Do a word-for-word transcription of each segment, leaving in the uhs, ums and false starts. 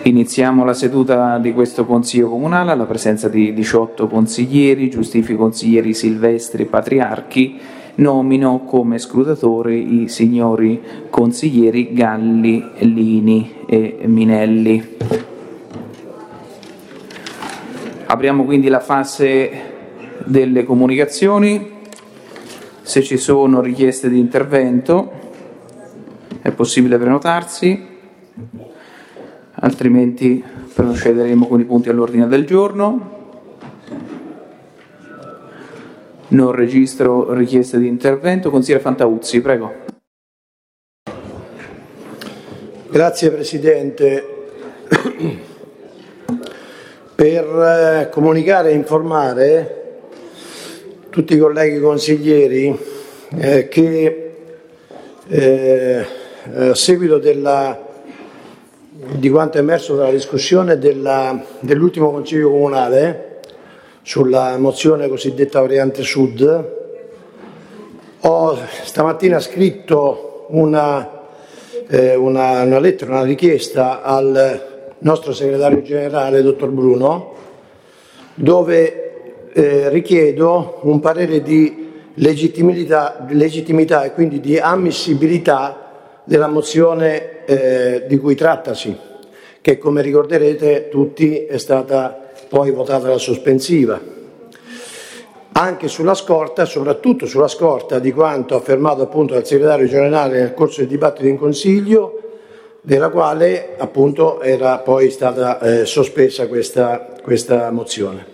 Iniziamo la seduta di questo Consiglio Comunale alla presenza di diciotto consiglieri, giustifico i consiglieri Silvestri Patriarchi, nomino come scrutatori i signori consiglieri Galli, Lini e Minelli. Apriamo quindi la fase delle comunicazioni. Se ci sono richieste di intervento è possibile prenotarsi. Altrimenti procederemo con i punti all'ordine del giorno. Non registro richieste di intervento. Consigliere Fantauzzi, prego. Grazie Presidente. Per comunicare e informare tutti i colleghi consiglieri eh, che eh, a seguito della di quanto è emerso dalla discussione della, dell'ultimo Consiglio Comunale sulla mozione cosiddetta Variante Sud, ho stamattina scritto una, eh, una, una lettera, una richiesta al nostro segretario generale, dottor Bruno, dove eh, richiedo un parere di legittimità, legittimità e quindi di ammissibilità della mozione eh, di cui trattasi, che come ricorderete tutti è stata poi votata la sospensiva, anche sulla scorta, soprattutto sulla scorta di quanto affermato appunto dal segretario generale nel corso del dibattito in Consiglio, della quale appunto era poi stata eh, sospesa questa, questa mozione.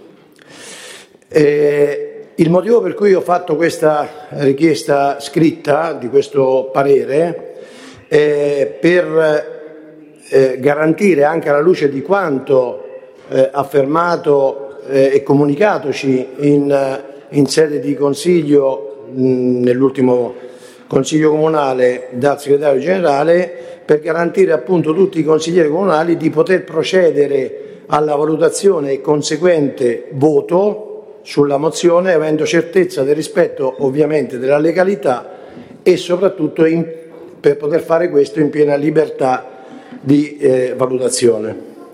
Eh, il motivo per cui ho fatto questa richiesta scritta di questo parere Eh, per eh, garantire, anche alla luce di quanto eh, affermato eh, e comunicatoci in, in sede di Consiglio, mh, nell'ultimo Consiglio Comunale dal Segretario Generale, per garantire appunto tutti i consiglieri comunali di poter procedere alla valutazione e conseguente voto sulla mozione, avendo certezza del rispetto ovviamente della legalità e soprattutto in per poter fare questo in piena libertà di eh, valutazione.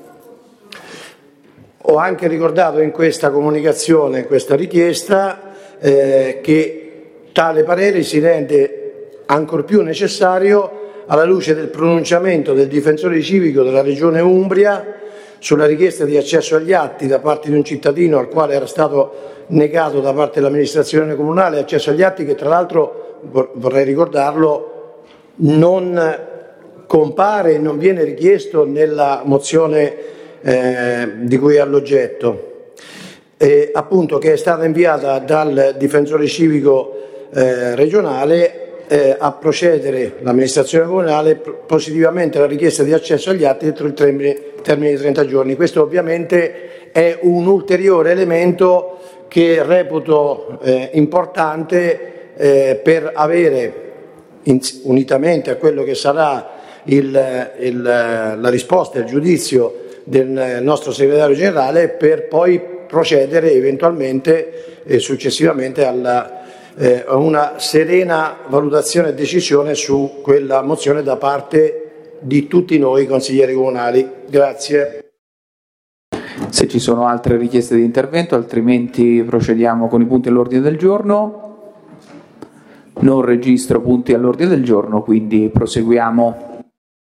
Ho anche ricordato in questa comunicazione, in questa richiesta, eh, che tale parere si rende ancor più necessario alla luce del pronunciamento del difensore civico della Regione Umbria sulla richiesta di accesso agli atti da parte di un cittadino al quale era stato negato da parte dell'amministrazione comunale accesso agli atti, che tra l'altro, vorrei ricordarlo, non compare e non viene richiesto nella mozione eh, di cui è all'oggetto, eh, appunto che è stata inviata dal difensore civico eh, regionale eh, a procedere l'amministrazione comunale positivamente alla richiesta di accesso agli atti entro il termine, termine di trenta giorni. Questo ovviamente è un ulteriore elemento che reputo eh, importante eh, per avere, unitamente a quello che sarà il, il, la risposta e il giudizio del nostro segretario generale, per poi procedere eventualmente e successivamente alla, eh, a una serena valutazione e decisione su quella mozione da parte di tutti noi consiglieri comunali. Grazie. Se ci sono altre richieste di intervento, altrimenti procediamo con i punti all'ordine del giorno. Non registro punti all'ordine del giorno, quindi proseguiamo.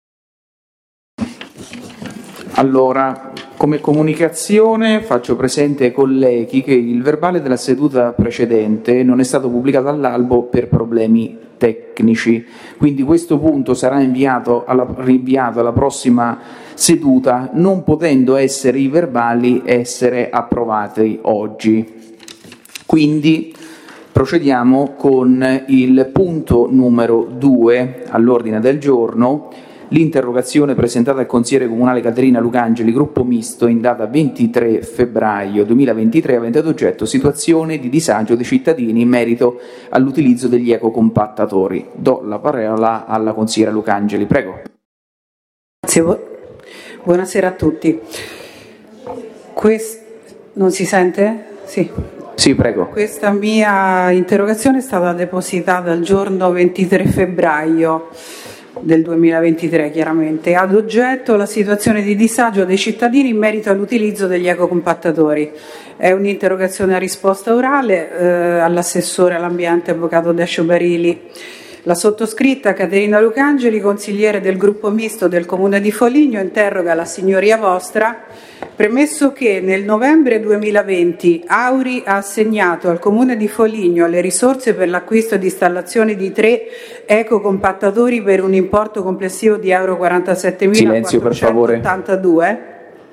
Allora, come comunicazione faccio presente ai colleghi che il verbale della seduta precedente non è stato pubblicato all'albo per problemi tecnici, quindi questo punto sarà inviato alla, rinviato alla prossima seduta, non potendo essere i verbali essere approvati oggi. Quindi procediamo con il punto numero due all'ordine del giorno, l'interrogazione presentata al consigliere comunale Caterina Lucangeli, gruppo misto, in data ventitré febbraio duemilaventitré, avente ad oggetto situazione di disagio dei cittadini in merito all'utilizzo degli ecocompattatori. Do la parola alla consigliera Lucangeli, prego. Grazie, buonasera a tutti. Quest... Non si sente? Sì. Sì, prego. Questa mia interrogazione è stata depositata il giorno ventitré febbraio del duemilaventitré chiaramente, ad oggetto la situazione di disagio dei cittadini in merito all'utilizzo degli ecocompattatori. È un'interrogazione a risposta orale eh, all'assessore all'ambiente avvocato Decio Barili. La sottoscritta Caterina Lucangeli, consigliere del gruppo misto del Comune di Foligno, interroga la signoria vostra, premesso che nel novembre duemilaventi Auri ha assegnato al Comune di Foligno le risorse per l'acquisto di installazioni di tre ecocompattatori per un importo complessivo di euro quarantasettemilaquattrocentottantadue,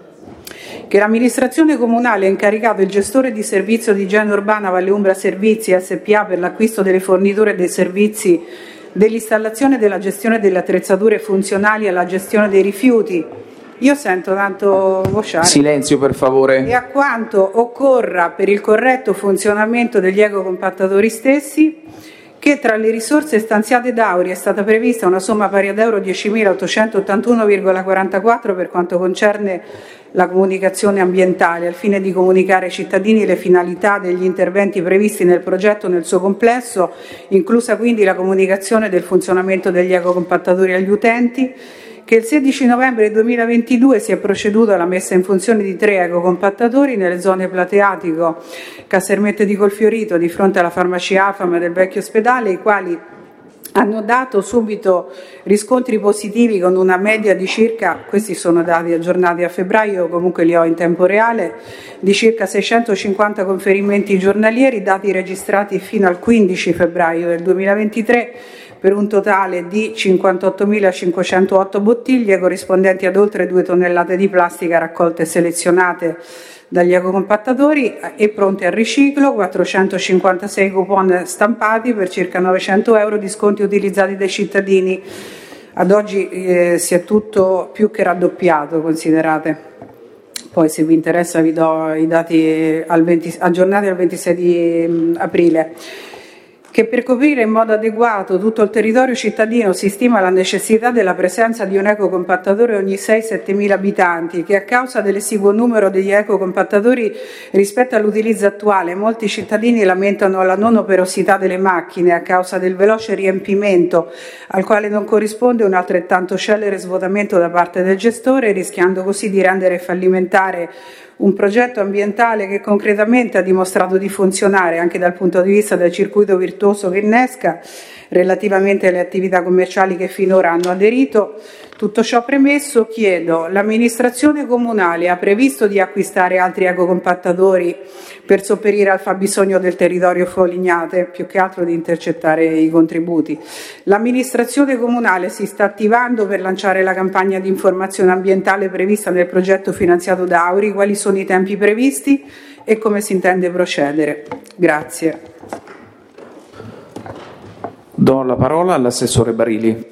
che l'amministrazione comunale ha incaricato il gestore di servizio di igiene urbana Valle Umbra Servizi S P A per l'acquisto delle forniture e dei servizi dell'installazione e della gestione delle attrezzature funzionali alla gestione dei rifiuti. Io sento tanto vociare. Silenzio per favore. E a quanto occorra per il corretto funzionamento degli ecocompattatori stessi, che tra le risorse stanziate da Auri è stata prevista una somma pari ad euro diecimilaottocentottantuno virgola quarantaquattro per quanto concerne la comunicazione ambientale, al fine di comunicare ai cittadini le finalità degli interventi previsti nel progetto nel suo complesso, inclusa quindi la comunicazione del funzionamento degli ecocompattatori agli utenti, che il sedici novembre duemilaventidue si è proceduto alla messa in funzione di tre ecocompattatori nelle zone Plateatico, Casermette di Colfiorito, di fronte alla farmacia Afam del vecchio ospedale, i quali hanno dato subito riscontri positivi con una media di circa, questi sono dati aggiornati a febbraio, comunque li ho in tempo reale, di circa seicentocinquanta conferimenti giornalieri, dati registrati fino al quindici febbraio del duemilaventitré, per un totale di cinquantottomilacinquecentootto bottiglie corrispondenti ad oltre due tonnellate di plastica raccolte e selezionate dagli ecocompattatori e pronte al riciclo, quattrocentocinquantasei coupon stampati per circa novecento euro di sconti utilizzati dai cittadini. Ad oggi eh, si è tutto più che raddoppiato, considerate. Poi se vi interessa vi do i dati al venti, aggiornati al ventisei di aprile. Che per coprire in modo adeguato tutto il territorio cittadino si stima la necessità della presenza di un ecocompattatore ogni sei sette mila abitanti, che a causa dell'esiguo numero degli ecocompattatori rispetto all'utilizzo attuale, molti cittadini lamentano la non operosità delle macchine a causa del veloce riempimento, al quale non corrisponde un altrettanto celere svuotamento da parte del gestore, rischiando così di rendere fallimentare un progetto ambientale che concretamente ha dimostrato di funzionare anche dal punto di vista del circuito virtuoso che innesca relativamente alle attività commerciali che finora hanno aderito. Tutto ciò premesso, chiedo: l'amministrazione comunale ha previsto di acquistare altri ecocompattatori per sopperire al fabbisogno del territorio folignate, più che altro di intercettare i contributi? L'amministrazione comunale si sta attivando per lanciare la campagna di informazione ambientale prevista nel progetto finanziato da Auri? Quali sono i tempi previsti e come si intende procedere? Grazie. Do la parola all'assessore Barili.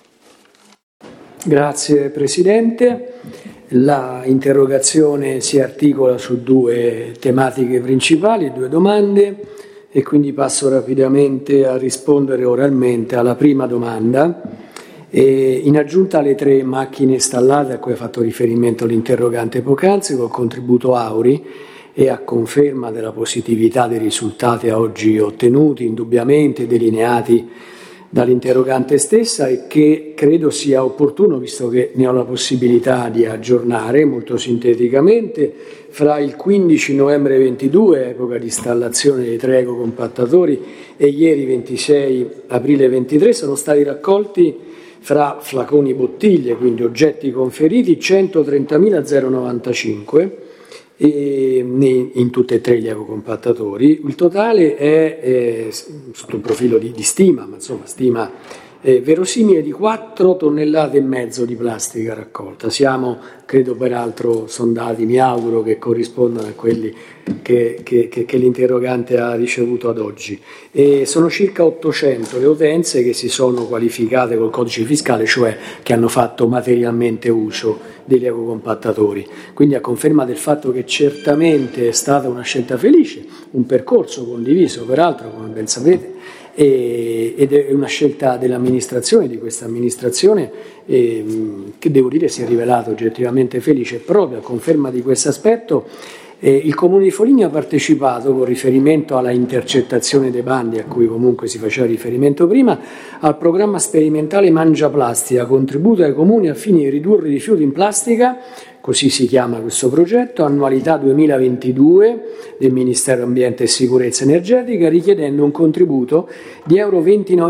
Grazie Presidente. La interrogazione si articola su due tematiche principali, due domande, e quindi passo rapidamente a rispondere oralmente alla prima domanda. E in aggiunta alle tre macchine installate a cui ha fatto riferimento l'interrogante poc'anzi col contributo Auri, e a conferma della positività dei risultati a oggi ottenuti, indubbiamente delineati dall'interrogante stessa, e che credo sia opportuno, visto che ne ho la possibilità di aggiornare molto sinteticamente, fra il quindici novembre ventidue, epoca di installazione dei tre ecocompattatori, e ieri ventisei aprile ventitré sono stati raccolti fra flaconi bottiglie, quindi oggetti conferiti, centotrentamila novantacinque in tutti e tre gli ecocompattatori. Il totale è, è sotto un profilo di, di stima, ma insomma stima eh, verosimile, di quattro tonnellate e mezzo di plastica raccolta. Siamo, credo peraltro, sono dati, mi auguro, che corrispondano a quelli che, che, che, che l'interrogante ha ricevuto ad oggi. E sono circa ottocento le utenze che si sono qualificate col codice fiscale, cioè che hanno fatto materialmente uso degli ecocompattatori. Quindi, a conferma del fatto che certamente è stata una scelta felice, un percorso condiviso peraltro, come ben sapete, e, ed è una scelta dell'amministrazione, di questa amministrazione, eh, che devo dire si è rivelato oggettivamente felice. Proprio a conferma di questo aspetto Eh, il Comune di Foligno ha partecipato, con riferimento alla intercettazione dei bandi a cui comunque si faceva riferimento prima, al programma sperimentale Mangia Plastica, contributo ai comuni al fine di ridurre i rifiuti in plastica, così si chiama questo progetto, annualità duemilaventidue del Ministero Ambiente e Sicurezza Energetica, richiedendo un contributo di euro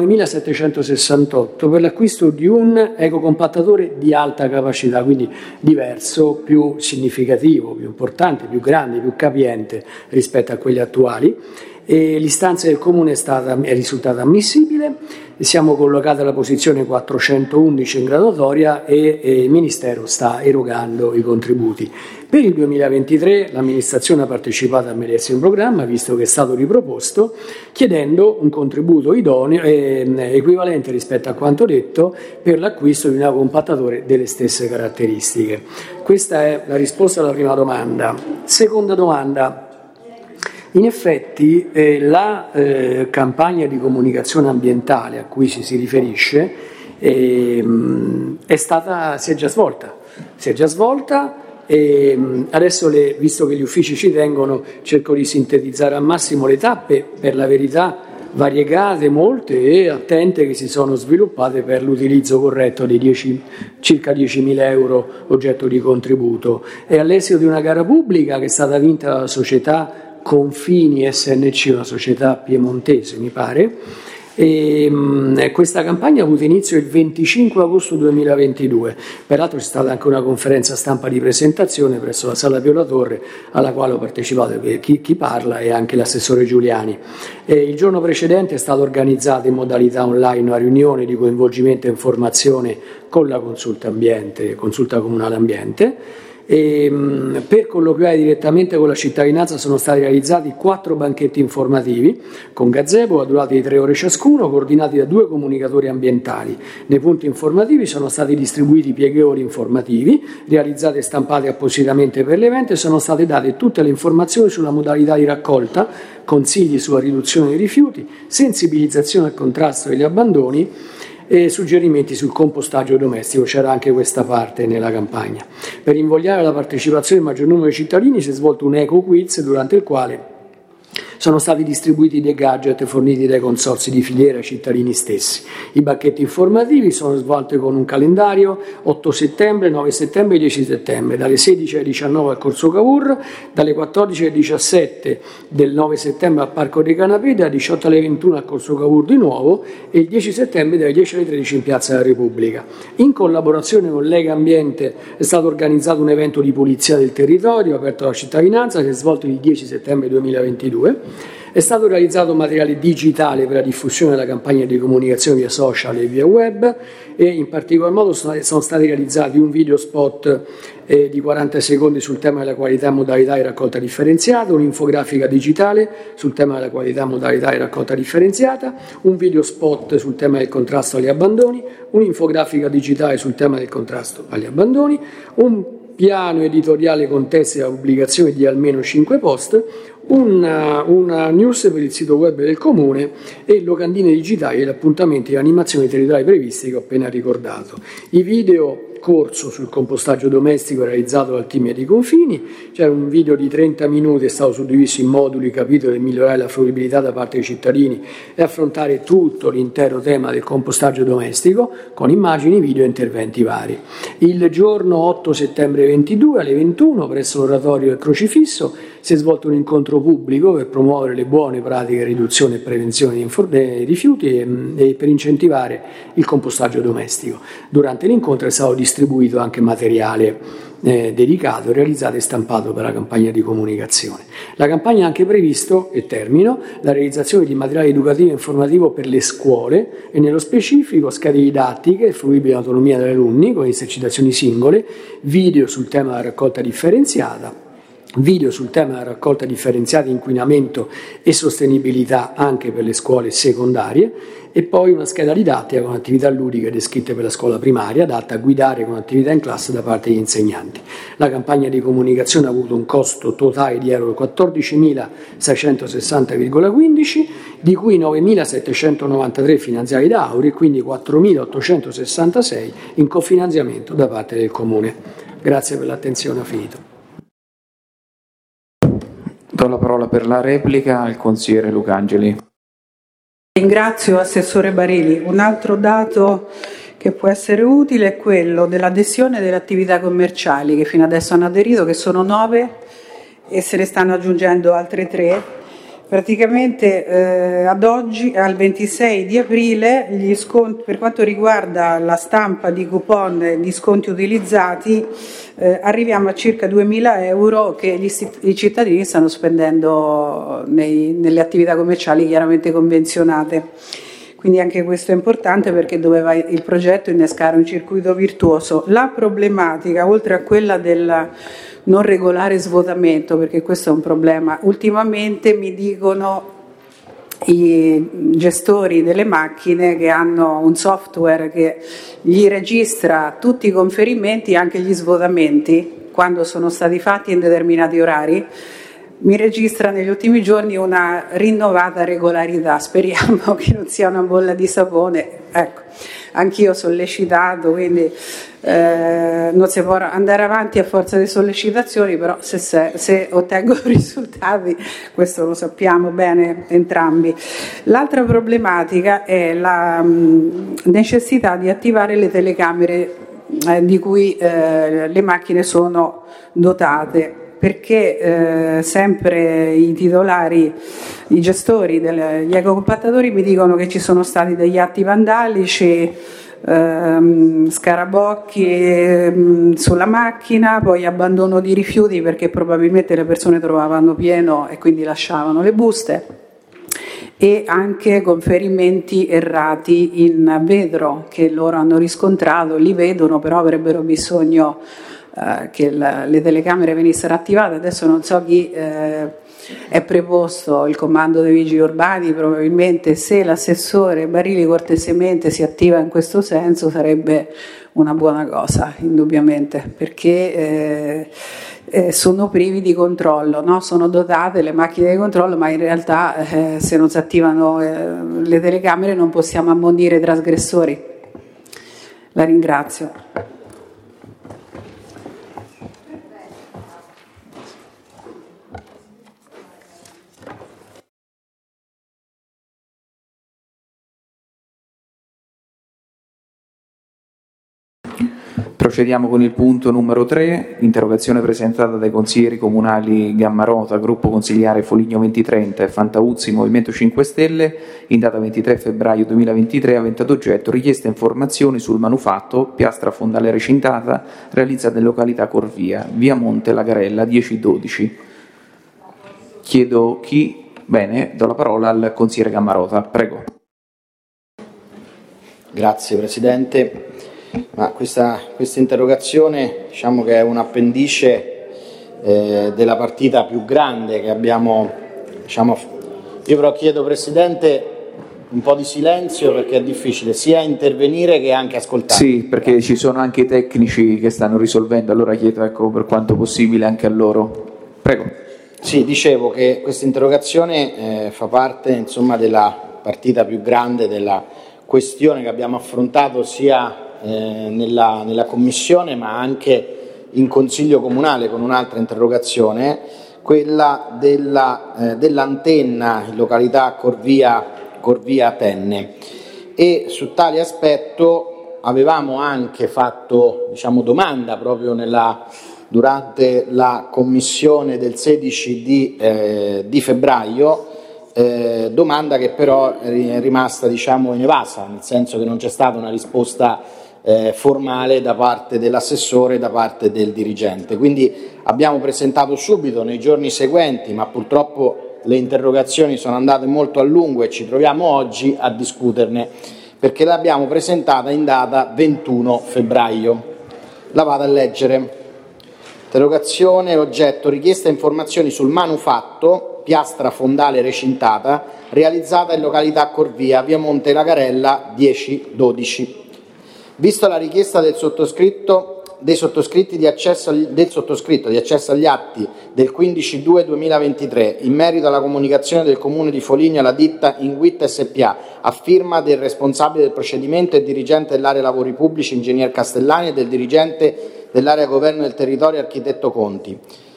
ventinovemilasettecentosessantotto per l'acquisto di un ecocompattatore di alta capacità, quindi diverso, più significativo, più importante, più grande, più capiente rispetto a quelli attuali. E l'istanza del Comune è, stata, è risultata ammissibile, siamo collocati alla posizione quattrocentoundici in graduatoria e, e il Ministero sta erogando i contributi. Per il duemilaventitré l'amministrazione ha partecipato al medesimo programma, visto che è stato riproposto, chiedendo un contributo idoneo, eh, equivalente rispetto a quanto detto per l'acquisto di un compattatore delle stesse caratteristiche. Questa è la risposta alla prima domanda. Seconda domanda. In effetti eh, la eh, campagna di comunicazione ambientale a cui si, si riferisce eh, è stata, si è già svolta, si è già svolta e adesso, le, visto che gli uffici ci tengono, cerco di sintetizzare al massimo le tappe, per la verità variegate, molte e attente, che si sono sviluppate per l'utilizzo corretto dei dieci, circa diecimila euro oggetto di contributo. È all'esito di una gara pubblica che è stata vinta dalla società Confini S N C, una società piemontese mi pare, e mh, questa campagna ha avuto inizio il venticinque agosto duemilaventidue, peraltro c'è stata anche una conferenza stampa di presentazione presso la Sala Pio La Torre, alla quale ho partecipato chi, chi parla e anche l'assessore Giuliani. E il giorno precedente è stata organizzata in modalità online una riunione di coinvolgimento e informazione con la consulta ambiente, consulta comunale ambiente. E, mh, per colloquiare direttamente con la cittadinanza sono stati realizzati quattro banchetti informativi con gazebo a durata di tre ore ciascuno, coordinati da due comunicatori ambientali. Nei punti informativi sono stati distribuiti pieghevoli informativi, realizzati e stampati appositamente per l'evento, e sono state date tutte le informazioni sulla modalità di raccolta, consigli sulla riduzione dei rifiuti, sensibilizzazione al contrasto degli abbandoni e suggerimenti sul compostaggio domestico. C'era anche questa parte nella campagna. Per invogliare la partecipazione del maggior numero di cittadini si è svolto un eco quiz, durante il quale sono stati distribuiti dei gadget forniti dai consorzi di filiera ai cittadini stessi. I banchetti informativi sono svolti con un calendario otto settembre, nove settembre e dieci settembre, dalle sedici alle diciannove al Corso Cavour, dalle quattordici alle diciassette del nove settembre al Parco dei Canapè, dalle diciotto alle ventuno al Corso Cavour di nuovo e il dieci settembre dalle dieci alle tredici in Piazza della Repubblica. In collaborazione con Lega Ambiente è stato organizzato un evento di pulizia del territorio aperto alla cittadinanza che è svolto il dieci settembre duemilaventidue. È stato realizzato materiale digitale per la diffusione della campagna di comunicazione via social e via web, e in particolar modo sono stati realizzati un video spot eh, di quaranta secondi sul tema della qualità, modalità di raccolta differenziata, un'infografica digitale sul tema della qualità, modalità di raccolta differenziata, un video spot sul tema del contrasto agli abbandoni, un'infografica digitale sul tema del contrasto agli abbandoni, un piano editoriale con testi della pubblicazione di almeno cinque post, una, una news per il sito web del Comune e locandine digitali e gli appuntamenti e animazioni territoriali previsti che ho appena ricordato. I video corso sul compostaggio domestico realizzato dal team di Confini, c'era un video di trenta minuti, è stato suddiviso in moduli, capitoli per migliorare la fruibilità da parte dei cittadini e affrontare tutto l'intero tema del compostaggio domestico con immagini, video e interventi vari. Il giorno otto settembre ventidue alle ventuno presso l'oratorio del Crocifisso si è svolto un incontro pubblico per promuovere le buone pratiche di riduzione e prevenzione dei rifiuti e, e per incentivare il compostaggio domestico. Durante l'incontro è stato distribuito anche materiale eh, dedicato, realizzato e stampato per la campagna di comunicazione. La campagna ha anche previsto, e termino, la realizzazione di materiale educativo e informativo per le scuole e nello specifico schede didattiche fruibili in autonomia degli alunni con esercitazioni singole, video sul tema della raccolta differenziata, video sul tema della raccolta differenziata, inquinamento e sostenibilità anche per le scuole secondarie, e poi una scheda didattica con attività ludiche descritte per la scuola primaria adatta a guidare con attività in classe da parte degli insegnanti. La campagna di comunicazione ha avuto un costo totale di euro quattordicimilaseicentosessanta virgola quindici, di cui novemilasettecentonovantatré finanziati da Auri e quindi quattromilaottocentosessantasei in cofinanziamento da parte del Comune. Grazie per l'attenzione, ho finito. Do la parola per la replica al consigliere Lucangeli. Ringrazio Assessore Barili. Un altro dato che può essere utile è quello dell'adesione delle attività commerciali che fino adesso hanno aderito, che sono nove e se ne stanno aggiungendo altre tre. Praticamente eh, ad oggi, al ventisei di aprile, gli sconti, per quanto riguarda la stampa di coupon e gli sconti utilizzati, eh, arriviamo a circa duemila euro che gli, i cittadini stanno spendendo nei, nelle attività commerciali chiaramente convenzionate. Quindi anche questo è importante perché doveva il progetto innescare un circuito virtuoso. La problematica, oltre a quella del non regolare svuotamento, perché questo è un problema, ultimamente mi dicono i gestori delle macchine che hanno un software che gli registra tutti i conferimenti, anche gli svuotamenti, quando sono stati fatti in determinati orari. Mi registra negli ultimi giorni una rinnovata regolarità, speriamo che non sia una bolla di sapone. Ecco, anch'io ho sollecitato, quindi eh, non si può andare avanti a forza di sollecitazioni, però se, se, se ottengo risultati, questo lo sappiamo bene entrambi. L'altra problematica è la mh, necessità di attivare le telecamere eh, di cui eh, le macchine sono dotate, perché eh, sempre i titolari, i gestori degli ecocompattatori mi dicono che ci sono stati degli atti vandalici, ehm, scarabocchi ehm, sulla macchina, poi abbandono di rifiuti perché probabilmente le persone trovavano pieno e quindi lasciavano le buste, e anche conferimenti errati in vetro che loro hanno riscontrato, li vedono però avrebbero bisogno che la, le telecamere venissero attivate. Adesso non so chi eh, è preposto il comando dei vigili urbani, probabilmente se l'assessore Barili cortesemente si attiva in questo senso sarebbe una buona cosa, indubbiamente, perché eh, eh, sono privi di controllo, no? Sono dotate le macchine di controllo, ma in realtà eh, se non si attivano eh, le telecamere non possiamo ammonire i trasgressori. La ringrazio. Procediamo con il punto numero tre, interrogazione presentata dai consiglieri comunali Gammarota, gruppo consigliare Foligno ventitrenta e Fantauzzi, Movimento cinque Stelle, in data ventitré febbraio duemilaventitré, avente ad oggetto richiesta informazioni sul manufatto piastra fondale recintata realizzata in località Corvia, via Monte Lagarella dieci dodici. Chiedo chi... Bene, do la parola al consigliere Gammarota, prego. Grazie Presidente. Ma questa, questa interrogazione diciamo che è un appendice eh, della partita più grande che abbiamo, diciamo, io però chiedo Presidente un po' di silenzio perché è difficile sia intervenire che anche ascoltare. Sì, perché Grazie. Ci sono anche i tecnici che stanno risolvendo, allora chiedo ecco, per quanto possibile anche a loro. Prego. Sì, dicevo che questa interrogazione eh, fa parte insomma della partita più grande della questione che abbiamo affrontato sia Eh, nella, nella Commissione ma anche in Consiglio Comunale con un'altra interrogazione, quella della, eh, dell'antenna in località Corvia, Corvia Tenne, e su tale aspetto avevamo anche fatto diciamo, domanda proprio nella, durante la Commissione del sedici di, eh, di febbraio, eh, domanda che però è rimasta diciamo, inevasa, nel senso che non c'è stata una risposta Eh, formale da parte dell'assessore e da parte del dirigente. Quindi abbiamo presentato subito nei giorni seguenti, ma purtroppo le interrogazioni sono andate molto a lungo e ci troviamo oggi a discuterne, perché l'abbiamo presentata in data ventuno febbraio. La vado a leggere. Interrogazione oggetto richiesta informazioni sul manufatto piastra fondale recintata realizzata in località Corvia, via Monte Lagarella dieci dodici. Visto la richiesta del sottoscritto, dei sottoscritti di accesso agli, del sottoscritto di accesso agli atti del quindici due duemilaventitré in merito alla comunicazione del Comune di Foligno alla ditta Inguit S P A a firma del responsabile del procedimento e dirigente dell'area lavori pubblici Ingegner Castellani e del dirigente dell'area governo del territorio Architetto Conti,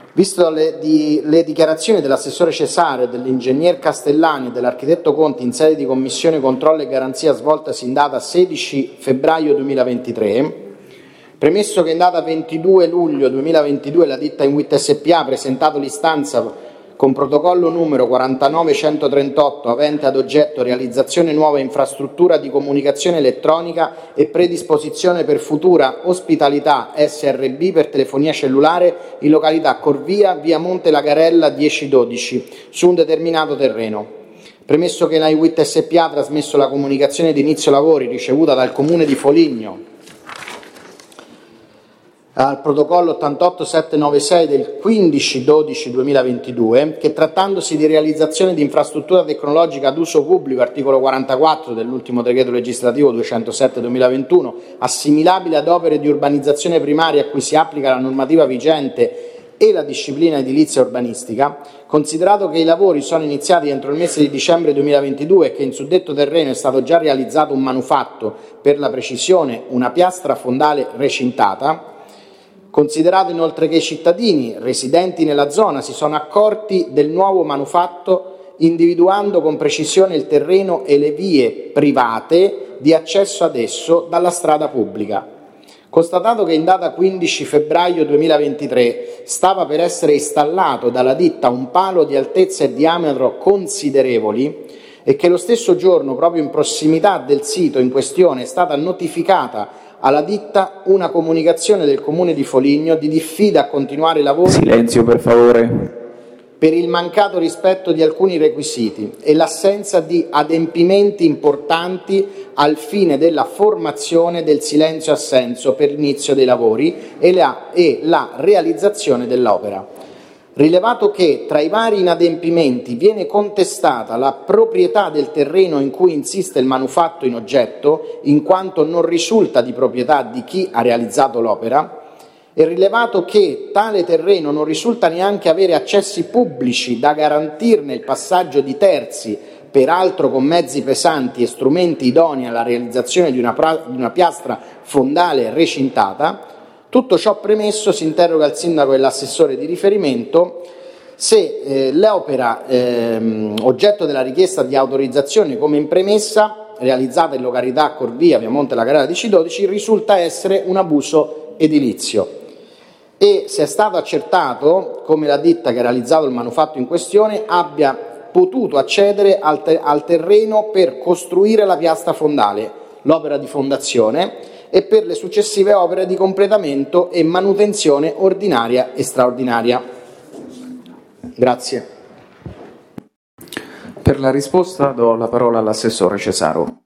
Visto le, di, le dichiarazioni dell'assessore Cesare, dell'ingegner Castellani e dell'architetto Conti in sede di commissione controllo e garanzia svoltasi in data sedici febbraio duemilaventitré, premesso che in data ventidue luglio duemilaventidue la ditta Inwit S P A ha presentato l'istanza con protocollo numero quarantanove centotrentotto avente ad oggetto realizzazione nuova infrastruttura di comunicazione elettronica e predisposizione per futura ospitalità S R B per telefonia cellulare in località Corvia, via Monte Lagarella dieci dodici, su un determinato terreno. Premesso che la Inwit S P A ha trasmesso la comunicazione di inizio lavori ricevuta dal Comune di Foligno al protocollo ottantotto settecentonovantasei del quindici dodici duemilaventidue, che trattandosi di realizzazione di infrastruttura tecnologica ad uso pubblico, articolo quarantaquattro dell'ultimo decreto legislativo duecentosette duemilaventuno, assimilabile ad opere di urbanizzazione primaria a cui si applica la normativa vigente e la disciplina edilizia urbanistica, considerato che i lavori sono iniziati entro il mese di dicembre duemilaventidue e che in suddetto terreno è stato già realizzato un manufatto, per la precisione una piastra fondale recintata, considerato inoltre che i cittadini residenti nella zona si sono accorti del nuovo manufatto individuando con precisione il terreno e le vie private di accesso ad esso dalla strada pubblica. Constatato che in data quindici febbraio duemilaventitré stava per essere installato dalla ditta un palo di altezza e diametro considerevoli e che lo stesso giorno, proprio in prossimità del sito in questione, è stata notificata alla ditta una comunicazione del Comune di Foligno di diffida a continuare i lavori. Silenzio, per favore. Per il mancato rispetto di alcuni requisiti e l'assenza di adempimenti importanti al fine della formazione del silenzio assenso per l'inizio dei lavori e la, e la realizzazione dell'opera. Rilevato che tra i vari inadempimenti viene contestata la proprietà del terreno in cui insiste il manufatto in oggetto, in quanto non risulta di proprietà di chi ha realizzato l'opera, e rilevato che tale terreno non risulta neanche avere accessi pubblici da garantirne il passaggio di terzi, peraltro con mezzi pesanti e strumenti idonei alla realizzazione di una, pra- di una piastra fondale recintata, tutto ciò premesso, si interroga il sindaco e l'assessore di riferimento se eh, l'opera eh, oggetto della richiesta di autorizzazione come in premessa, realizzata in località Corvia, via Monte Lagarella dieci dodici, risulta essere un abuso edilizio e se è stato accertato come la ditta che ha realizzato il manufatto in questione abbia potuto accedere al, te- al terreno per costruire la piastra fondale, l'opera di fondazione, e per le successive opere di completamento e manutenzione ordinaria e straordinaria. Grazie. Per la risposta do la parola all'assessore Cesaro.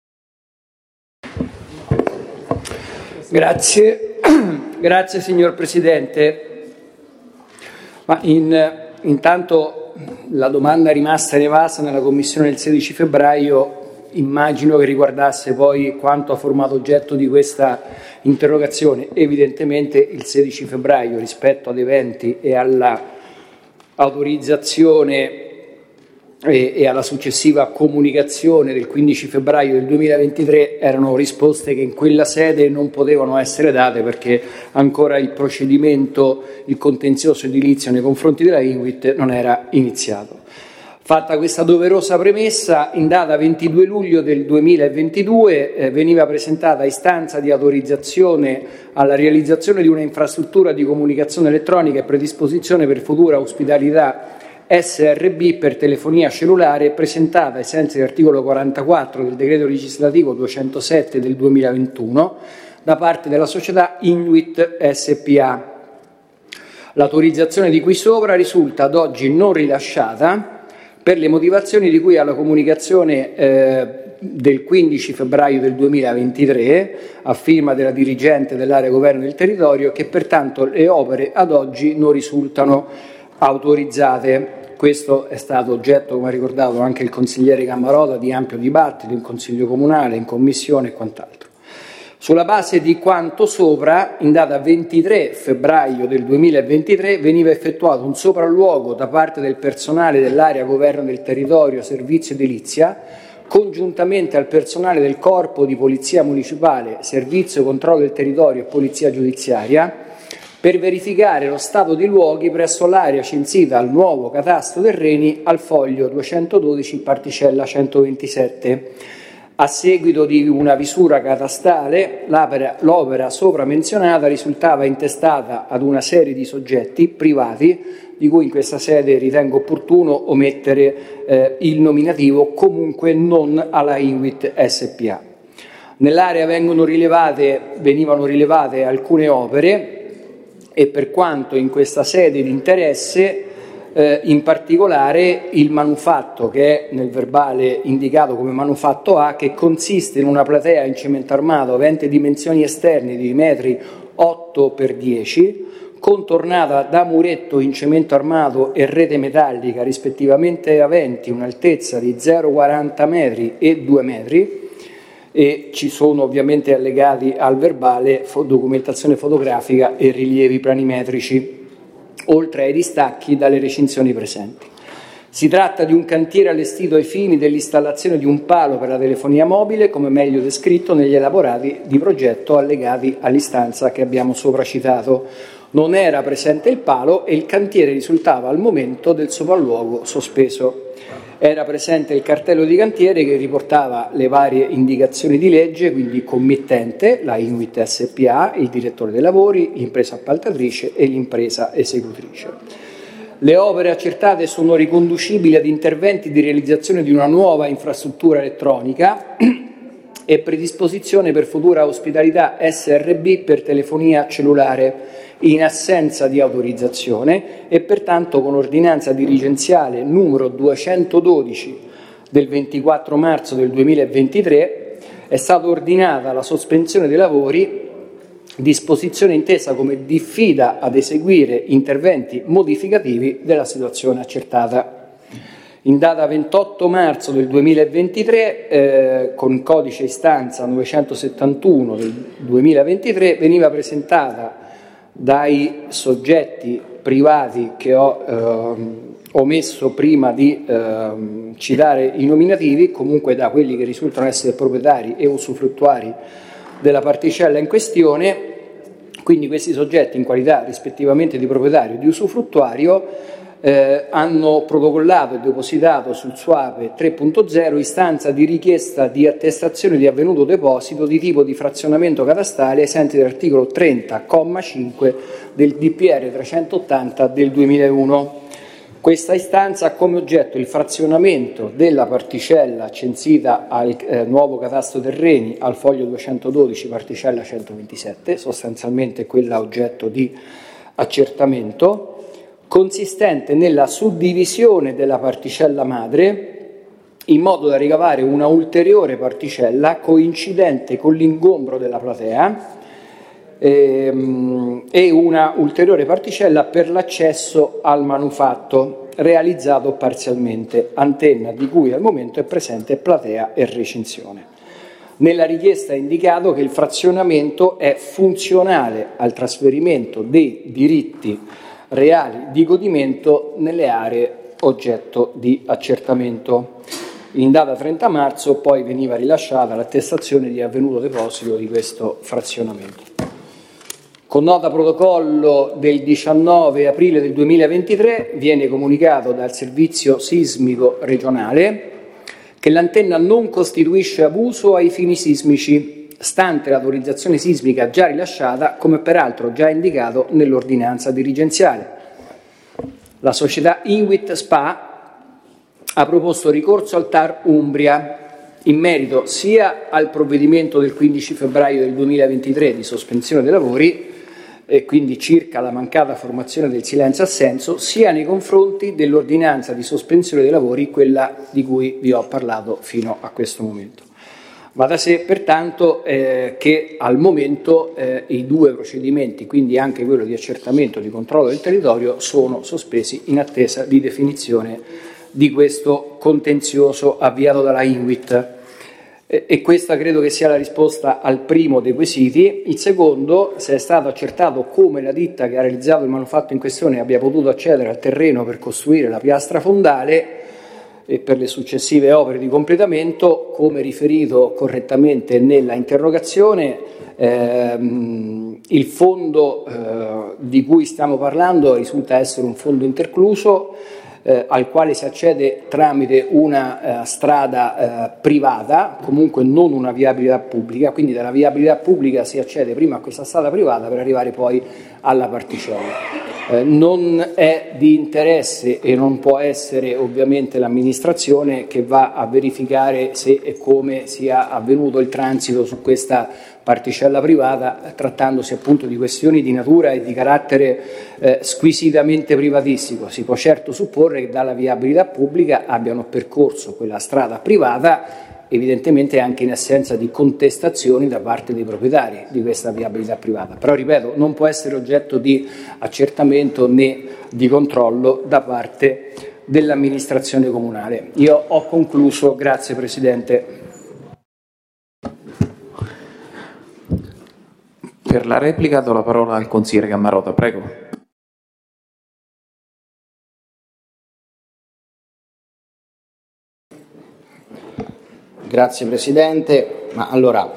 Grazie, grazie signor Presidente. Ma in, intanto la domanda rimasta evasa nella Commissione del sedici febbraio immagino che riguardasse poi quanto ha formato oggetto di questa interrogazione. Evidentemente il sedici febbraio rispetto ad eventi e alla autorizzazione e, e alla successiva comunicazione del quindici febbraio del duemilaventitré erano risposte che in quella sede non potevano essere date perché ancora il procedimento, il contenzioso edilizio nei confronti della Inwit non era iniziato. Fatta questa doverosa premessa, in data ventidue luglio del duemilaventidue eh, veniva presentata istanza di autorizzazione alla realizzazione di una infrastruttura di comunicazione elettronica e predisposizione per futura ospitalità S R B per telefonia cellulare, presentata ai sensi dell'articolo quarantaquattro del decreto legislativo duecentosette del duemilaventuno da parte della società Inwit S P A. L'autorizzazione di cui sopra risulta ad oggi non rilasciata per le motivazioni di cui alla comunicazione eh, del quindici febbraio del duemilaventitré a firma della dirigente dell'area governo del territorio, che pertanto le opere ad oggi non risultano autorizzate. Questo è stato oggetto, come ha ricordato anche il consigliere Cammarota, di ampio dibattito in Consiglio Comunale, in Commissione e quant'altro. Sulla base di quanto sopra, in data ventitré febbraio del duemilaventitré veniva effettuato un sopralluogo da parte del personale dell'area governo del territorio servizio edilizia, congiuntamente al personale del Corpo di Polizia Municipale, Servizio Controllo del Territorio e Polizia Giudiziaria, per verificare lo stato dei luoghi presso l'area censita al nuovo catasto terreni al foglio duecentododici particella centoventisette. A seguito di una visura catastale, l'opera sopra menzionata risultava intestata ad una serie di soggetti privati, di cui in questa sede ritengo opportuno omettere eh, il nominativo, comunque non alla Inwit S P A. Nell'area vengono rilevate, venivano rilevate alcune opere e per quanto in questa sede di interesse, eh, in particolare il manufatto che è nel verbale indicato come manufatto A, che consiste in una platea in cemento armato avente dimensioni esterne di metri otto per dieci, contornata da muretto in cemento armato e rete metallica, rispettivamente aventi un'altezza di zero virgola quaranta metri e due metri, e ci sono ovviamente allegati al verbale documentazione fotografica e rilievi planimetrici, oltre ai distacchi dalle recinzioni presenti. Si tratta di un cantiere allestito ai fini dell'installazione di un palo per la telefonia mobile, come meglio descritto negli elaborati di progetto allegati all'istanza che abbiamo sopra citato. Non era presente il palo e il cantiere risultava al momento del sopralluogo sospeso. Era presente il cartello di cantiere che riportava le varie indicazioni di legge, quindi committente, la Inwit S P A, il direttore dei lavori, l'impresa appaltatrice e l'impresa esecutrice. Le opere accertate sono riconducibili ad interventi di realizzazione di una nuova infrastruttura elettronica e predisposizione per futura ospitalità S R B per telefonia cellulare, in assenza di autorizzazione e pertanto con ordinanza dirigenziale numero duecentododici del ventiquattro marzo del duemilaventitré è stata ordinata la sospensione dei lavori, disposizione intesa come diffida ad eseguire interventi modificativi della situazione accertata. In data ventotto marzo del duemilaventitré, eh, con codice istanza novecentosettantuno del duemilaventitré, veniva presentata dai soggetti privati che ho eh, omesso prima di eh, citare i nominativi, comunque da quelli che risultano essere proprietari e usufruttuari della particella in questione, quindi questi soggetti in qualità rispettivamente di proprietario e di usufruttuario eh, hanno protocollato e depositato sul SUAPE tre punto zero istanza di richiesta di attestazione di avvenuto deposito di tipo di frazionamento catastale ai sensi dell'articolo trenta, comma cinque del D P R trecentottanta del duemilauno. Questa istanza ha come oggetto il frazionamento della particella censita al eh, nuovo catasto terreni al foglio duecentododici particella centoventisette, sostanzialmente quella oggetto di accertamento, consistente nella suddivisione della particella madre in modo da ricavare una ulteriore particella coincidente con l'ingombro della platea ehm, e una ulteriore particella per l'accesso al manufatto realizzato parzialmente, antenna di cui al momento è presente platea e recinzione. Nella richiesta è indicato che il frazionamento è funzionale al trasferimento dei diritti reali di godimento nelle aree oggetto di accertamento. In data trenta marzo poi veniva rilasciata l'attestazione di avvenuto deposito di questo frazionamento. Con nota protocollo del diciannove aprile del duemilaventitré viene comunicato dal servizio sismico regionale che l'antenna non costituisce abuso ai fini sismici, stante l'autorizzazione sismica già rilasciata, come peraltro già indicato nell'ordinanza dirigenziale. La società Inwit S P A ha proposto ricorso al T A R Umbria in merito sia al provvedimento del quindici febbraio del duemilaventitré di sospensione dei lavori, e quindi circa la mancata formazione del silenzio assenso, sia nei confronti dell'ordinanza di sospensione dei lavori, quella di cui vi ho parlato fino a questo momento. Va da sé pertanto eh, che al momento eh, i due procedimenti, quindi anche quello di accertamento e di controllo del territorio, sono sospesi in attesa di definizione di questo contenzioso avviato dalla Inwit. E, e questa credo che sia la risposta al primo dei quesiti. Il secondo, se è stato accertato come la ditta che ha realizzato il manufatto in questione abbia potuto accedere al terreno per costruire la piastra fondale e per le successive opere di completamento, come riferito correttamente nella interrogazione, ehm, il fondo eh, di cui stiamo parlando risulta essere un fondo intercluso eh, al quale si accede tramite una eh, strada eh, privata, comunque non una viabilità pubblica, quindi dalla viabilità pubblica si accede prima a questa strada privata per arrivare poi alla particella. Eh, non è di interesse e non può essere ovviamente l'amministrazione che va a verificare se e come sia avvenuto il transito su questa particella privata, trattandosi appunto di questioni di natura e di carattere eh, squisitamente privatistico. Si può certo supporre che dalla viabilità pubblica abbiano percorso quella strada privata, evidentemente anche in assenza di contestazioni da parte dei proprietari di questa viabilità privata. Però, ripeto, non può essere oggetto di accertamento né di controllo da parte dell'amministrazione comunale. Io ho concluso, grazie Presidente. Per la replica do la parola al consigliere Cammarota, prego. Grazie Presidente. Ma allora,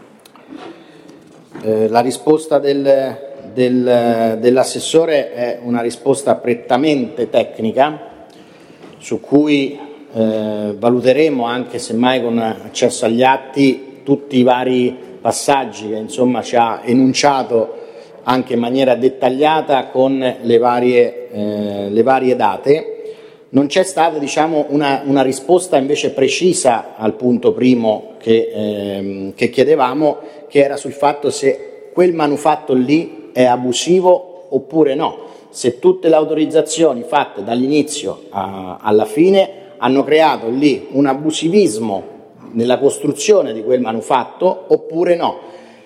eh, la risposta del, del, dell'assessore è una risposta prettamente tecnica, su cui eh, valuteremo, anche semmai con accesso agli atti, tutti i vari passaggi che insomma ci ha enunciato anche in maniera dettagliata con le varie, eh, le varie date. Non c'è stata, diciamo, una, una risposta invece precisa al punto primo che, ehm, che chiedevamo, che era sul fatto se quel manufatto lì è abusivo oppure no, se tutte le autorizzazioni fatte dall'inizio a, alla fine hanno creato lì un abusivismo nella costruzione di quel manufatto oppure no.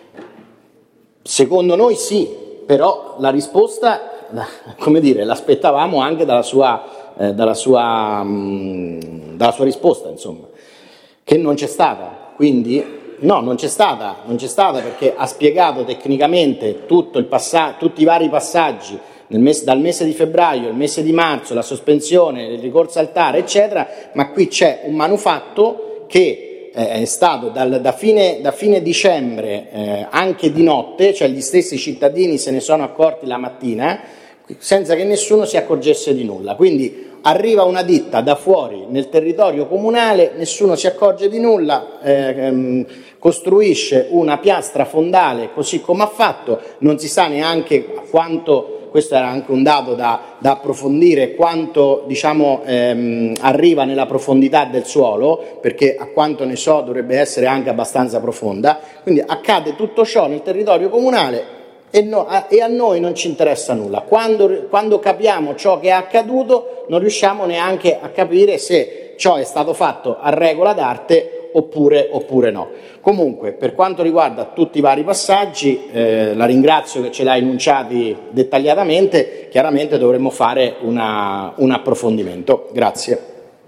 Secondo noi sì, però la risposta, come dire, l'aspettavamo anche dalla sua Eh, dalla, sua, mh, dalla sua risposta, insomma, che non c'è stata. Quindi no, non c'è stata, non c'è stata perché ha spiegato tecnicamente tutto il passa- tutti i vari passaggi nel mese, dal mese di febbraio al mese di marzo, la sospensione, il ricorso al T A R, eccetera, ma qui c'è un manufatto che eh, è stato dal, da, fine, da fine dicembre eh, anche di notte, cioè gli stessi cittadini se ne sono accorti la mattina, senza che nessuno si accorgesse di nulla. Quindi arriva una ditta da fuori nel territorio comunale, nessuno si accorge di nulla, eh, ehm, costruisce una piastra fondale così come ha fatto, non si sa neanche quanto, questo era anche un dato da, da approfondire, quanto diciamo ehm, arriva nella profondità del suolo, perché a quanto ne so dovrebbe essere anche abbastanza profonda. Quindi accade tutto ciò nel territorio comunale E, no, a, e a noi non ci interessa nulla. Quando, quando capiamo ciò che è accaduto non riusciamo neanche a capire se ciò è stato fatto a regola d'arte oppure, oppure no. Comunque, per quanto riguarda tutti i vari passaggi, eh, la ringrazio che ce l'ha enunciati dettagliatamente, chiaramente dovremmo fare una, un approfondimento. Grazie.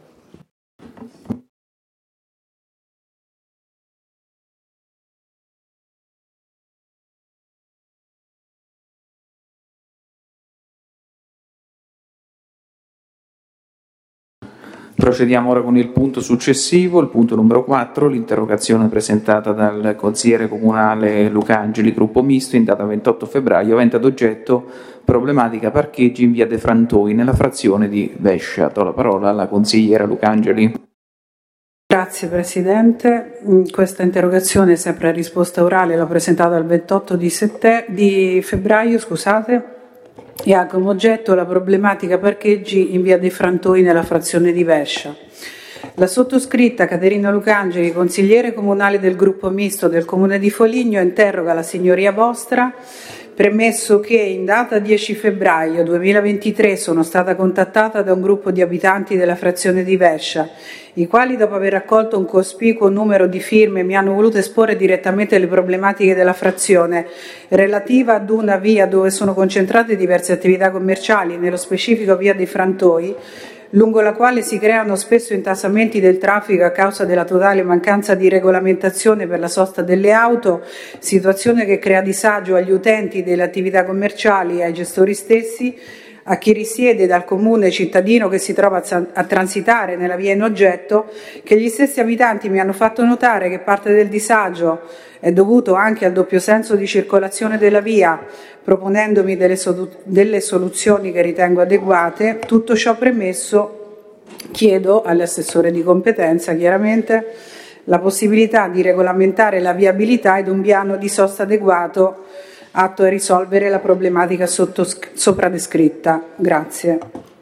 Procediamo ora con il punto successivo, il punto numero quattro, l'interrogazione presentata dal consigliere comunale Luca Angeli, gruppo misto, in data ventotto febbraio, avente ad oggetto problematica parcheggi in via De Frantoi, nella frazione di Vescia. Do la parola alla consigliera Luca Angeli. Grazie Presidente. Questa interrogazione, sempre a risposta orale, l'ho presentata il ventotto di, sette... di febbraio, scusate, e ha come oggetto la problematica parcheggi in via De Frantoi nella frazione di Vescia. La sottoscritta Caterina Lucangeli, consigliere comunale del gruppo misto del comune di Foligno, interroga la signoria vostra, premesso che in data dieci febbraio duemilaventitré sono stata contattata da un gruppo di abitanti della frazione di Vescia, i quali, dopo aver raccolto un cospicuo numero di firme, mi hanno voluto esporre direttamente le problematiche della frazione relativa ad una via dove sono concentrate diverse attività commerciali, nello specifico via dei Frantoi, lungo la quale si creano spesso intassamenti del traffico a causa della totale mancanza di regolamentazione per la sosta delle auto, situazione che crea disagio agli utenti delle attività commerciali e ai gestori stessi, a chi risiede dal comune cittadino che si trova a transitare nella via in oggetto che gli stessi abitanti mi hanno fatto notare che parte del disagio è dovuto anche al doppio senso di circolazione della via, proponendomi delle, solu- delle soluzioni che ritengo adeguate. Tutto ciò premesso, chiedo all'assessore di competenza chiaramente la possibilità di regolamentare la viabilità ed un piano di sosta adeguato atto a risolvere la problematica sotto, sopra descritta. Grazie.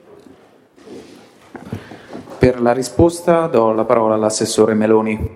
Per la risposta do la parola all'assessore Meloni.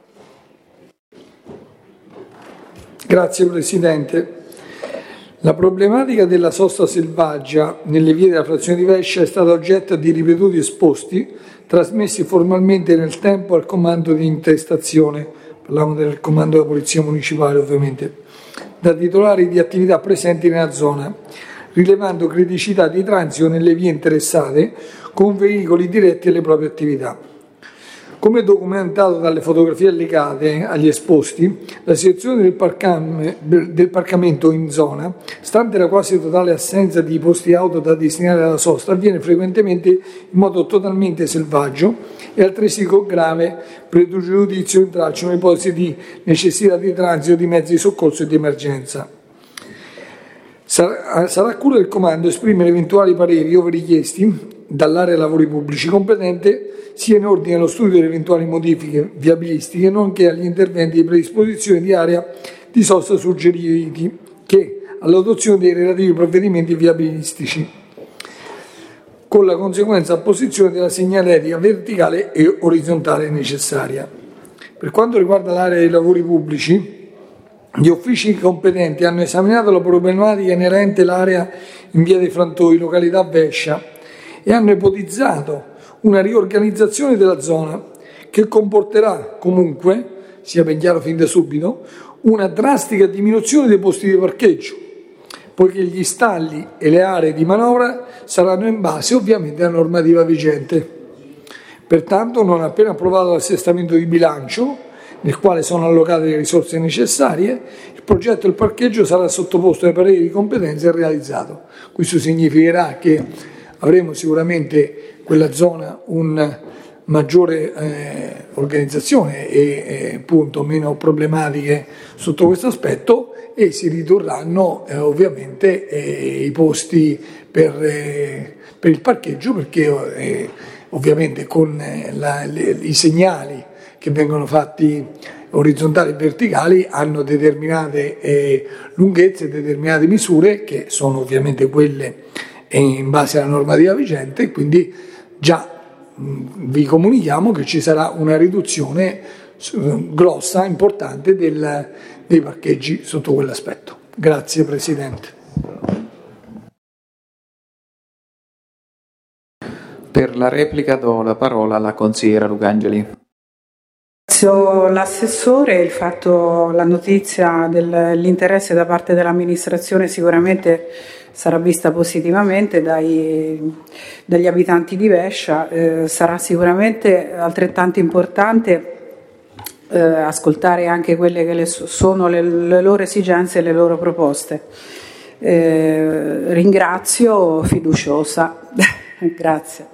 Grazie Presidente. La problematica della sosta selvaggia nelle vie della frazione di Vescia è stata oggetto di ripetuti esposti trasmessi formalmente nel tempo al comando di intestazione, parliamo del comando della Polizia Municipale ovviamente, da titolari di attività presenti nella zona, rilevando criticità di transito nelle vie interessate con veicoli diretti alle proprie attività. Come documentato dalle fotografie allegate agli esposti, la situazione del, parcam- del parcamento in zona, stante la quasi totale assenza di posti auto da destinare alla sosta, avviene frequentemente in modo totalmente selvaggio e altresì con grave pregiudizio intralciano ipotesi di necessità di transito di mezzi di soccorso e di emergenza. Sarà, sarà cura del comando esprimere eventuali pareri ove richiesti dall'area lavori pubblici competente sia in ordine allo studio delle eventuali modifiche viabilistiche nonché agli interventi di predisposizione di area di sosta suggeriti che all'adozione dei relativi provvedimenti viabilistici con la conseguenza apposizione della segnaletica verticale e orizzontale necessaria. Per quanto riguarda l'area dei lavori pubblici, gli uffici competenti hanno esaminato la problematica inerente all'area in via dei Frantoi, località Vescia, e hanno ipotizzato una riorganizzazione della zona che comporterà comunque, sia ben chiaro fin da subito, una drastica diminuzione dei posti di parcheggio, poiché gli stalli e le aree di manovra saranno in base ovviamente alla normativa vigente. Pertanto, non appena approvato l'assestamento di bilancio, nel quale sono allocate le risorse necessarie, il progetto del parcheggio sarà sottoposto ai pareri di competenza e realizzato. Questo significherà che avremo sicuramente quella zona un maggiore eh, organizzazione e eh, appunto meno problematiche sotto questo aspetto e si ridurranno eh, ovviamente eh, i posti per, eh, per il parcheggio perché eh, ovviamente con eh, la, le, i segnali che vengono fatti orizzontali e verticali hanno determinate eh, lunghezze, determinate misure che sono ovviamente quelle in base alla normativa vigente, quindi già mh, vi comunichiamo che ci sarà una riduzione uh, grossa, importante del, dei parcheggi sotto quell'aspetto. Grazie Presidente. Per la replica do la parola alla consigliera Lucangeli. L'assessore, il fatto, la notizia dell'interesse da parte dell'amministrazione sicuramente sarà vista positivamente dai, dagli abitanti di Vescia, eh, sarà sicuramente altrettanto importante eh, ascoltare anche quelle che le, sono le, le loro esigenze e le loro proposte. Eh, ringrazio fiduciosa. Grazie.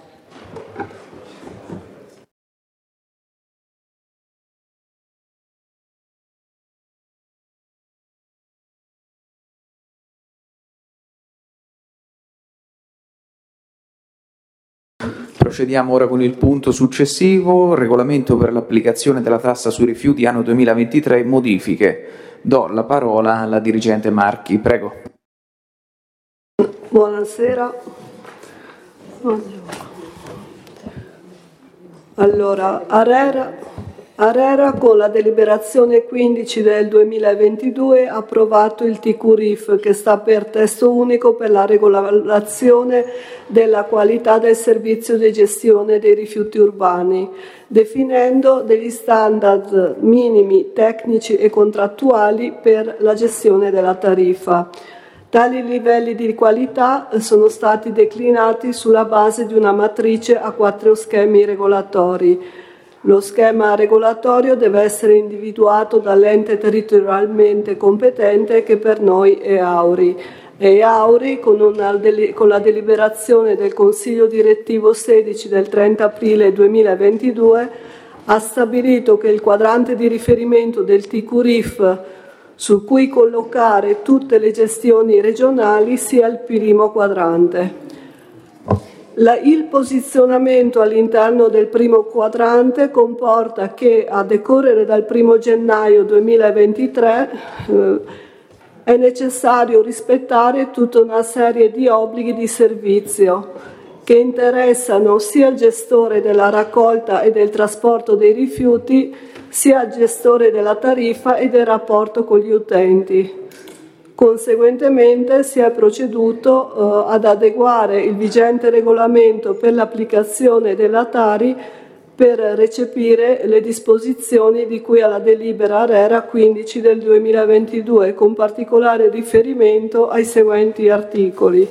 Procediamo ora con il punto successivo, regolamento per l'applicazione della tassa sui rifiuti anno duemilaventitré, modifiche. Do la parola alla dirigente Marchi, prego. Buonasera. Allora, Arera, Arera con la deliberazione quindici del duemilaventidue ha approvato il T Q R I F che sta per testo unico per la regolazione della qualità del servizio di gestione dei rifiuti urbani, definendo degli standard minimi tecnici e contrattuali per la gestione della tariffa. Tali livelli di qualità sono stati declinati sulla base di una matrice a quattro schemi regolatori. Lo schema regolatorio deve essere individuato dall'ente territorialmente competente che per noi è Auri. e Auri, con, una, con la deliberazione del Consiglio direttivo sedici del trenta aprile duemilaventidue, ha stabilito che il quadrante di riferimento del T Q R I F su cui collocare tutte le gestioni regionali sia il primo quadrante. La, il posizionamento all'interno del primo quadrante comporta che a decorrere dal primo gennaio duemilaventitré eh, è necessario rispettare tutta una serie di obblighi di servizio che interessano sia il gestore della raccolta e del trasporto dei rifiuti, sia il gestore della tariffa e del rapporto con gli utenti. Conseguentemente si è proceduto eh, ad adeguare il vigente regolamento per l'applicazione della Tari per recepire le disposizioni di cui alla delibera ARERA quindici del duemilaventidue, con particolare riferimento ai seguenti articoli.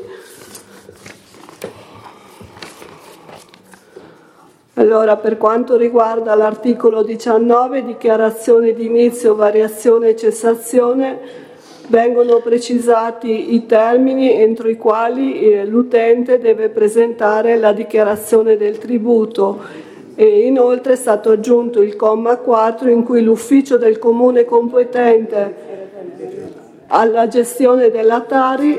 Allora, per quanto riguarda l'articolo diciannove, dichiarazione di inizio, variazione e cessazione, vengono precisati i termini entro i quali eh, l'utente deve presentare la dichiarazione del tributo e inoltre è stato aggiunto il comma quattro in cui l'ufficio del comune competente alla gestione della Tari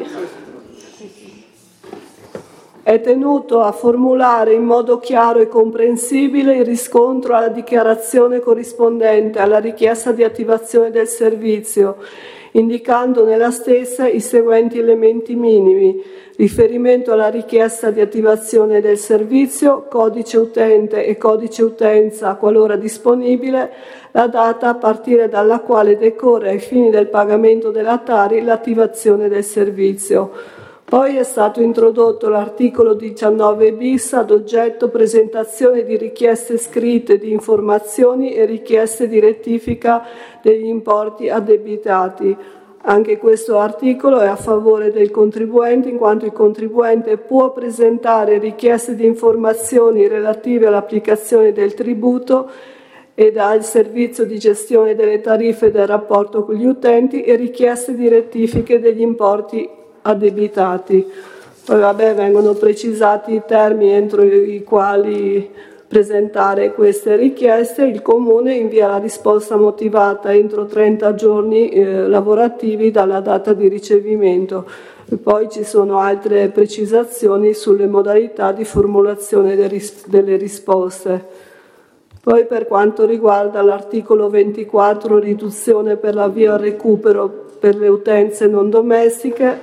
è tenuto a formulare in modo chiaro e comprensibile il riscontro alla dichiarazione corrispondente alla richiesta di attivazione del servizio, indicando nella stessa i seguenti elementi minimi: riferimento alla richiesta di attivazione del servizio, codice utente e codice utenza qualora disponibile, la data a partire dalla quale decorre ai fini del pagamento della Tari l'attivazione del servizio. Poi è stato introdotto l'articolo diciannove bis ad oggetto presentazione di richieste scritte di informazioni e richieste di rettifica degli importi addebitati. Anche questo articolo è a favore del contribuente, in quanto il contribuente può presentare richieste di informazioni relative all'applicazione del tributo ed al servizio di gestione delle tariffe del rapporto con gli utenti e richieste di rettifiche degli importi addebitati. Poi vabbè, vengono precisati i termini entro i quali presentare queste richieste. Il Comune invia la risposta motivata entro trenta giorni eh, lavorativi dalla data di ricevimento. E poi ci sono altre precisazioni sulle modalità di formulazione de ris- delle risposte. Poi per quanto riguarda l'articolo ventiquattro, riduzione per l'avvio al recupero per le utenze non domestiche,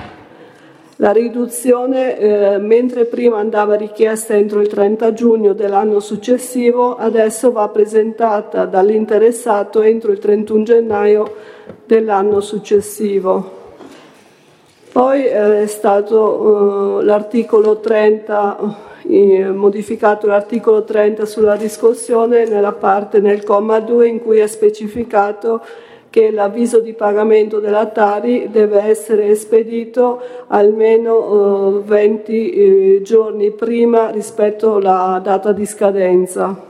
la riduzione, eh, mentre prima andava richiesta entro il trenta giugno dell'anno successivo, adesso va presentata dall'interessato entro il trentuno gennaio dell'anno successivo. Poi eh, è stato eh, l'articolo trenta, eh, modificato l'articolo trenta sulla riscossione nella parte nel comma due in cui è specificato che l'avviso di pagamento della Tari deve essere espedito almeno eh, venti eh, giorni prima rispetto alla data di scadenza.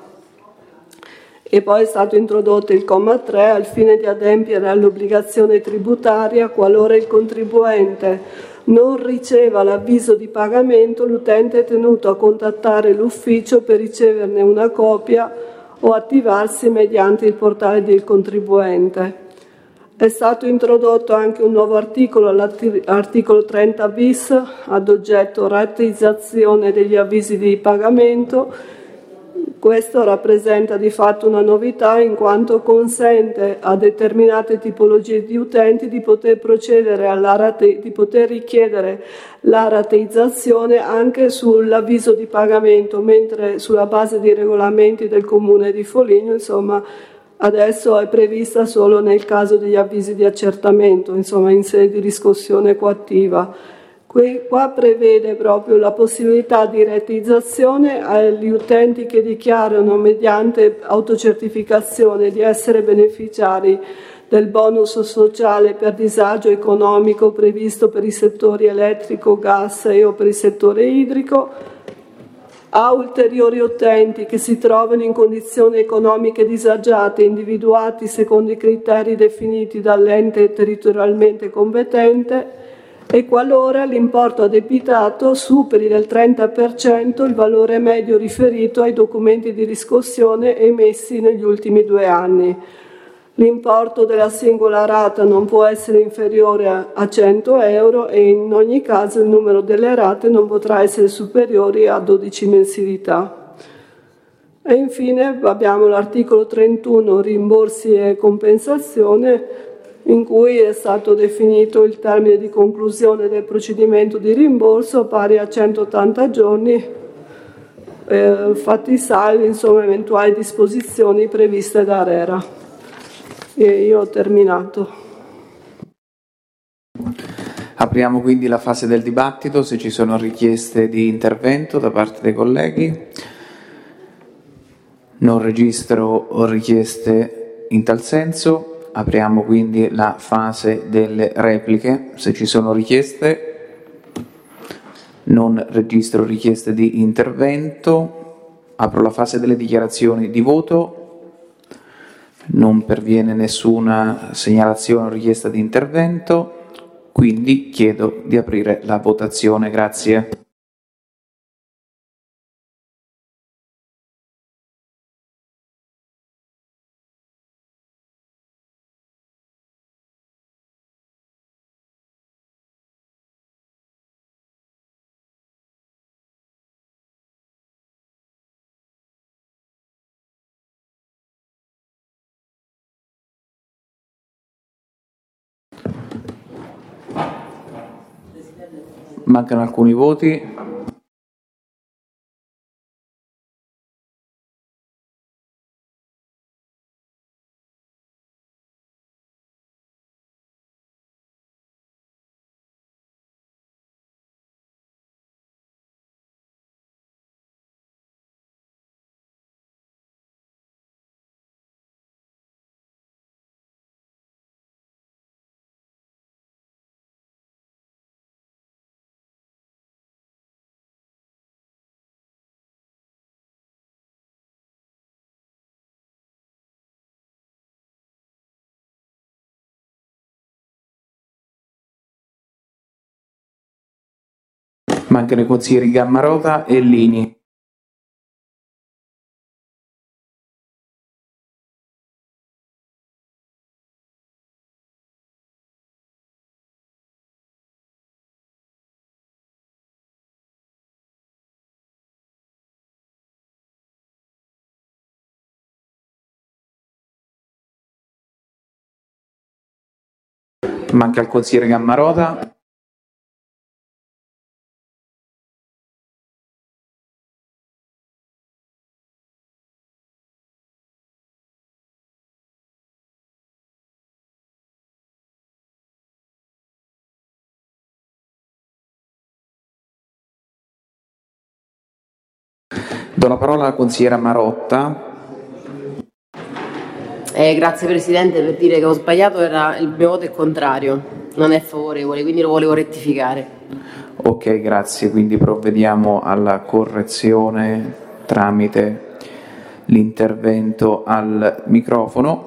E poi è stato introdotto il comma tre al fine di adempiere all'obbligazione tributaria qualora il contribuente non riceva l'avviso di pagamento, l'utente è tenuto a contattare l'ufficio per riceverne una copia o attivarsi mediante il portale del contribuente. È stato introdotto anche un nuovo articolo, l'articolo trenta bis, ad oggetto rateizzazione degli avvisi di pagamento. Questo rappresenta di fatto una novità in quanto consente a determinate tipologie di utenti di poter procedere alla rate, di poter richiedere la rateizzazione anche sull'avviso di pagamento, mentre sulla base dei regolamenti del Comune di Foligno, insomma, adesso è prevista solo nel caso degli avvisi di accertamento, insomma in sede di riscossione coattiva. Qua prevede proprio la possibilità di rateizzazione agli utenti che dichiarano mediante autocertificazione di essere beneficiari del bonus sociale per disagio economico previsto per i settori elettrico, gas e o per il settore idrico, a ulteriori utenti che si trovano in condizioni economiche disagiate individuati secondo i criteri definiti dall'ente territorialmente competente e qualora l'importo addebitato superi del trenta per cento il valore medio riferito ai documenti di riscossione emessi negli ultimi due anni. L'importo della singola rata non può essere inferiore a, a cento euro e in ogni caso il numero delle rate non potrà essere superiore a dodici mensilità. E infine abbiamo l'articolo trentuno, rimborsi e compensazione, in cui è stato definito il termine di conclusione del procedimento di rimborso pari a centottanta giorni, eh, fatti salvi insomma eventuali disposizioni previste da ARERA. E io ho terminato. Apriamo quindi la fase del dibattito, se ci sono richieste di intervento da parte dei colleghi. Non registro richieste in tal senso. Apriamo quindi la fase delle repliche, se ci sono richieste. Non registro richieste di intervento. Apro la fase delle dichiarazioni di voto. Non perviene nessuna segnalazione o richiesta di intervento, quindi chiedo di aprire la votazione. Grazie. Mancano alcuni voti. Mancano i consiglieri Gammarota e Lini. Manca il consigliere Gammarota. Do la parola alla consigliera Marotta. Eh, grazie Presidente, per dire che ho sbagliato, era, il mio voto è contrario, non è favorevole, quindi lo volevo rettificare. Ok, grazie, quindi provvediamo alla correzione tramite l'intervento al microfono.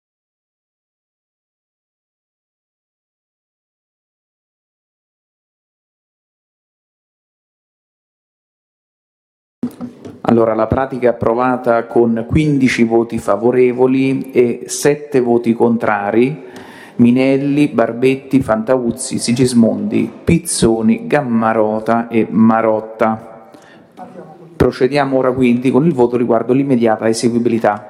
Allora, la pratica è approvata con quindici voti favorevoli e sette voti contrari. Minelli, Barbetti, Fantauzzi, Sigismondi, Pizzoni, Gammarota e Marotta. Procediamo ora quindi con il voto riguardo l'immediata eseguibilità.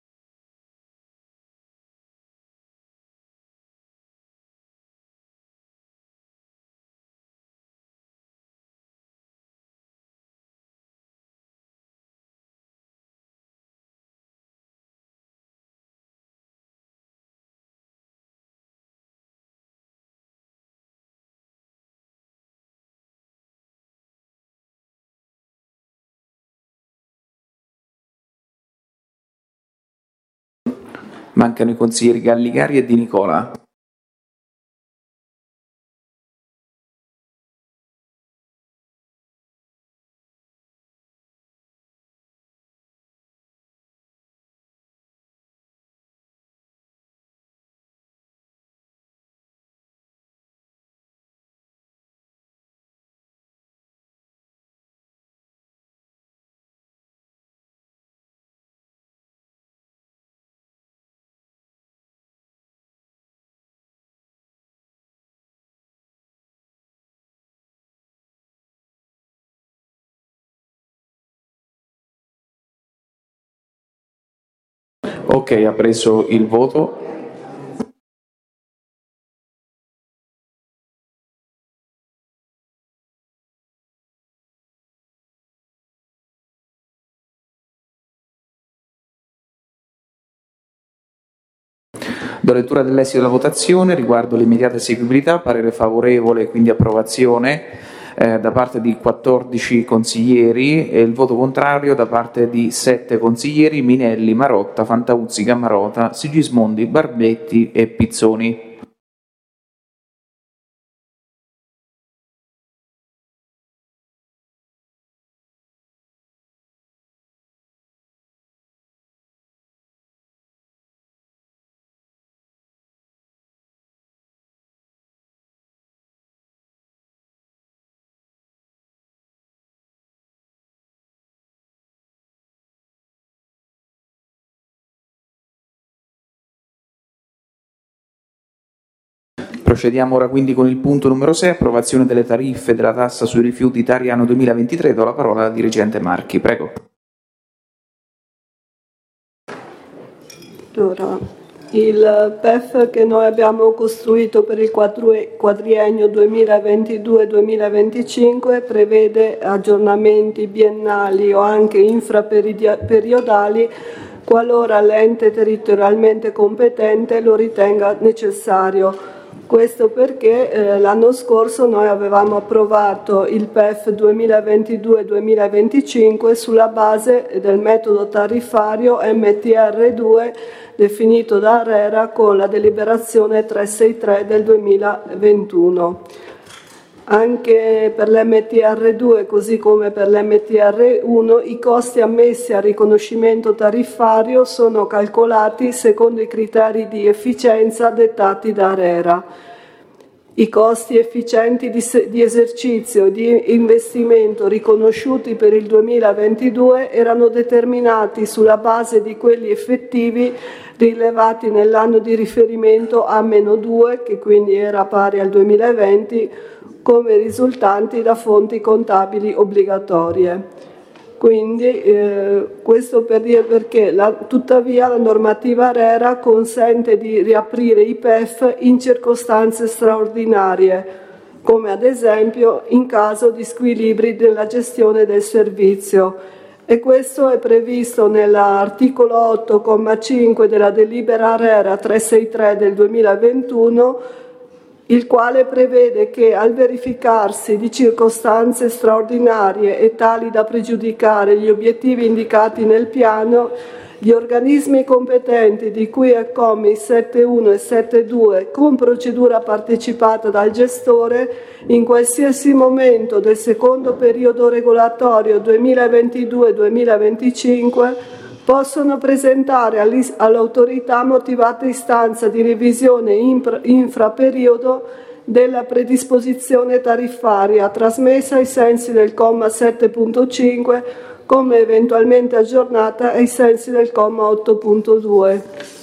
Mancano i consiglieri Galligari e Di Nicola. Ok, ha preso il voto. Do lettura dell'esito della votazione. Riguardo l'immediata eseguibilità, parere favorevole, quindi approvazione eh, da parte di quattordici consiglieri e il voto contrario da parte di sette consiglieri: Minelli, Marotta, Fantauzzi, Gammarota, Sigismondi, Barbetti e Pizzoni. Procediamo ora quindi con il punto numero sei, approvazione delle tariffe della tassa sui rifiuti Tariano duemilaventitré. Do la parola al dirigente Marchi, prego. Allora, il P E F che noi abbiamo costruito per il quadriennio duemilaventidue duemilaventicinque prevede aggiornamenti biennali o anche infraperiodali qualora l'ente territorialmente competente lo ritenga necessario. Questo perché eh, l'anno scorso noi avevamo approvato il P E F duemilaventidue duemilaventicinque sulla base del metodo tariffario M T R due definito da ARERA con la deliberazione trecentosessantatré del duemilaventuno. Anche per l'M T R due, così come per l'M T R uno, i costi ammessi al riconoscimento tariffario sono calcolati secondo i criteri di efficienza dettati da ARERA. I costi efficienti di, di esercizio e di investimento riconosciuti per il duemilaventidue erano determinati sulla base di quelli effettivi rilevati nell'anno di riferimento A meno due, che quindi era pari al duemilaventi, come risultanti da fonti contabili obbligatorie. Quindi eh, questo per dire perché la, tuttavia la normativa ARERA consente di riaprire i P E F in circostanze straordinarie, come ad esempio in caso di squilibri della gestione del servizio. E questo è previsto nell'articolo otto comma cinque della delibera ARERA trecentosessantatré del duemilaventuno, il quale prevede che al verificarsi di circostanze straordinarie e tali da pregiudicare gli obiettivi indicati nel piano, gli organismi competenti di cui ai commi sette punto uno e sette punto due con procedura partecipata dal gestore in qualsiasi momento del secondo periodo regolatorio duemilaventidue duemilaventicinque possono presentare all'autorità motivata istanza di revisione infraperiodo della predisposizione tariffaria trasmessa ai sensi del comma sette punto cinque come eventualmente aggiornata ai sensi del comma otto punto due.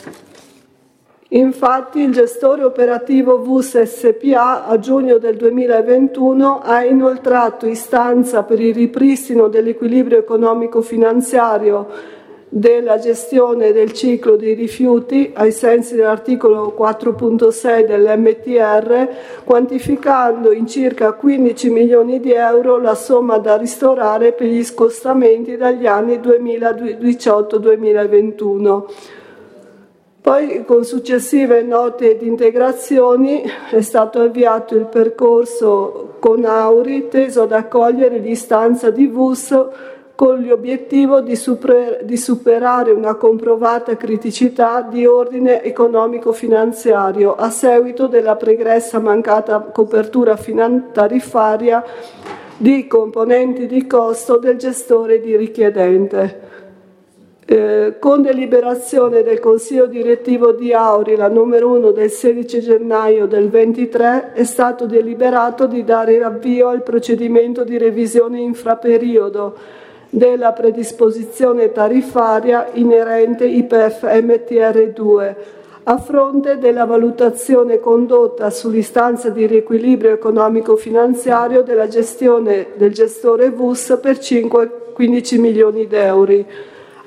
Infatti il gestore operativo V U S S P A a giugno del duemilaventuno ha inoltrato istanza per il ripristino dell'equilibrio economico-finanziario della gestione del ciclo dei rifiuti ai sensi dell'articolo quattro punto sei dell'M T R, quantificando in circa quindici milioni di euro la somma da ristorare per gli scostamenti dagli anni duemiladiciotto duemilaventuno. Poi, con successive note ed integrazioni, è stato avviato il percorso con Auri teso ad accogliere l'istanza di V U S con l'obiettivo di, super, di superare una comprovata criticità di ordine economico-finanziario a seguito della pregressa mancata copertura tariffaria di componenti di costo del gestore di richiedente. Eh, con deliberazione del Consiglio direttivo di Auri, la numero uno del sedici gennaio del ventitré, è stato deliberato di dare avvio al procedimento di revisione infraperiodo della predisposizione tariffaria inerente I P E F M T R due, a fronte della valutazione condotta sull'istanza di riequilibrio economico-finanziario della gestione del gestore V U S per quindici milioni di euro,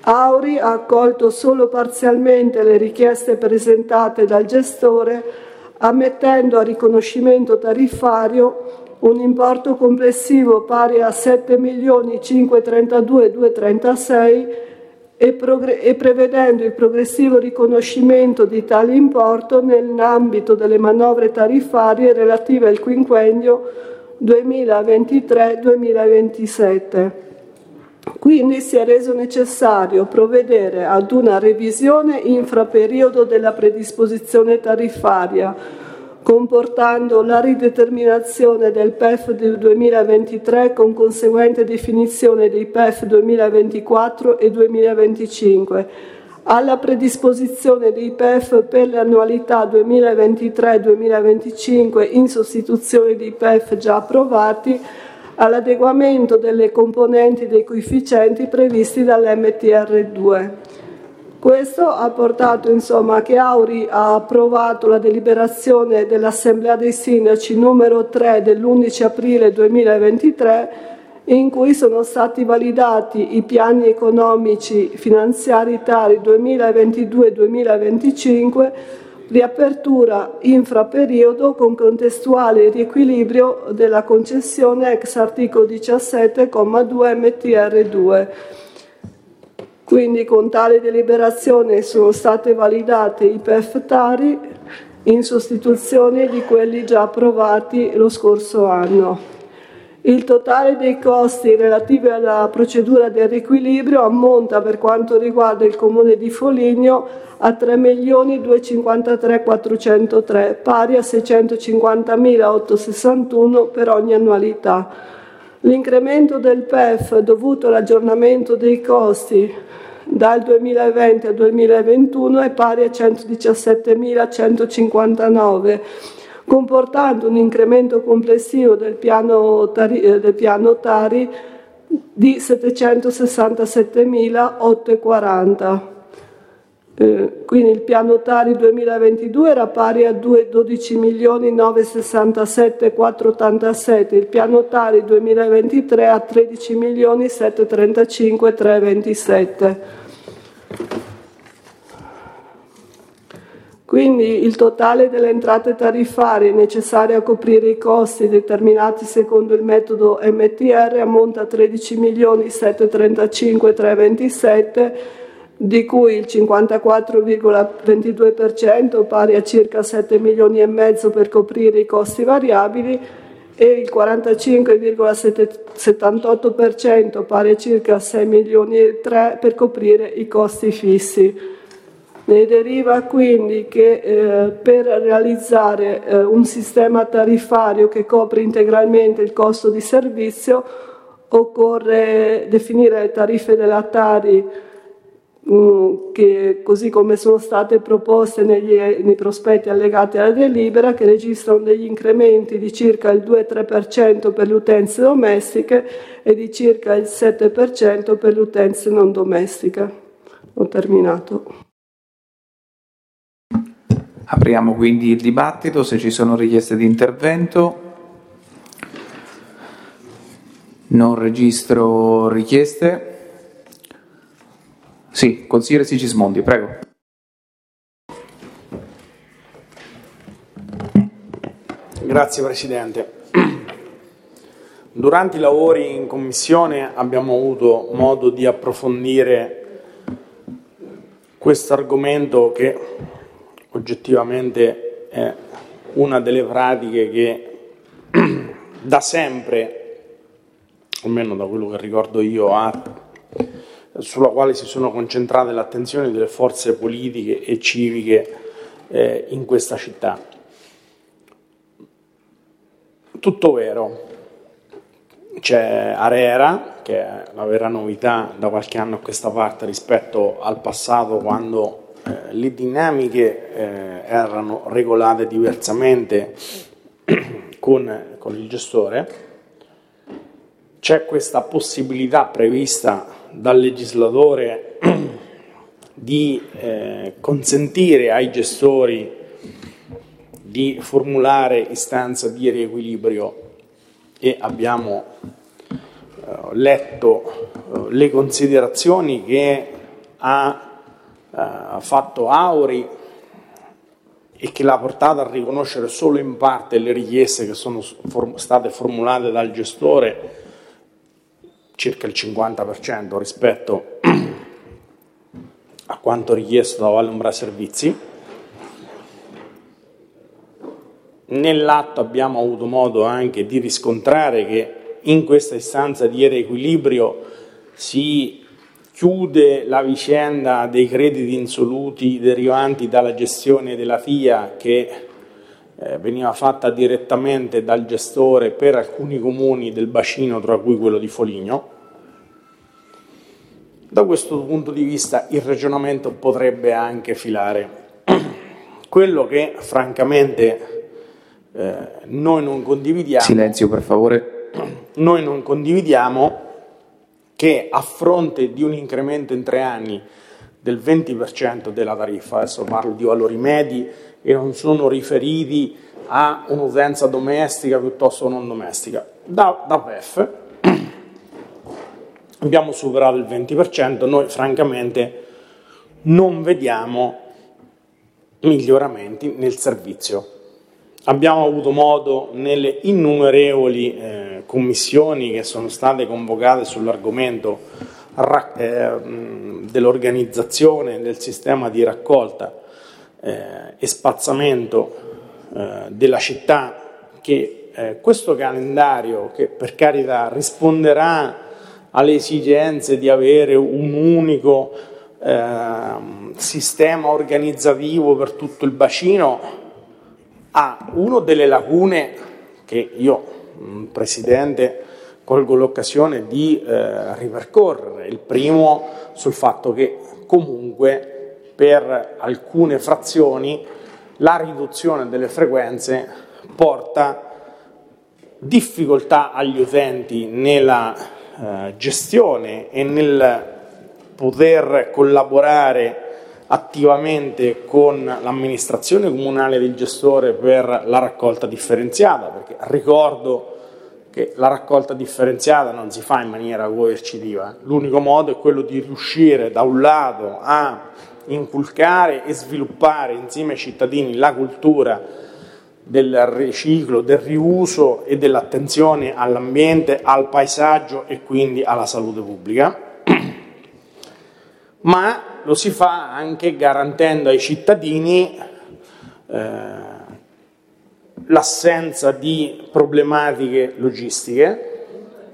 Auri ha accolto solo parzialmente le richieste presentate dal gestore, ammettendo a riconoscimento tariffario un importo complessivo pari a sette milioni cinquecentotrentadue mila duecentotrentasei e, progr- e prevedendo il progressivo riconoscimento di tale importo nell'ambito delle manovre tariffarie relative al quinquennio duemilaventitré duemilaventisette. Quindi si è reso necessario provvedere ad una revisione infraperiodo della predisposizione tariffaria, comportando la rideterminazione del P E F del duemilaventitré con conseguente definizione dei P E F duemilaventiquattro e duemilaventicinque, alla predisposizione dei P E F per le annualità duemilaventitré duemilaventicinque in sostituzione dei P E F già approvati, all'adeguamento delle componenti dei coefficienti previsti dall'M T R due. Questo ha portato insomma che Auri ha approvato la deliberazione dell'Assemblea dei Sindaci numero tre dell'undici aprile duemilaventitré, in cui sono stati validati i piani economici finanziari tari duemilaventidue duemilaventicinque, riapertura infraperiodo con contestuale riequilibrio della concessione ex articolo diciassette comma due M T R due. Quindi con tale deliberazione sono state validate i P E F tari in sostituzione di quelli già approvati lo scorso anno. Il totale dei costi relativi alla procedura del riequilibrio ammonta, per quanto riguarda il Comune di Foligno, a tre milioni duecentocinquantatré mila quattrocentotré, pari a seicentocinquantamila ottocentosessantuno per ogni annualità. L'incremento del P E F dovuto all'aggiornamento dei costi dal duemilaventi al duemilaventuno è pari a centodiciassettemila centocinquantanove, comportando un incremento complessivo del piano tari, eh, del piano tari di settecentosessantasettemila ottocentoquaranta. Eh, quindi il piano tari duemilaventidue era pari a dodici milioni novecentosessantasette mila quattrocentottantasette, il piano tari duemilaventitré a tredici milioni settecentotrentacinque mila trecentoventisette. Quindi il totale delle entrate tariffarie necessarie a coprire i costi determinati secondo il metodo M T R ammonta a tredici milioni settecentotrentacinque mila trecentoventisette, di cui il cinquantaquattro virgola ventidue per cento pari a circa sette milioni e mezzo per coprire i costi variabili e il quarantacinque virgola settantotto per cento pari a circa sei milioni e tre per coprire i costi fissi. Ne deriva quindi che eh, per realizzare eh, un sistema tariffario che copre integralmente il costo di servizio occorre definire le tariffe della Tari mh, che così come sono state proposte negli, nei prospetti allegati alla delibera, che registrano degli incrementi di circa il due tre per cento per le utenze domestiche e di circa il sette per cento per le utenze non domestiche. Ho terminato. Apriamo quindi il dibattito, se ci sono richieste di intervento. Non registro richieste. Sì, consigliere Sigismondi, prego. Grazie Presidente. Durante i lavori in Commissione abbiamo avuto modo di approfondire questo argomento che oggettivamente è una delle pratiche che da sempre, almeno da quello che ricordo io, ha, sulla quale si sono concentrate l'attenzione delle forze politiche e civiche eh, in questa città. Tutto vero, c'è ARERA, che è la vera novità da qualche anno a questa parte rispetto al passato, quando Eh, le dinamiche eh, erano regolate diversamente con, con il gestore. C'è questa possibilità prevista dal legislatore di eh, consentire ai gestori di formulare istanza di riequilibrio e abbiamo eh, letto eh, le considerazioni che ha eh, fatto Auri e che l'ha portata a riconoscere solo in parte le richieste che sono form- state formulate dal gestore, circa il cinquanta per cento rispetto a quanto richiesto da Valle Umbra Servizi. Nell'atto abbiamo avuto modo anche di riscontrare che in questa istanza di riequilibrio si chiude la vicenda dei crediti insoluti derivanti dalla gestione della F I A che eh, veniva fatta direttamente dal gestore per alcuni comuni del bacino, tra cui quello di Foligno. Da questo punto di vista il ragionamento potrebbe anche filare. Quello che francamente eh, noi non condividiamo. Silenzio, per favore. Noi non condividiamo che a fronte di un incremento in tre anni del venti per cento della tariffa, adesso parlo di valori medi e non sono riferiti a un'utenza domestica piuttosto non domestica, da, da P E F abbiamo superato il venti per cento, noi francamente non vediamo miglioramenti nel servizio. Abbiamo avuto modo nelle innumerevoli eh, commissioni che sono state convocate sull'argomento ra- eh, dell'organizzazione del sistema di raccolta eh, e spazzamento eh, della città, che eh, questo calendario, che per carità risponderà alle esigenze di avere un unico eh, sistema organizzativo per tutto il bacino, ha uno delle lacune che io, Presidente, colgo l'occasione di eh, ripercorrere. Il primo sul fatto che comunque per alcune frazioni la riduzione delle frequenze porta difficoltà agli utenti nella eh, gestione e nel poter collaborare attivamente con l'amministrazione comunale del gestore per la raccolta differenziata, perché ricordo che la raccolta differenziata non si fa in maniera coercitiva, l'unico modo è quello di riuscire da un lato a inculcare e sviluppare insieme ai cittadini la cultura del riciclo, del riuso e dell'attenzione all'ambiente, al paesaggio e quindi alla salute pubblica, ma lo si fa anche garantendo ai cittadini eh, l'assenza di problematiche logistiche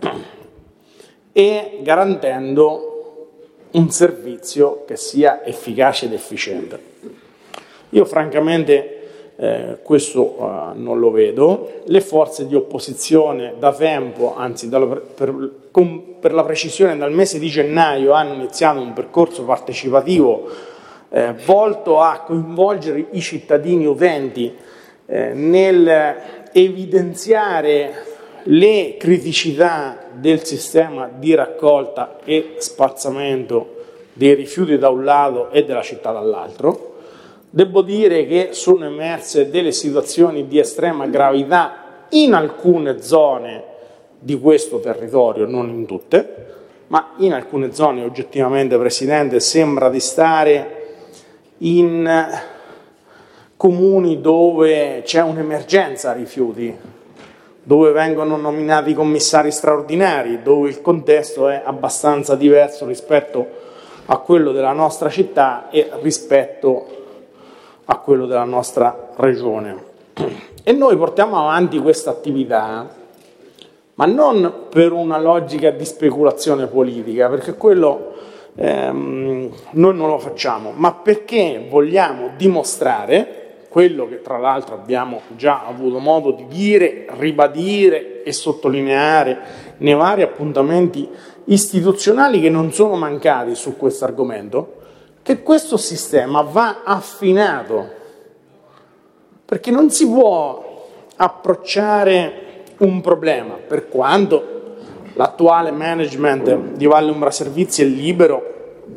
e garantendo un servizio che sia efficace ed efficiente. Io francamente eh, questo uh, non lo vedo. Le forze di opposizione da tempo, anzi dalla, per, con, per la precisione dal mese di gennaio, hanno iniziato un percorso partecipativo eh, volto a coinvolgere i cittadini utenti eh, nel evidenziare le criticità del sistema di raccolta e spazzamento dei rifiuti da un lato e della città dall'altro. Devo dire che sono emerse delle situazioni di estrema gravità in alcune zone di questo territorio, non in tutte, ma in alcune zone oggettivamente, Presidente, sembra di stare in comuni dove c'è un'emergenza rifiuti, dove vengono nominati commissari straordinari, dove il contesto è abbastanza diverso rispetto a quello della nostra città e rispetto a quello della nostra regione. E noi portiamo avanti questa attività, ma non per una logica di speculazione politica, perché quello ehm, noi non lo facciamo, ma perché vogliamo dimostrare quello che tra l'altro abbiamo già avuto modo di dire, ribadire e sottolineare nei vari appuntamenti istituzionali che non sono mancati su questo argomento, che questo sistema va affinato, perché non si può approcciare un problema, per quanto l'attuale management di Valle Umbra Servizi è libero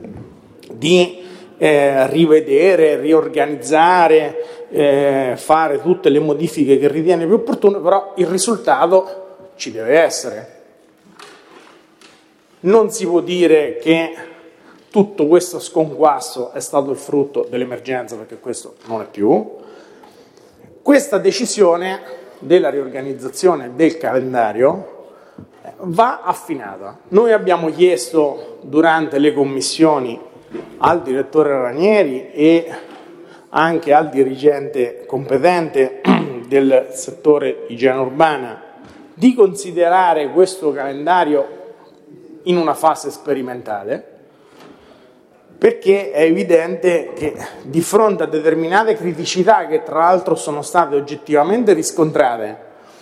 di eh, rivedere, riorganizzare, eh, fare tutte le modifiche che ritiene più opportune, però il risultato ci deve essere. Non si può dire che tutto questo sconquasso è stato il frutto dell'emergenza, perché questo non è più. Questa decisione della riorganizzazione del calendario va affinata. Noi abbiamo chiesto durante le commissioni al direttore Ranieri e anche al dirigente competente del settore igiene urbana di considerare questo calendario in una fase sperimentale, perché è evidente che di fronte a determinate criticità che tra l'altro sono state oggettivamente riscontrate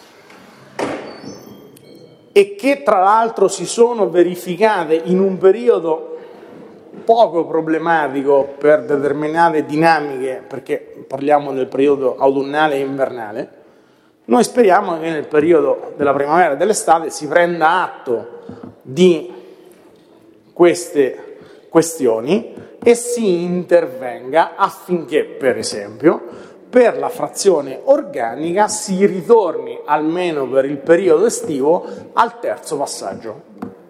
e che tra l'altro si sono verificate in un periodo poco problematico per determinate dinamiche, perché parliamo del periodo autunnale e invernale, noi speriamo che nel periodo della primavera e dell'estate si prenda atto di queste questioni e si intervenga affinché, per esempio, per la frazione organica si ritorni, almeno per il periodo estivo, al terzo passaggio.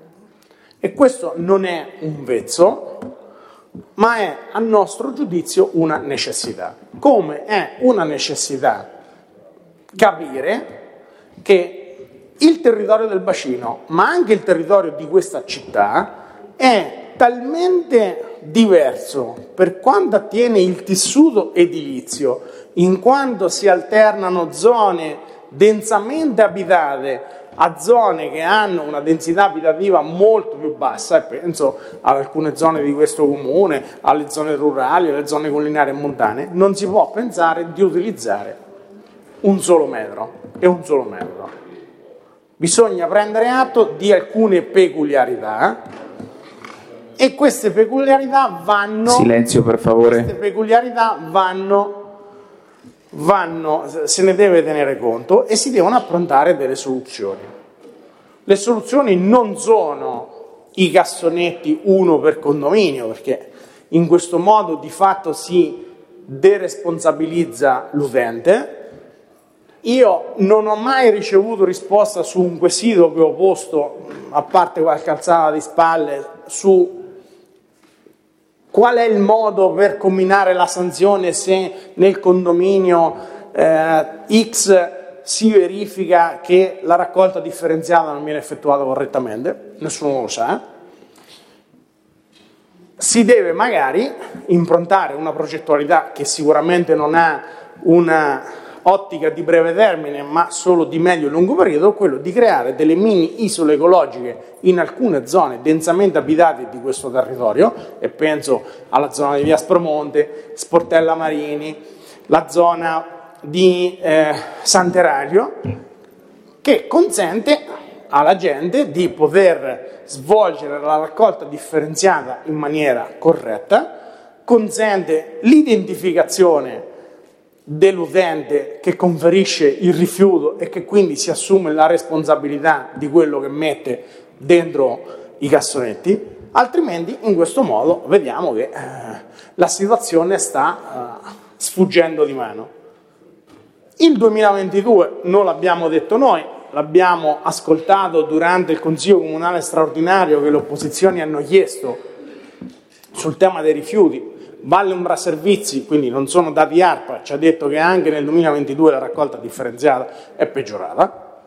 E questo non è un vezzo, ma è, a nostro giudizio, una necessità. Come è una necessità capire che il territorio del bacino, ma anche il territorio di questa città, è talmente diverso per quanto attiene il tessuto edilizio, in quanto si alternano zone densamente abitate a zone che hanno una densità abitativa molto più bassa, e penso ad alcune zone di questo comune, alle zone rurali, alle zone collinari e montane, non si può pensare di utilizzare un solo metro e un solo metro. Bisogna prendere atto di alcune peculiarità e queste peculiarità vanno... Silenzio, per favore. Queste peculiarità vanno... Vanno, se ne deve tenere conto e si devono approntare delle soluzioni. Le soluzioni non sono i cassonetti uno per condominio, perché in questo modo di fatto si deresponsabilizza l'utente. Io non ho mai ricevuto risposta su un quesito che ho posto, a parte qualche alzata di spalle, su qual è il modo per comminare la sanzione se nel condominio eh, X si verifica che la raccolta differenziata non viene effettuata correttamente? Nessuno lo sa. Si deve magari improntare una progettualità che sicuramente non ha una ottica di breve termine, ma solo di medio e lungo periodo, quello di creare delle mini isole ecologiche in alcune zone densamente abitate di questo territorio, e penso alla zona di Via Aspromonte, Sportella Marini, la zona di eh, Sant'Eraglio, che consente alla gente di poter svolgere la raccolta differenziata in maniera corretta, consente l'identificazione dell'utente che conferisce il rifiuto e che quindi si assume la responsabilità di quello che mette dentro i cassonetti, altrimenti in questo modo vediamo che eh, la situazione sta eh, sfuggendo di mano. Il duemilaventidue non l'abbiamo detto noi, l'abbiamo ascoltato durante il Consiglio Comunale straordinario che le opposizioni hanno chiesto sul tema dei rifiuti. Valle Umbra Servizi, quindi non sono dati ARPA, ci ha detto che anche nel duemilaventidue la raccolta differenziata è peggiorata,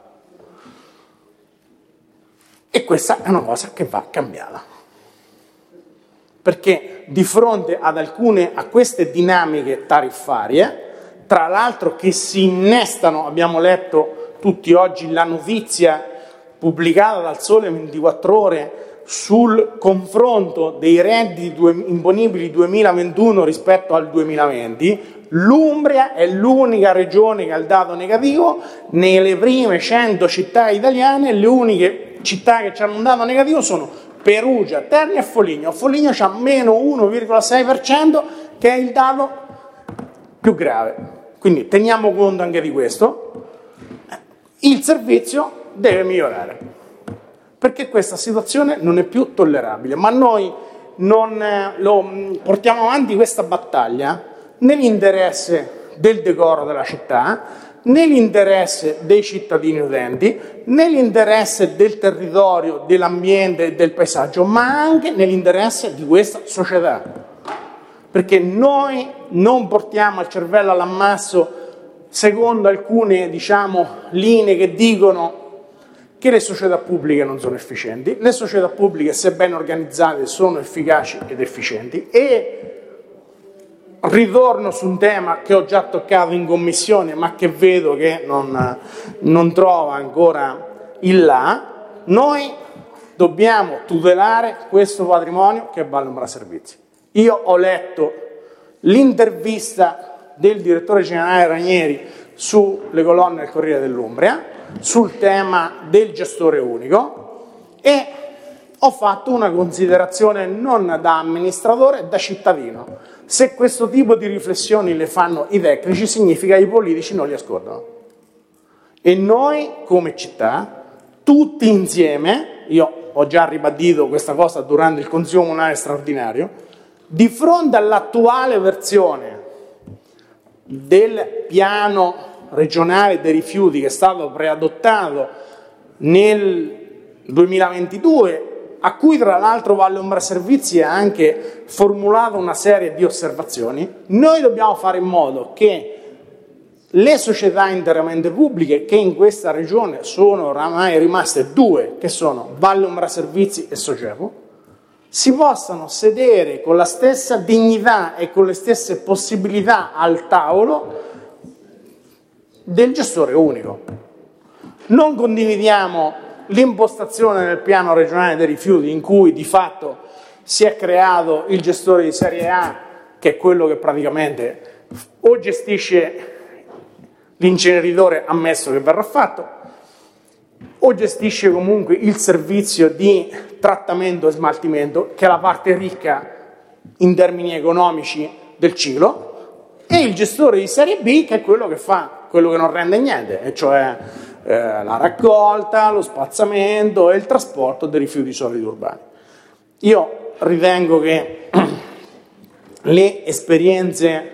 e questa è una cosa che va cambiata, perché di fronte ad alcune a queste dinamiche tariffarie, tra l'altro che si innestano, abbiamo letto tutti oggi la notizia pubblicata dal Sole ventiquattro Ore sul confronto dei redditi imponibili duemilaventuno rispetto al duemilaventi, l'Umbria è l'unica regione che ha il dato negativo. Nelle prime cento città italiane le uniche città che hanno un dato negativo sono Perugia, Terni e Foligno. Foligno c'ha meno uno virgola sei per cento, che è il dato più grave, quindi teniamo conto anche di questo. Il servizio deve migliorare, perché questa situazione non è più tollerabile, ma noi non eh, lo, portiamo avanti questa battaglia nell'interesse del decoro della città, nell'interesse dei cittadini utenti, nell'interesse del territorio, dell'ambiente e del paesaggio, ma anche nell'interesse di questa società. Perché noi non portiamo il cervello all'ammasso secondo alcune, diciamo, linee che dicono che le società pubbliche non sono efficienti. Le società pubbliche, se ben organizzate, sono efficaci ed efficienti. E ritorno su un tema che ho già toccato in commissione, ma che vedo che non, non trova ancora il là. Noi dobbiamo tutelare questo patrimonio che è Vallombra Servizi. Io ho letto l'intervista del direttore generale Ranieri sulle colonne del Corriere dell'Umbria, sul tema del gestore unico, e ho fatto una considerazione non da amministratore, da cittadino. Se questo tipo di riflessioni le fanno i tecnici, significa che i politici non li ascoltano. E noi, come città, tutti insieme, io ho già ribadito questa cosa durante il Consiglio Comunale straordinario, di fronte all'attuale versione del piano regionale dei rifiuti che è stato preadottato nel duemilaventidue, a cui tra l'altro Vallombra Servizi ha anche formulato una serie di osservazioni, noi dobbiamo fare in modo che le società interamente pubbliche, che in questa regione sono oramai rimaste due, che sono Vallombra Servizi e Sogepo, si possano sedere con la stessa dignità e con le stesse possibilità al tavolo del gestore unico. Non condividiamo l'impostazione del piano regionale dei rifiuti in cui di fatto si è creato il gestore di serie A, che è quello che praticamente o gestisce l'inceneritore, ammesso che verrà fatto, o gestisce comunque il servizio di trattamento e smaltimento, che è la parte ricca in termini economici del ciclo, e il gestore di serie B, che è quello che fa quello che non rende niente, e cioè eh, la raccolta, lo spazzamento e il trasporto dei rifiuti solidi urbani. Io ritengo che le esperienze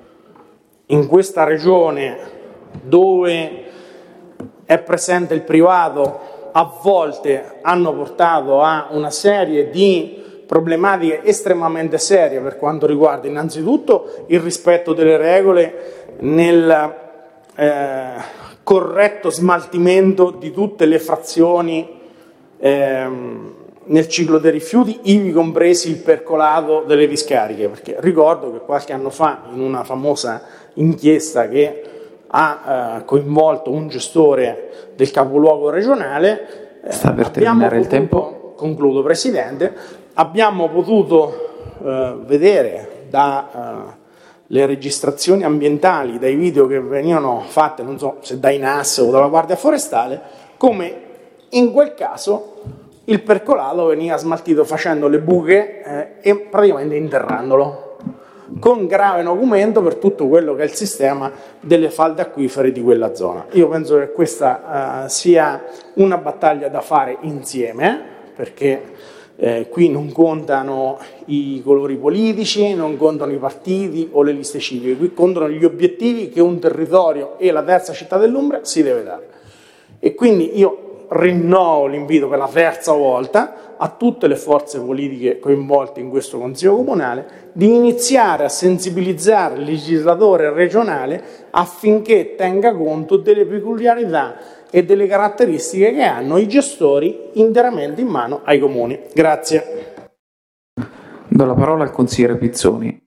in questa regione, dove è presente il privato, a volte hanno portato a una serie di problematiche estremamente serie per quanto riguarda innanzitutto il rispetto delle regole nel eh, corretto smaltimento di tutte le frazioni ehm, nel ciclo dei rifiuti, ivi compresi il percolato delle discariche, perché ricordo che qualche anno fa, in una famosa inchiesta che ha eh, coinvolto un gestore del capoluogo regionale, eh, sta per terminare il tempo. Concludo, Presidente. Abbiamo potuto eh, vedere da eh, le registrazioni ambientali, dai video che venivano fatte, non so se dai N A S o dalla Guardia Forestale, come in quel caso il percolato veniva smaltito facendo le buche eh, e praticamente interrandolo, con grave nocumento per tutto quello che è il sistema delle falde acquifere di quella zona. Io penso che questa eh, sia una battaglia da fare insieme, perché eh, qui non contano i colori politici, non contano i partiti o le liste civiche, qui contano gli obiettivi che un territorio e la terza città dell'Umbria si deve dare. E quindi io rinnovo l'invito per la terza volta a tutte le forze politiche coinvolte in questo Consiglio Comunale di iniziare a sensibilizzare il legislatore regionale affinché tenga conto delle peculiarità e delle caratteristiche che hanno i gestori interamente in mano ai comuni. Grazie. Do la parola al consigliere Pizzoni.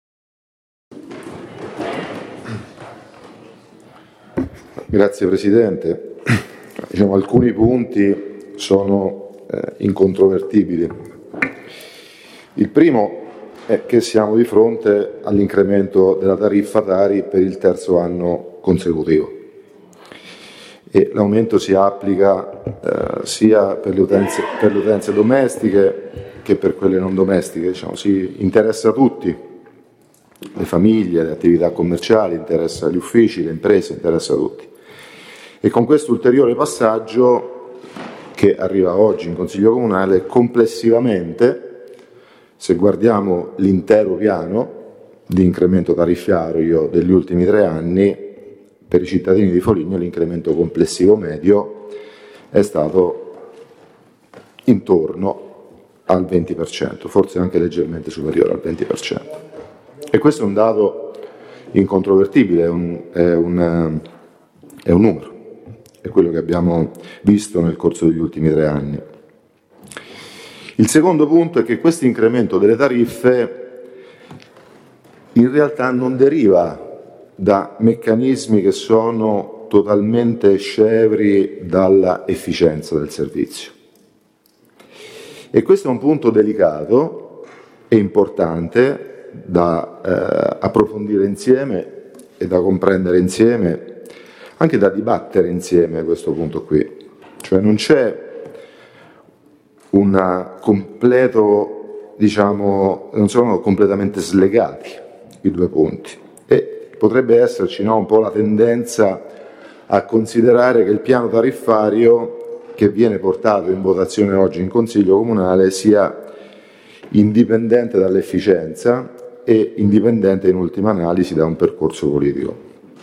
Grazie Presidente. Diciamo, alcuni punti sono eh, incontrovertibili. Il primo è che siamo di fronte all'incremento della tariffa Tari per il terzo anno consecutivo e l'aumento si applica eh, sia per le, utenze, per le utenze domestiche che per quelle non domestiche. Diciamo, si interessa tutti, le famiglie, le attività commerciali, interessa gli uffici, le imprese, interessa tutti. E con questo ulteriore passaggio che arriva oggi in Consiglio Comunale, complessivamente, se guardiamo l'intero piano di incremento tariffario degli ultimi tre anni, per i cittadini di Foligno l'incremento complessivo medio è stato intorno al venti per cento, forse anche leggermente superiore al venti per cento. E questo è un dato incontrovertibile, è un, è un, è un numero, è quello che abbiamo visto nel corso degli ultimi tre anni. Il secondo punto è che questo incremento delle tariffe in realtà non deriva da meccanismi che sono totalmente scevri dalla efficienza del servizio. E questo è un punto delicato e importante da eh, approfondire insieme e da comprendere insieme, anche da dibattere insieme a questo punto qui. Cioè non c'è un completo, diciamo, non sono completamente slegati i due punti e potrebbe esserci, no, un po' la tendenza a considerare che il piano tariffario che viene portato in votazione oggi in Consiglio Comunale sia indipendente dall'efficienza e indipendente in ultima analisi da un percorso politico.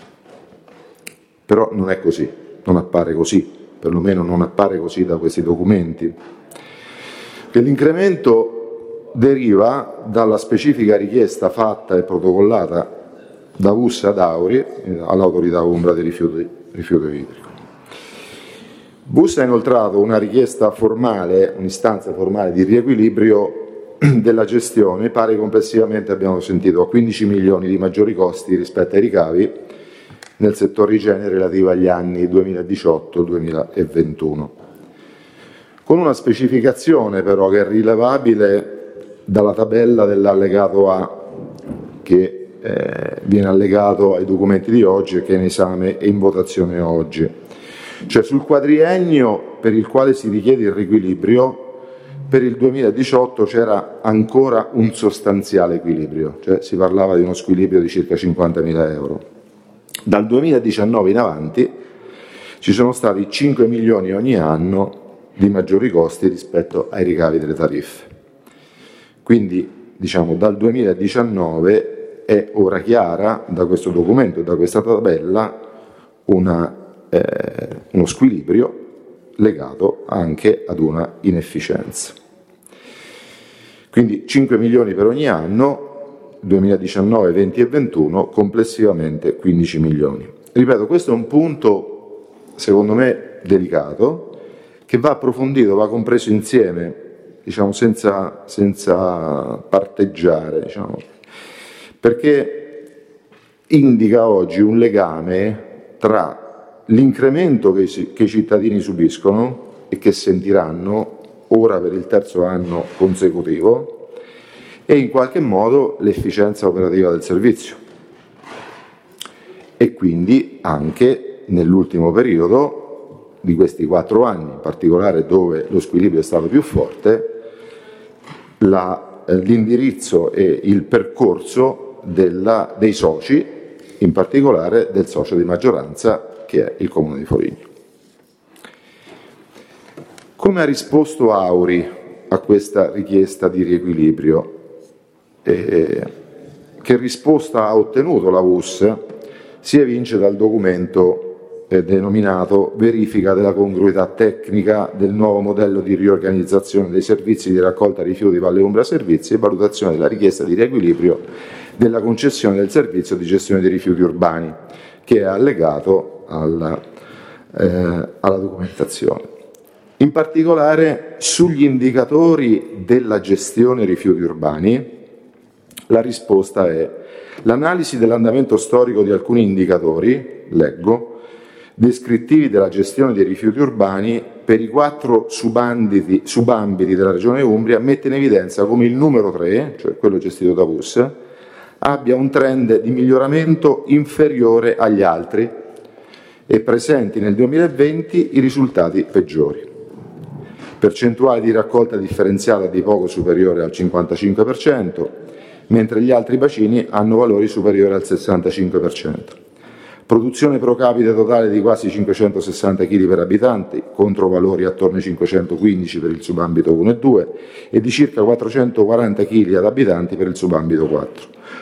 Però non è così, non appare così, perlomeno non appare così da questi documenti. Che l'incremento deriva dalla specifica richiesta fatta e protocollata da V U S ad Auri all'autorità Umbra dei rifiuti, rifiuto idrico. V U S ha inoltrato una richiesta formale, un'istanza formale di riequilibrio della gestione, pari complessivamente, abbiamo sentito, a quindici milioni di maggiori costi rispetto ai ricavi nel settore igiene relativo agli anni duemiladiciotto duemilaventuno. Con una specificazione però che è rilevabile dalla tabella dell'allegato A che eh, viene allegato ai documenti di oggi e che è in esame e in votazione oggi. Cioè sul quadriennio per il quale si richiede il riequilibrio, per il duemiladiciotto c'era ancora un sostanziale equilibrio, cioè si parlava di uno squilibrio di circa cinquantamila euro. Dal duemiladiciannove in avanti ci sono stati cinque milioni ogni anno di maggiori costi rispetto ai ricavi delle tariffe. Quindi, diciamo, dal duemiladiciannove è ora chiara da questo documento e da questa tabella una, eh, uno squilibrio legato anche ad una inefficienza. Quindi cinque milioni per ogni anno, duemiladiciannove, venti e ventuno, complessivamente quindici milioni. Ripeto, questo è un punto, secondo me, delicato, che va approfondito, va compreso insieme, diciamo, senza, senza parteggiare, diciamo, perché indica oggi un legame tra l'incremento che, che i cittadini subiscono e che sentiranno ora per il terzo anno consecutivo e in qualche modo l'efficienza operativa del servizio. E quindi anche nell'ultimo periodo di questi quattro anni, in particolare dove lo squilibrio è stato più forte, la, eh, l'indirizzo e il percorso della, dei soci, in particolare del socio di maggioranza che è il Comune di Foligno. Come ha risposto Auri a questa richiesta di riequilibrio? Eh, che risposta ha ottenuto la V U S si evince dal documento denominato verifica della congruità tecnica del nuovo modello di riorganizzazione dei servizi di raccolta rifiuti Valle Umbra Servizi e valutazione della richiesta di riequilibrio della concessione del servizio di gestione dei rifiuti urbani, che è allegato alla, eh, alla documentazione. In particolare sugli indicatori della gestione rifiuti urbani la risposta è l'analisi dell'andamento storico di alcuni indicatori, leggo, descrittivi della gestione dei rifiuti urbani per i quattro subambiti, subambiti della Regione Umbria mette in evidenza come il numero tre, cioè quello gestito da V U S, abbia un trend di miglioramento inferiore agli altri e presenti nel duemilaventi i risultati peggiori. Percentuale di raccolta differenziata di poco superiore al cinquantacinque per cento, mentre gli altri bacini hanno valori superiori al sessantacinque per cento. Produzione pro capite totale di quasi cinquecentosessanta chili per abitanti, contro valori attorno ai cinquecentoquindici per il subambito uno e due e di circa quattrocentoquaranta chili ad abitanti per il subambito quattro.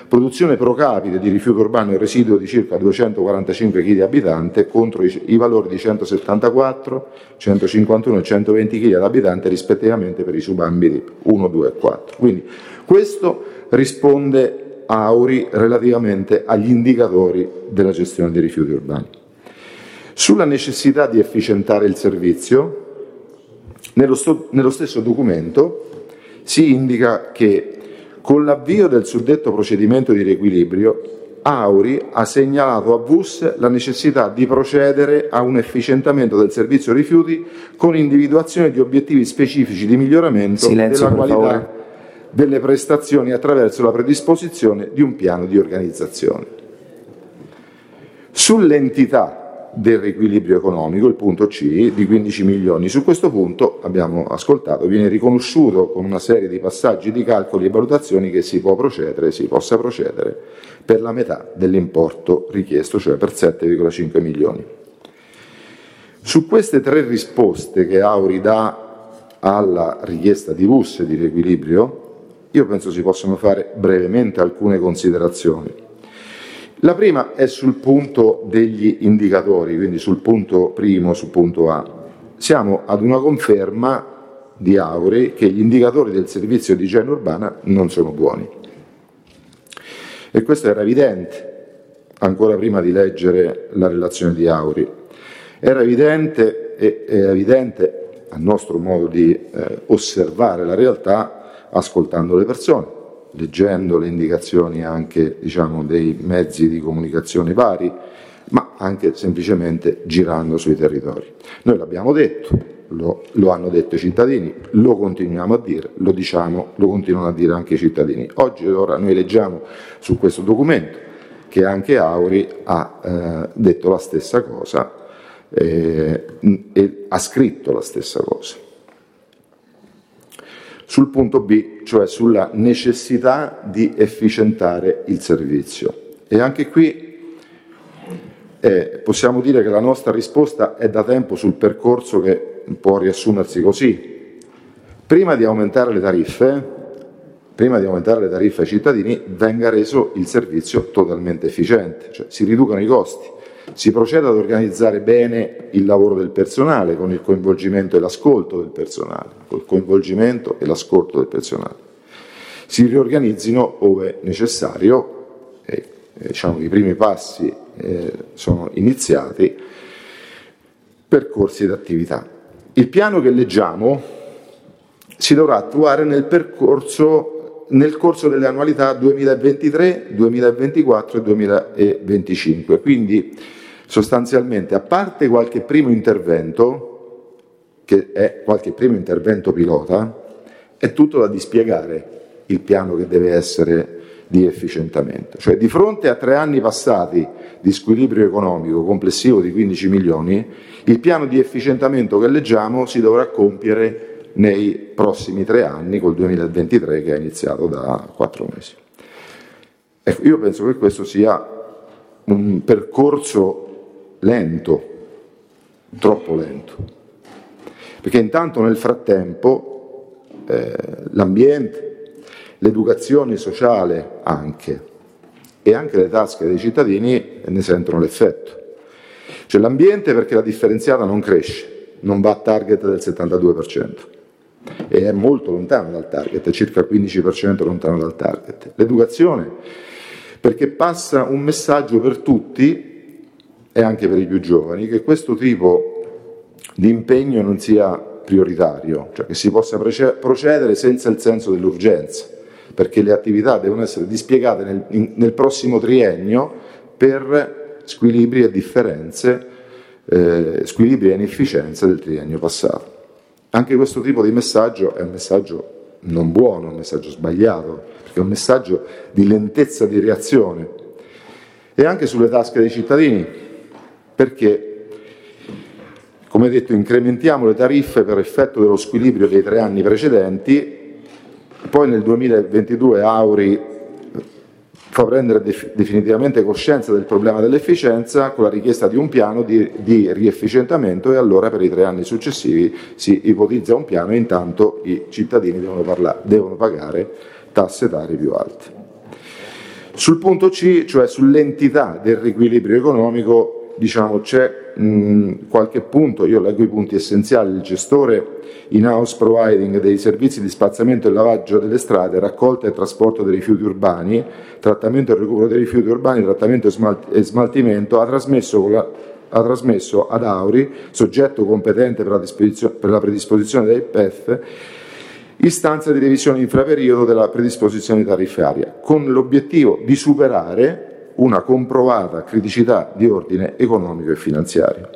produzione pro capite di rifiuto urbano e residuo di circa duecentoquarantacinque chili abitante contro i, i valori di centosettantaquattro, centocinquantuno e centoventi chili ad abitante rispettivamente per i subambiti uno, due e quattro. Quindi questo risponde a Auri relativamente agli indicatori della gestione dei rifiuti urbani. Sulla necessità di efficientare il servizio, nello, sto, nello stesso documento si indica che con l'avvio del suddetto procedimento di riequilibrio, Auri ha segnalato a V U S la necessità di procedere a un efficientamento del servizio rifiuti con individuazione di obiettivi specifici di miglioramento Silenzio, della qualità favore. delle prestazioni attraverso la predisposizione di un piano di organizzazione. Sull'entità del riequilibrio economico, il punto C, di quindici milioni, su questo punto, abbiamo ascoltato, viene riconosciuto con una serie di passaggi di calcoli e valutazioni che si può procedere, si possa procedere per la metà dell'importo richiesto, cioè per sette virgola cinque milioni. Su queste tre risposte che Auri dà alla richiesta di V U S di riequilibrio, io penso si possono fare brevemente alcune considerazioni. La prima è sul punto degli indicatori, quindi sul punto primo, sul punto A. Siamo ad una conferma di Auri che gli indicatori del servizio di igiene urbana non sono buoni. E questo era evidente, ancora prima di leggere la relazione di Auri. Era evidente, e è evidente a nostro modo di eh, osservare la realtà, ascoltando le persone, leggendo le indicazioni anche, diciamo, dei mezzi di comunicazione vari, ma anche semplicemente girando sui territori. Noi l'abbiamo detto, lo, lo hanno detto i cittadini, lo continuiamo a dire, lo diciamo, lo continuano a dire anche i cittadini. Oggi ora noi leggiamo su questo documento che anche Auri ha eh, detto la stessa cosa eh, e ha scritto la stessa cosa. Sul punto B, cioè sulla necessità di efficientare il servizio. E anche qui eh, possiamo dire che la nostra risposta è da tempo sul percorso che può riassumersi così. Prima di aumentare le tariffe, prima di aumentare le tariffe ai cittadini, venga reso il servizio totalmente efficiente, cioè si riducano i costi. Si procede ad organizzare bene il lavoro del personale con il coinvolgimento e l'ascolto del personale, col coinvolgimento e l'ascolto del personale. Si riorganizzino ove necessario, e, e, diciamo, i primi passi eh, sono iniziati, percorsi d'attività. Il piano che leggiamo si dovrà attuare nel percorso nel corso delle annualità duemilaventitré, duemilaventiquattro e duemilaventicinque, quindi sostanzialmente, a parte qualche primo intervento, che è qualche primo intervento pilota, è tutto da dispiegare il piano che deve essere di efficientamento. Cioè, di fronte a tre anni passati di squilibrio economico complessivo di quindici milioni, il piano di efficientamento che leggiamo si dovrà compiere nei prossimi tre anni, col duemilaventitré che è iniziato da quattro mesi. Ecco, io penso che questo sia un percorso lento, troppo lento, perché intanto nel frattempo eh, l'ambiente, l'educazione sociale anche, e anche le tasche dei cittadini ne sentono l'effetto. Cioè l'ambiente perché la differenziata non cresce, non va a target del settantadue per cento e è molto lontano dal target, è circa il quindici per cento lontano dal target. L'educazione perché passa un messaggio per tutti e anche per i più giovani che questo tipo di impegno non sia prioritario, cioè che si possa procedere senza il senso dell'urgenza, perché le attività devono essere dispiegate nel, in, nel prossimo triennio per squilibri e differenze, eh, squilibri e inefficienze del triennio passato. Anche questo tipo di messaggio è un messaggio non buono, un messaggio sbagliato, perché è un messaggio di lentezza di reazione. E anche sulle tasche dei cittadini, perché, come detto, incrementiamo le tariffe per effetto dello squilibrio dei tre anni precedenti, poi nel duemilaventidue Auri fa prendere def- definitivamente coscienza del problema dell'efficienza con la richiesta di un piano di, di riefficientamento, e allora per i tre anni successivi si ipotizza un piano e intanto i cittadini devono, parla- devono pagare tasse tarie più alte. Sul punto C, cioè sull'entità del riequilibrio economico, diciamo c'è mh, qualche punto, io leggo i punti essenziali: il gestore in-house providing dei servizi di spazzamento e lavaggio delle strade, raccolta e trasporto dei rifiuti urbani, trattamento e recupero dei rifiuti urbani, trattamento e, smalt- e smaltimento, ha trasmesso, con la, ha trasmesso ad Auri, soggetto competente per la, per la predisposizione dei P E F, istanza di revisione infraperiodo della predisposizione tariffaria, con l'obiettivo di superare una comprovata criticità di ordine economico e finanziario.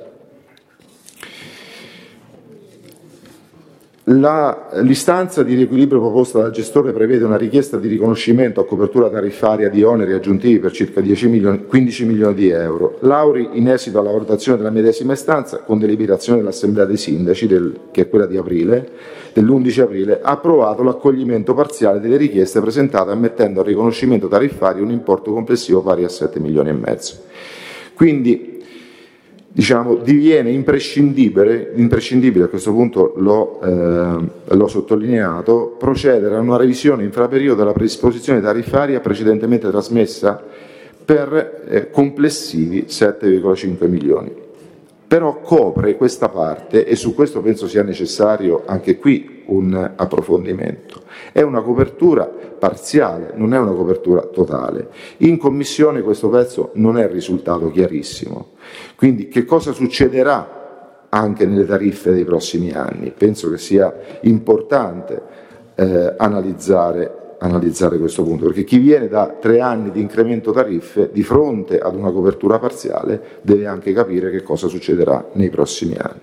La, l'istanza di riequilibrio proposta dal gestore prevede una richiesta di riconoscimento a copertura tariffaria di oneri aggiuntivi per circa dieci milioni, quindici milioni di euro. L'Auri, in esito alla valutazione della medesima istanza, con deliberazione dell'Assemblea dei Sindaci, del, che è quella di aprile, dell'undici aprile, ha approvato l'accoglimento parziale delle richieste presentate, ammettendo al riconoscimento tariffario un importo complessivo pari a sette milioni e mezzo. Quindi, diciamo, diviene imprescindibile, imprescindibile a questo punto l'ho, eh, l'ho sottolineato, procedere a una revisione infraperiodo della predisposizione tariffaria precedentemente trasmessa per eh, complessivi sette virgola cinque milioni. Però copre questa parte, e su questo penso sia necessario anche qui un approfondimento. È una copertura parziale, non è una copertura totale. In Commissione questo pezzo non è risultato chiarissimo. Quindi che cosa succederà anche nelle tariffe dei prossimi anni? Penso che sia importante eh, analizzare analizzare questo punto, perché chi viene da tre anni di incremento tariffe di fronte ad una copertura parziale deve anche capire che cosa succederà nei prossimi anni.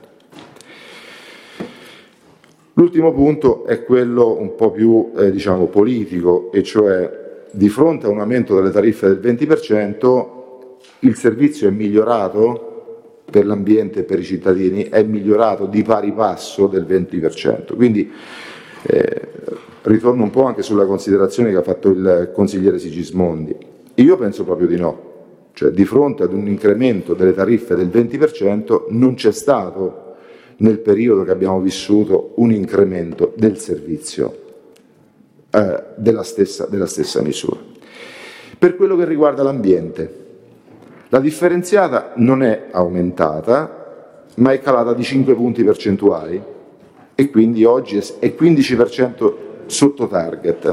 L'ultimo punto è quello un po' più eh, diciamo politico, e cioè di fronte a un aumento delle tariffe del venti per cento il servizio è migliorato per l'ambiente e per i cittadini, è migliorato di pari passo del venti per cento. Quindi eh, ritorno un po' anche sulla considerazione che ha fatto il consigliere Sigismondi. Io penso proprio di no, cioè di fronte ad un incremento delle tariffe del venti per cento non c'è stato nel periodo che abbiamo vissuto un incremento del servizio eh, della stessa, della stessa misura. Per quello che riguarda l'ambiente, la differenziata non è aumentata, ma è calata di cinque punti percentuali e quindi oggi è quindici per cento sotto target.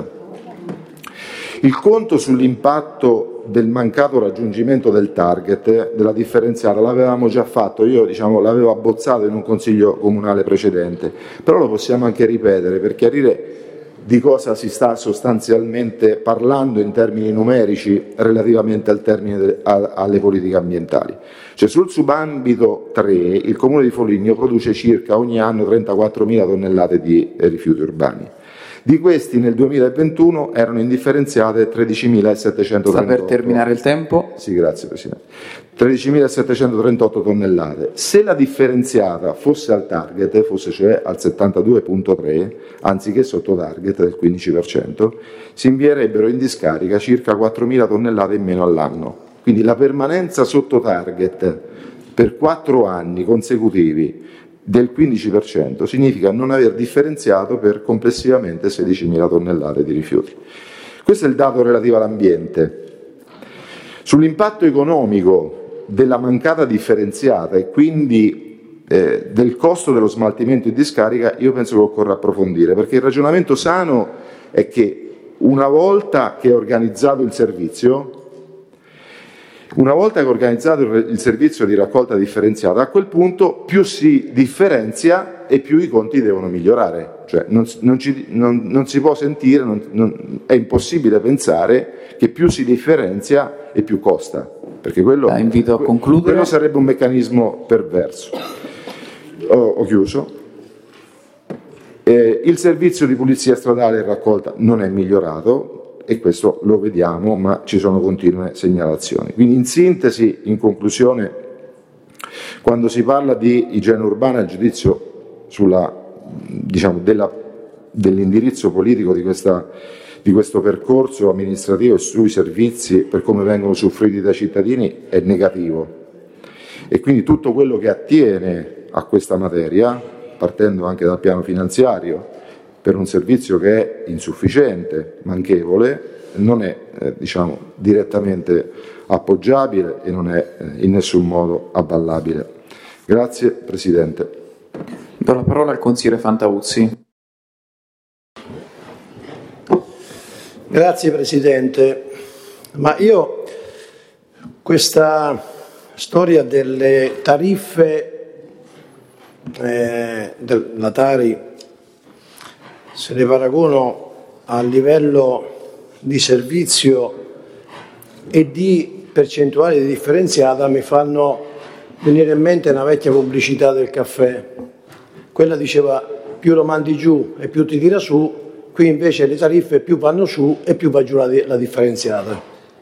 Il conto sull'impatto del mancato raggiungimento del target della differenziata l'avevamo già fatto, io diciamo l'avevo abbozzato in un consiglio comunale precedente, però lo possiamo anche ripetere per chiarire di cosa si sta sostanzialmente parlando in termini numerici relativamente al termine de, a, alle politiche ambientali. Cioè sul subambito tre il Comune di Foligno produce circa ogni anno trentaquattromila tonnellate di eh, rifiuti urbani. Di questi nel duemilaventuno erano indifferenziate tredicimilasettecentotrentotto. Sta per terminare il tempo? Sì, grazie Presidente. tredicimilasettecentotrentotto tonnellate. Se la differenziata fosse al target, fosse cioè al settantadue virgola tre, anziché sotto target del quindici per cento, si invierebbero in discarica circa quattromila tonnellate in meno all'anno. Quindi la permanenza sotto target per quattro anni consecutivi del quindici per cento significa non aver differenziato per complessivamente sedicimila tonnellate di rifiuti. Questo è il dato relativo all'ambiente. Sull'impatto economico della mancata differenziata e quindi eh, del costo dello smaltimento in discarica io penso che occorra approfondire, perché il ragionamento sano è che una volta che è organizzato il servizio Una volta che è organizzato il servizio di raccolta differenziata, a quel punto più si differenzia e più i conti devono migliorare. Cioè non, non, ci, non, non si può sentire, non, non, è impossibile pensare che più si differenzia e più costa, perché quello, La invito a concludere. quello sarebbe un meccanismo perverso. Ho, ho chiuso. Eh, il servizio di pulizia stradale e raccolta non è migliorato, e questo lo vediamo, ma ci sono continue segnalazioni. Quindi in sintesi, in conclusione, quando si parla di igiene urbana, il giudizio sulla, diciamo, della, dell'indirizzo politico di, questa, di questo percorso amministrativo e sui servizi per come vengono usufruiti dai cittadini è negativo. E quindi tutto quello che attiene a questa materia, partendo anche dal piano finanziario, per un servizio che è insufficiente, manchevole, non è eh, diciamo, direttamente appoggiabile e non è eh, in nessun modo avvallabile. Grazie Presidente. Do la parola al consigliere Fantauzzi. Grazie Presidente, ma io questa storia delle tariffe eh, della Tari, se le paragono a livello di servizio e di percentuale di differenziata, mi fanno venire in mente una vecchia pubblicità del caffè. Quella diceva più lo mandi giù e più ti tira su. Qui invece le tariffe più vanno su e più va giù la, la differenziata.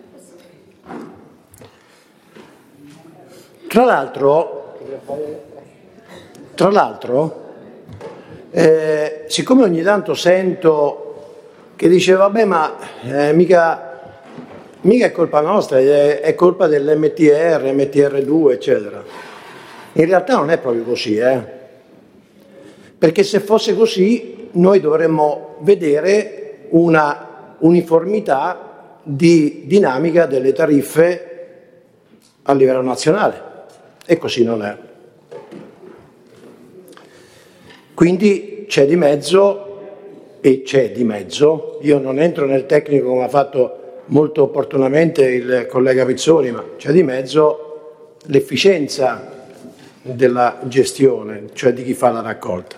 Tra l'altro, tra l'altro eh, siccome ogni tanto sento che dice vabbè ma eh, mica, mica è colpa nostra, è, è colpa dell'M T R, M T R due, eccetera. In realtà non è proprio così, eh? Perché se fosse così noi dovremmo vedere una uniformità di dinamica delle tariffe a livello nazionale e così non è. Quindi c'è di mezzo e c'è di mezzo, io non entro nel tecnico come ha fatto molto opportunamente il collega Pizzoni, ma c'è di mezzo l'efficienza della gestione, cioè di chi fa la raccolta.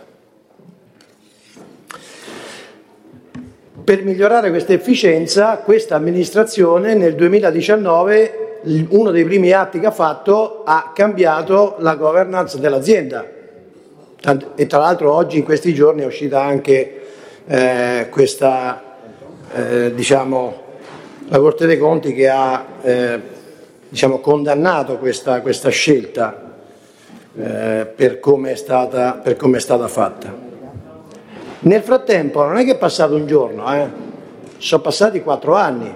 Per migliorare questa efficienza, questa amministrazione nel duemiladiciannove, uno dei primi atti che ha fatto, ha cambiato la governance dell'azienda. E tra l'altro oggi in questi giorni è uscita anche eh, questa, eh, diciamo, la Corte dei Conti che ha eh, diciamo, condannato questa, questa scelta eh, per come è stata, per come è stata fatta. Nel frattempo non è che è passato un giorno, eh? Sono passati quattro anni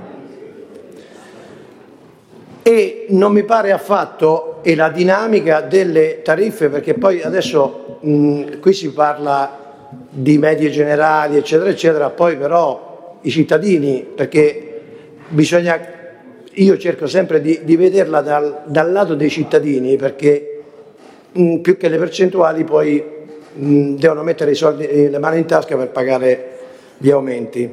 e non mi pare affatto, e la dinamica delle tariffe, perché poi adesso mh, qui si parla di medie generali eccetera eccetera, poi però i cittadini, perché bisogna, io cerco sempre di, di vederla dal, dal lato dei cittadini, perché mh, più che le percentuali poi devono mettere i soldi, le mani in tasca per pagare gli aumenti.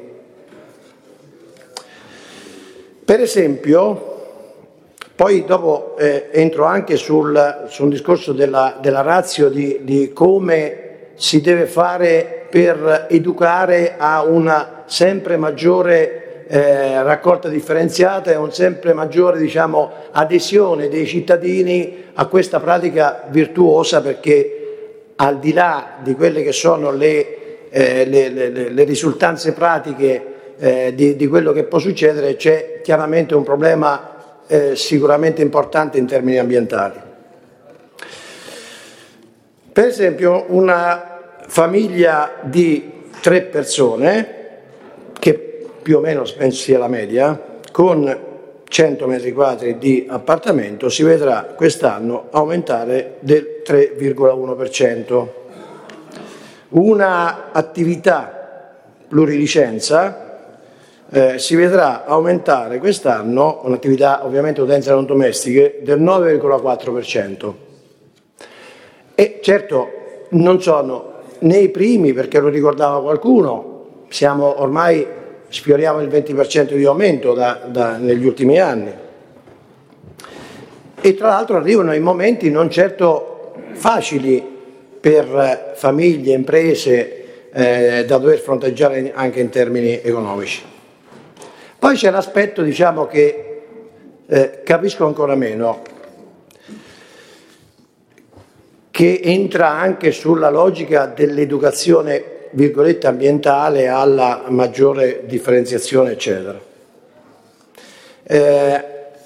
Per esempio, poi dopo eh, entro anche sul, sul discorso della, della ratio di, di come si deve fare per educare a una sempre maggiore eh, raccolta differenziata e a un sempre maggiore, diciamo, adesione dei cittadini a questa pratica virtuosa, perché al di là di quelle che sono le, eh, le, le, le risultanze pratiche eh, di, di quello che può succedere, c'è chiaramente un problema eh, sicuramente importante in termini ambientali. Per esempio una famiglia di tre persone, che più o meno penso sia la media, con cento metri quadri di appartamento, si vedrà quest'anno aumentare del tre virgola uno per cento. Una attività plurilicenza eh, si vedrà aumentare quest'anno, un'attività ovviamente utenze non domestiche, del nove virgola quattro per cento. E certo non sono né i primi, perché lo ricordava qualcuno, siamo ormai sfioriamo il venti per cento di aumento da, da, negli ultimi anni, e tra l'altro arrivano in momenti non certo facili per famiglie, imprese eh, da dover fronteggiare anche in termini economici. Poi c'è l'aspetto, diciamo, che eh, capisco ancora meno, che entra anche sulla logica dell'educazione virgolette ambientale alla maggiore differenziazione eccetera. Eh,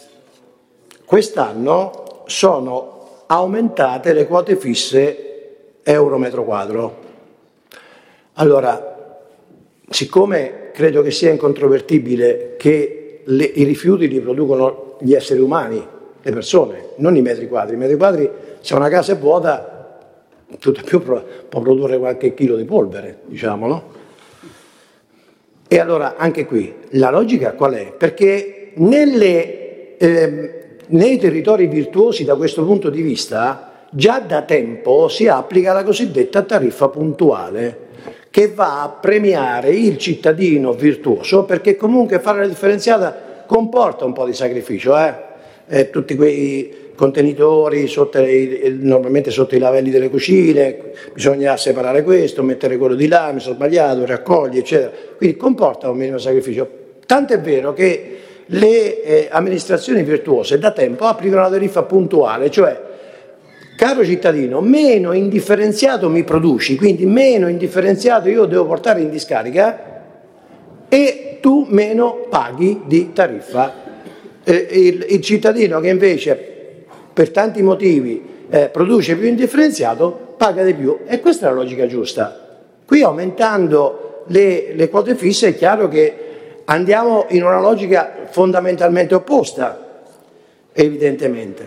quest'anno sono aumentate le quote fisse euro metro quadro. Allora, siccome credo che sia incontrovertibile che le, i rifiuti li producono gli esseri umani, le persone, non i metri quadri, i metri quadri, se una casa è vuota tutto più può produrre qualche chilo di polvere, diciamo, no? E allora anche qui la logica qual è? Perché nelle, eh, nei territori virtuosi da questo punto di vista già da tempo si applica la cosiddetta tariffa puntuale, che va a premiare il cittadino virtuoso, perché comunque fare la differenziata comporta un po' di sacrificio, eh? Eh, tutti quei contenitori sotto i, normalmente sotto i lavelli delle cucine, bisogna separare questo, mettere quello di là, mi sono sbagliato, raccogli, eccetera. Quindi comporta un minimo sacrificio. Tanto è vero che le eh, amministrazioni virtuose da tempo applicano la tariffa puntuale, cioè, caro cittadino, meno indifferenziato mi produci, quindi meno indifferenziato io devo portare in discarica e tu meno paghi di tariffa. Eh, il, il cittadino che invece per tanti motivi eh, produce più indifferenziato paga di più, e questa è la logica giusta. Qui aumentando le, le quote fisse è chiaro che andiamo in una logica fondamentalmente opposta, evidentemente.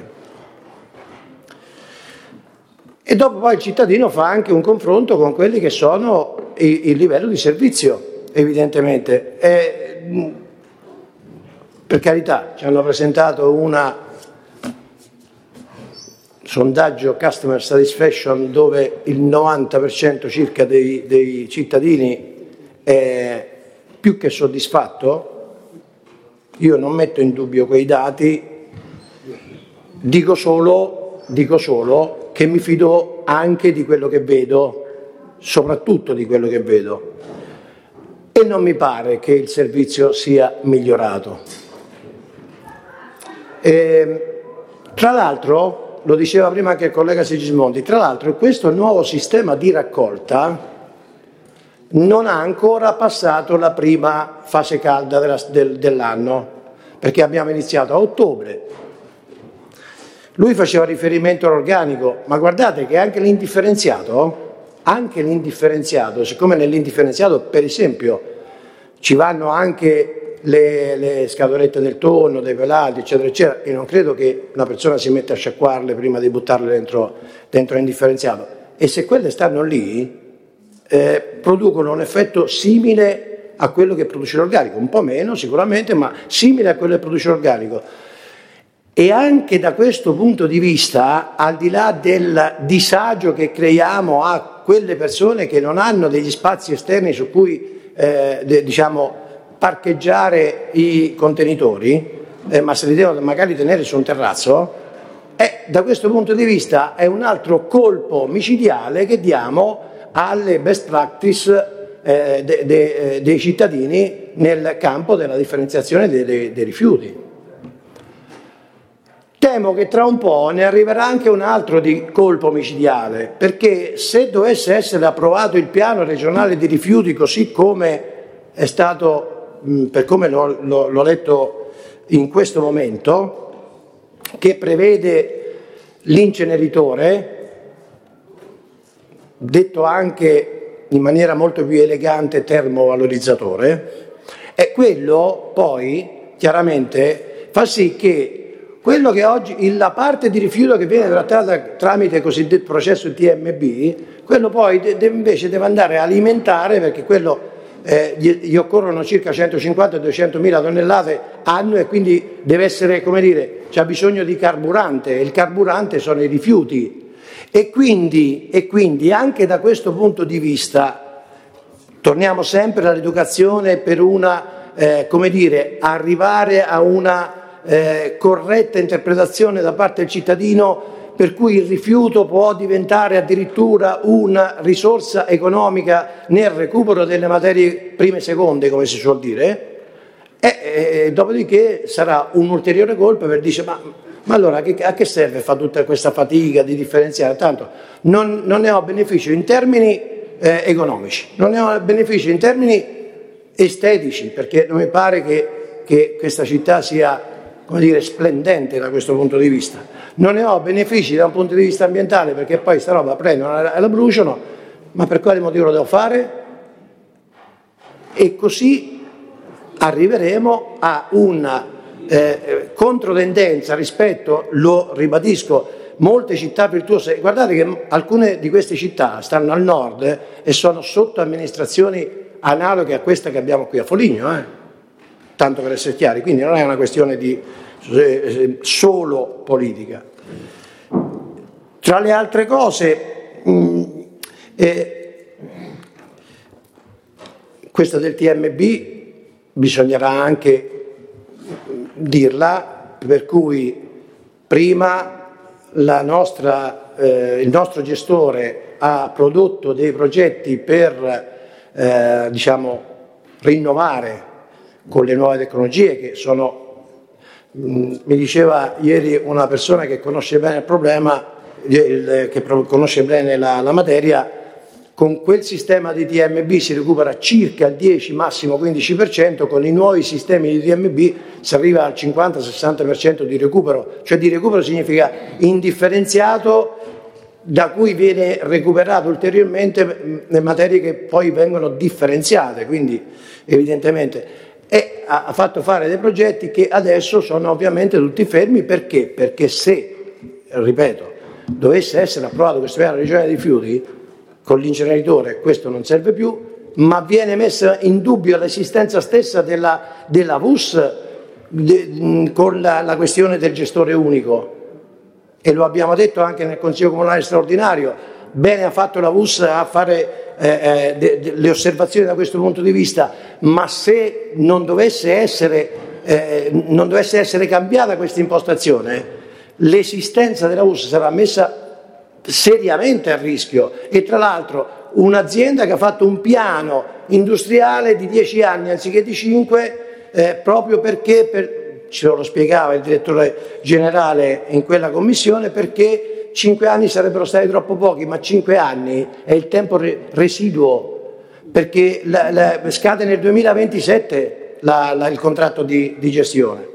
E dopo poi il cittadino fa anche un confronto con quelli che sono i, il livello di servizio, evidentemente. E, per carità, ci hanno presentato una sondaggio Customer Satisfaction dove il novanta per cento circa dei, dei cittadini è più che soddisfatto. Io non metto in dubbio quei dati, dico solo, dico solo che mi fido anche di quello che vedo, soprattutto di quello che vedo, e non mi pare che il servizio sia migliorato. E, tra l'altro, lo diceva prima anche il collega Sigismondi, tra l'altro questo nuovo sistema di raccolta non ha ancora passato la prima fase calda della, del, dell'anno, perché abbiamo iniziato a ottobre. Lui faceva riferimento all'organico, ma guardate che anche l'indifferenziato, anche l'indifferenziato, siccome nell'indifferenziato per esempio ci vanno anche Le, le scatolette del tonno, dei pelati, eccetera, eccetera, e non credo che una persona si metta a sciacquarle prima di buttarle dentro, dentro l'indifferenziato. E se quelle stanno lì, eh, producono un effetto simile a quello che produce l'organico, un po' meno sicuramente, ma simile a quello che produce l'organico. E anche da questo punto di vista, al di là del disagio che creiamo a quelle persone che non hanno degli spazi esterni su cui, eh, de, diciamo, parcheggiare i contenitori, eh, ma se li devono magari tenere su un terrazzo, eh, da questo punto di vista è un altro colpo micidiale che diamo alle best practice eh, de, de, dei cittadini nel campo della differenziazione dei, dei, dei rifiuti. Temo che tra un po' ne arriverà anche un altro di colpo micidiale, perché se dovesse essere approvato il piano regionale di rifiuti così come è stato, per come l'ho, l'ho, l'ho letto in questo momento, che prevede l'inceneritore, detto anche in maniera molto più elegante termovalorizzatore, e quello poi chiaramente fa sì che quello che oggi, la parte di rifiuto che viene trattata tramite il cosiddetto processo T M B, quello poi de, de, invece deve andare a alimentare, perché quello Eh, gli, gli occorrono circa centocinquanta duecentomila tonnellate annue, e quindi deve essere, come dire, c'ha bisogno di carburante, e il carburante sono i rifiuti, e quindi, e quindi anche da questo punto di vista torniamo sempre all'educazione per una, eh, come dire, arrivare a una eh, corretta interpretazione da parte del cittadino, per cui il rifiuto può diventare addirittura una risorsa economica nel recupero delle materie prime e seconde, come si suol dire, e, e dopodiché sarà un ulteriore colpo per dire ma, ma allora che, a che serve fa tutta questa fatica di differenziare? Tanto non, non ne ho beneficio in termini eh, economici, non ne ho beneficio in termini estetici, perché non mi pare che, che questa città sia, come dire, splendente da questo punto di vista. Non ne ho benefici da un punto di vista ambientale, perché poi sta roba prendono e la bruciano, ma per quale motivo lo devo fare? E così arriveremo a una eh, controtendenza rispetto, lo ribadisco, molte città virtuose. Guardate che alcune di queste città stanno al nord eh, e sono sotto amministrazioni analoghe a questa che abbiamo qui a Foligno, eh? Tanto per essere chiari, quindi non è una questione di eh, solo politica. Tra le altre cose, mh, eh, questa del T M B bisognerà anche dirla, per cui prima la nostra, eh, il nostro gestore ha prodotto dei progetti per eh, diciamo, rinnovare con le nuove tecnologie che sono, mh, mi diceva ieri una persona che conosce bene il problema, il, che conosce bene la, la materia, con quel sistema di T M B si recupera circa il dieci, massimo quindici per cento, con i nuovi sistemi di T M B si arriva al cinquanta sessanta per cento di recupero, cioè di recupero significa indifferenziato, da cui viene recuperato ulteriormente le materie che poi vengono differenziate, quindi evidentemente e ha fatto fare dei progetti che adesso sono ovviamente tutti fermi. Perché? Perché se, ripeto, dovesse essere approvato questo piano regionale dei rifiuti con l'inceneritore, questo non serve più, ma viene messa in dubbio l'esistenza stessa della, della V U S de, con la, la questione del gestore unico, e lo abbiamo detto anche nel Consiglio Comunale straordinario. Bene ha fatto la V U S a fare eh, eh, de, de, le osservazioni da questo punto di vista, ma se non dovesse essere, eh, non dovesse essere cambiata questa impostazione, l'esistenza della V U S sarà messa seriamente a rischio. E tra l'altro un'azienda che ha fatto un piano industriale di dieci anni anziché di cinque, eh, proprio perché, per, ce lo spiegava il direttore generale in quella commissione, perché cinque anni sarebbero stati troppo pochi, ma cinque anni è il tempo re- residuo, perché la, la, scade nel duemilaventisette la, la, il contratto di, di gestione.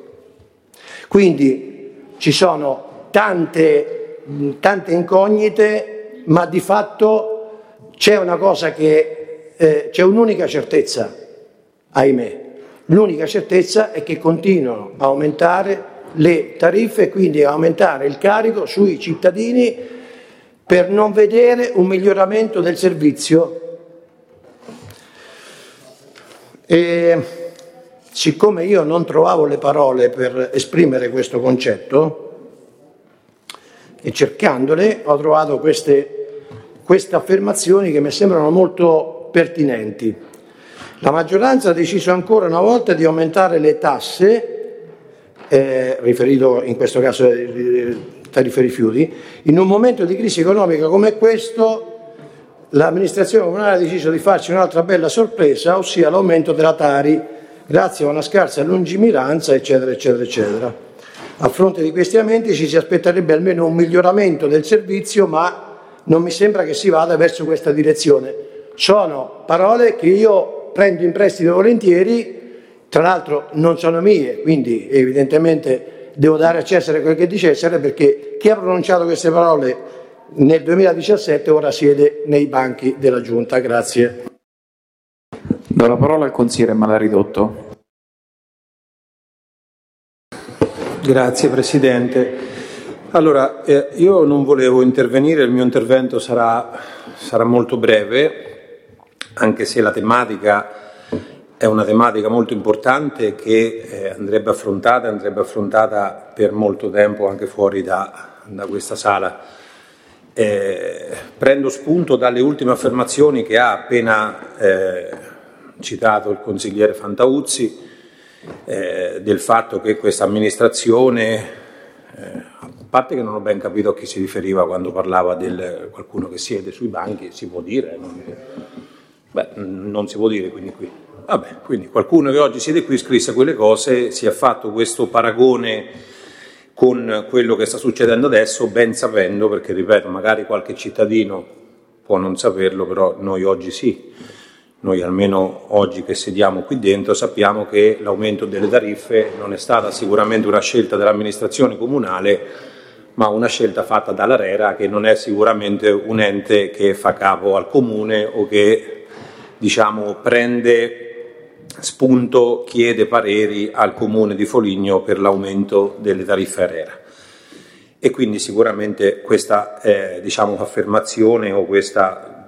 Quindi ci sono tante, tante incognite, ma di fatto c'è una cosa che eh, c'è un'unica certezza, ahimè. L'unica certezza è che continuano a aumentare le tariffe e quindi a aumentare il carico sui cittadini per non vedere un miglioramento del servizio. E siccome io non trovavo le parole per esprimere questo concetto, e cercandole ho trovato queste, queste affermazioni che mi sembrano molto pertinenti. La maggioranza ha deciso ancora una volta di aumentare le tasse, eh, riferito in questo caso alle tariffe rifiuti, in un momento di crisi economica come questo. L'amministrazione comunale ha deciso di farci un'altra bella sorpresa, ossia l'aumento della Tari, grazie a una scarsa lungimiranza, eccetera, eccetera, eccetera. A fronte di questi aumenti ci si aspetterebbe almeno un miglioramento del servizio, ma non mi sembra che si vada verso questa direzione. Sono parole che io prendo in prestito volentieri, tra l'altro non sono mie, quindi evidentemente devo dare a Cesare quel che di Cesare, perché chi ha pronunciato queste parole nel duemiladiciassette ora siede nei banchi della Giunta. Grazie. Do la parola al consigliere Malaridotto. Grazie Presidente. Allora, eh, io non volevo intervenire, il mio intervento sarà, sarà molto breve, anche se la tematica è una tematica molto importante che eh, andrebbe affrontata, andrebbe affrontata per molto tempo anche fuori da, da questa sala. Eh, prendo spunto dalle ultime affermazioni che ha appena eh, citato il consigliere Fantauzzi, eh, del fatto che questa amministrazione, eh, a parte che non ho ben capito a chi si riferiva quando parlava di qualcuno che siede sui banchi, si può dire, non, beh, non si può dire, quindi qui. Vabbè, quindi qualcuno che oggi siede qui scrisse quelle cose, si è fatto questo paragone con quello che sta succedendo adesso, ben sapendo, perché ripeto, magari qualche cittadino può non saperlo, però noi oggi sì, noi almeno oggi che sediamo qui dentro sappiamo che l'aumento delle tariffe non è stata sicuramente una scelta dell'amministrazione comunale, ma una scelta fatta dall'ARERA, che non è sicuramente un ente che fa capo al comune o che, diciamo, prende spunto, chiede pareri al comune di Foligno per l'aumento delle tariffe ARERA. E quindi sicuramente questa eh, diciamo, affermazione o questa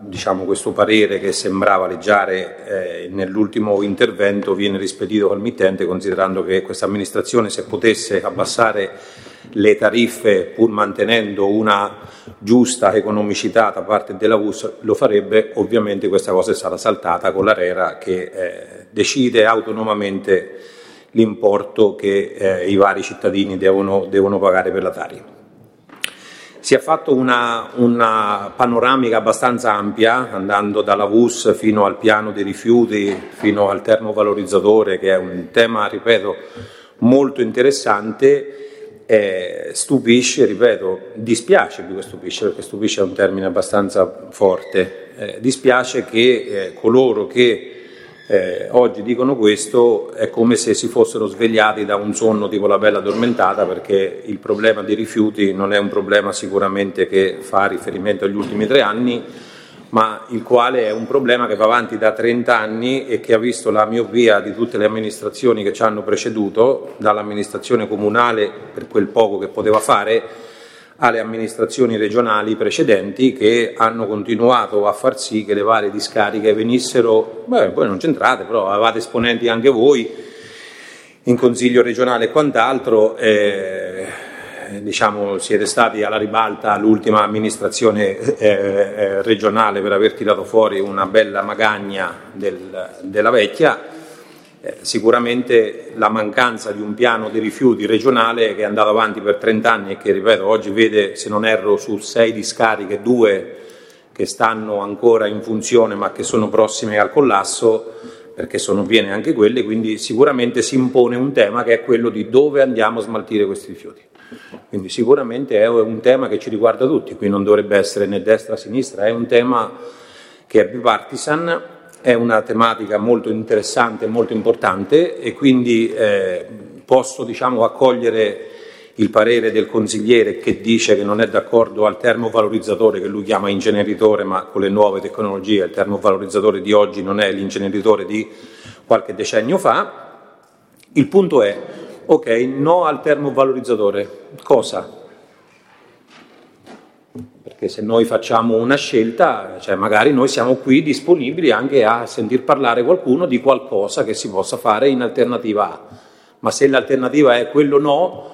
diciamo, questo parere che sembrava leggiare eh, nell'ultimo intervento viene rispedito al mittente, considerando che questa amministrazione, se potesse abbassare le tariffe pur mantenendo una giusta economicità da parte della V U S, lo farebbe. Ovviamente questa cosa è stata saltata con l'ARERA che eh, decide autonomamente l'importo che eh, i vari cittadini devono, devono pagare per la Tari. Si è fatto una, una panoramica abbastanza ampia, andando dalla V U S fino al piano dei rifiuti, fino al termovalorizzatore, che è un tema, ripeto, molto interessante. Eh, stupisce, ripeto, dispiace più che stupisce, perché stupisce è un termine abbastanza forte, eh, dispiace che eh, coloro che eh, oggi dicono questo è come se si fossero svegliati da un sonno tipo la bella addormentata, perché il problema dei rifiuti non è un problema sicuramente che fa riferimento agli ultimi tre anni, ma il quale è un problema che va avanti da trenta anni e che ha visto la miopia di tutte le amministrazioni che ci hanno preceduto, dall'amministrazione comunale per quel poco che poteva fare, alle amministrazioni regionali precedenti, che hanno continuato a far sì che le varie discariche venissero, beh, poi non c'entrate, però avevate esponenti anche voi in consiglio regionale e quant'altro, eh, diciamo siete stati alla ribalta l'ultima amministrazione eh, eh, regionale per aver tirato fuori una bella magagna del, della vecchia. Eh, sicuramente la mancanza di un piano dei rifiuti regionale che è andato avanti per trenta anni e che, ripeto, oggi vede, se non erro, su sei discariche, due che stanno ancora in funzione ma che sono prossime al collasso, perché sono piene anche quelle, quindi sicuramente si impone un tema che è quello di dove andiamo a smaltire questi rifiuti. Quindi sicuramente è un tema che ci riguarda tutti, qui non dovrebbe essere né destra né sinistra, è un tema che è bipartisan, è una tematica molto interessante, molto importante, e quindi eh, posso, diciamo, accogliere il parere del consigliere che dice che non è d'accordo al termovalorizzatore, che lui chiama inceneritore, ma con le nuove tecnologie il termovalorizzatore di oggi non è l'inceneritore di qualche decennio fa. Il punto è, ok, no al termovalorizzatore, cosa? Perché se noi facciamo una scelta, cioè magari noi siamo qui disponibili anche a sentir parlare qualcuno di qualcosa che si possa fare in alternativa A, ma se l'alternativa è quello no,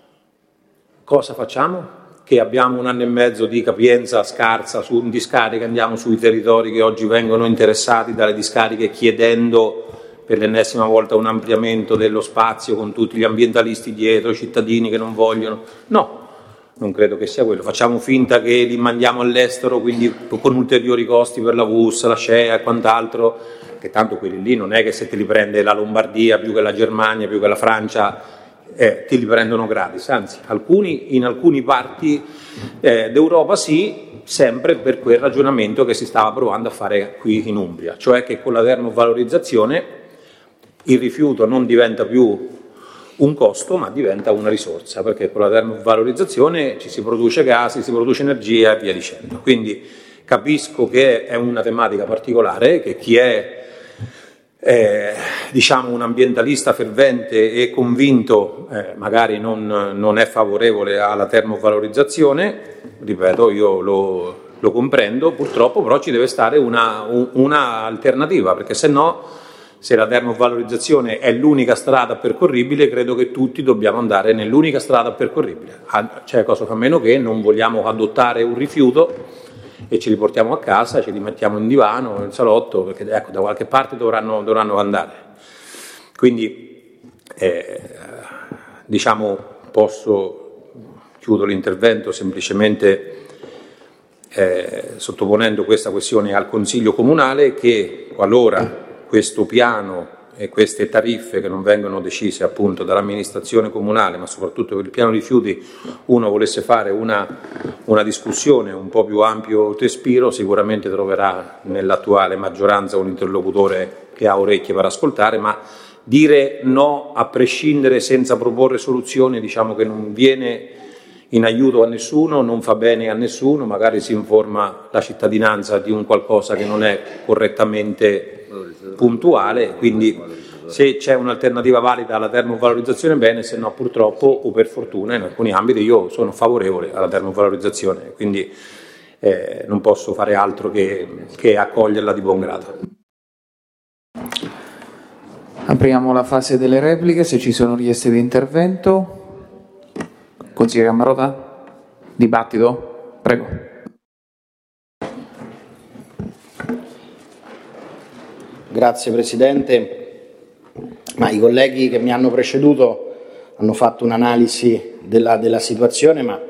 cosa facciamo? Che abbiamo un anno e mezzo di capienza scarsa su discariche, andiamo sui territori che oggi vengono interessati dalle discariche chiedendo per l'ennesima volta un ampliamento dello spazio con tutti gli ambientalisti dietro, i cittadini che non vogliono. No, non credo che sia quello. Facciamo finta che li mandiamo all'estero, quindi con ulteriori costi per la V U S, la S C E A e quant'altro, che tanto quelli lì non è che se te li prende la Lombardia più che la Germania, più che la Francia, eh, ti li prendono gratis, anzi alcuni, in alcuni parti eh, d'Europa sì, sempre per quel ragionamento che si stava provando a fare qui in Umbria, cioè che con la termovalorizzazione il rifiuto non diventa più un costo ma diventa una risorsa, perché con la termovalorizzazione ci si produce gas, si produce energia e via dicendo. Quindi capisco che è una tematica particolare, che chi è eh, diciamo un ambientalista fervente e convinto eh, magari non, non è favorevole alla termovalorizzazione, ripeto, io lo, lo comprendo, purtroppo però ci deve stare una, un, una alternativa, perché se no, se la termovalorizzazione è l'unica strada percorribile, credo che tutti dobbiamo andare nell'unica strada percorribile. Cioè, cosa fa meno che non vogliamo adottare un rifiuto e ci riportiamo a casa, ci rimettiamo in divano, in salotto, perché ecco, da qualche parte dovranno, dovranno andare. Quindi, eh, diciamo, posso, chiudo l'intervento semplicemente eh, sottoponendo questa questione al Consiglio Comunale, che qualora questo piano e queste tariffe che non vengono decise appunto dall'amministrazione comunale, ma soprattutto per il piano rifiuti, uno volesse fare una, una discussione un po' più ampio respiro, sicuramente troverà nell'attuale maggioranza un interlocutore che ha orecchie per ascoltare, ma dire no a prescindere senza proporre soluzioni, diciamo che non viene in aiuto a nessuno, non fa bene a nessuno, magari si informa la cittadinanza di un qualcosa che non è correttamente puntuale, quindi se c'è un'alternativa valida alla termovalorizzazione bene, se no purtroppo o per fortuna in alcuni ambiti io sono favorevole alla termovalorizzazione, quindi eh, non posso fare altro che, che accoglierla di buon grado. Apriamo la fase delle repliche, se ci sono richieste di intervento. Consigliere Cammarota? Dibattito? Prego. Grazie Presidente. Ma i colleghi che mi hanno preceduto hanno fatto un'analisi della, della situazione, ma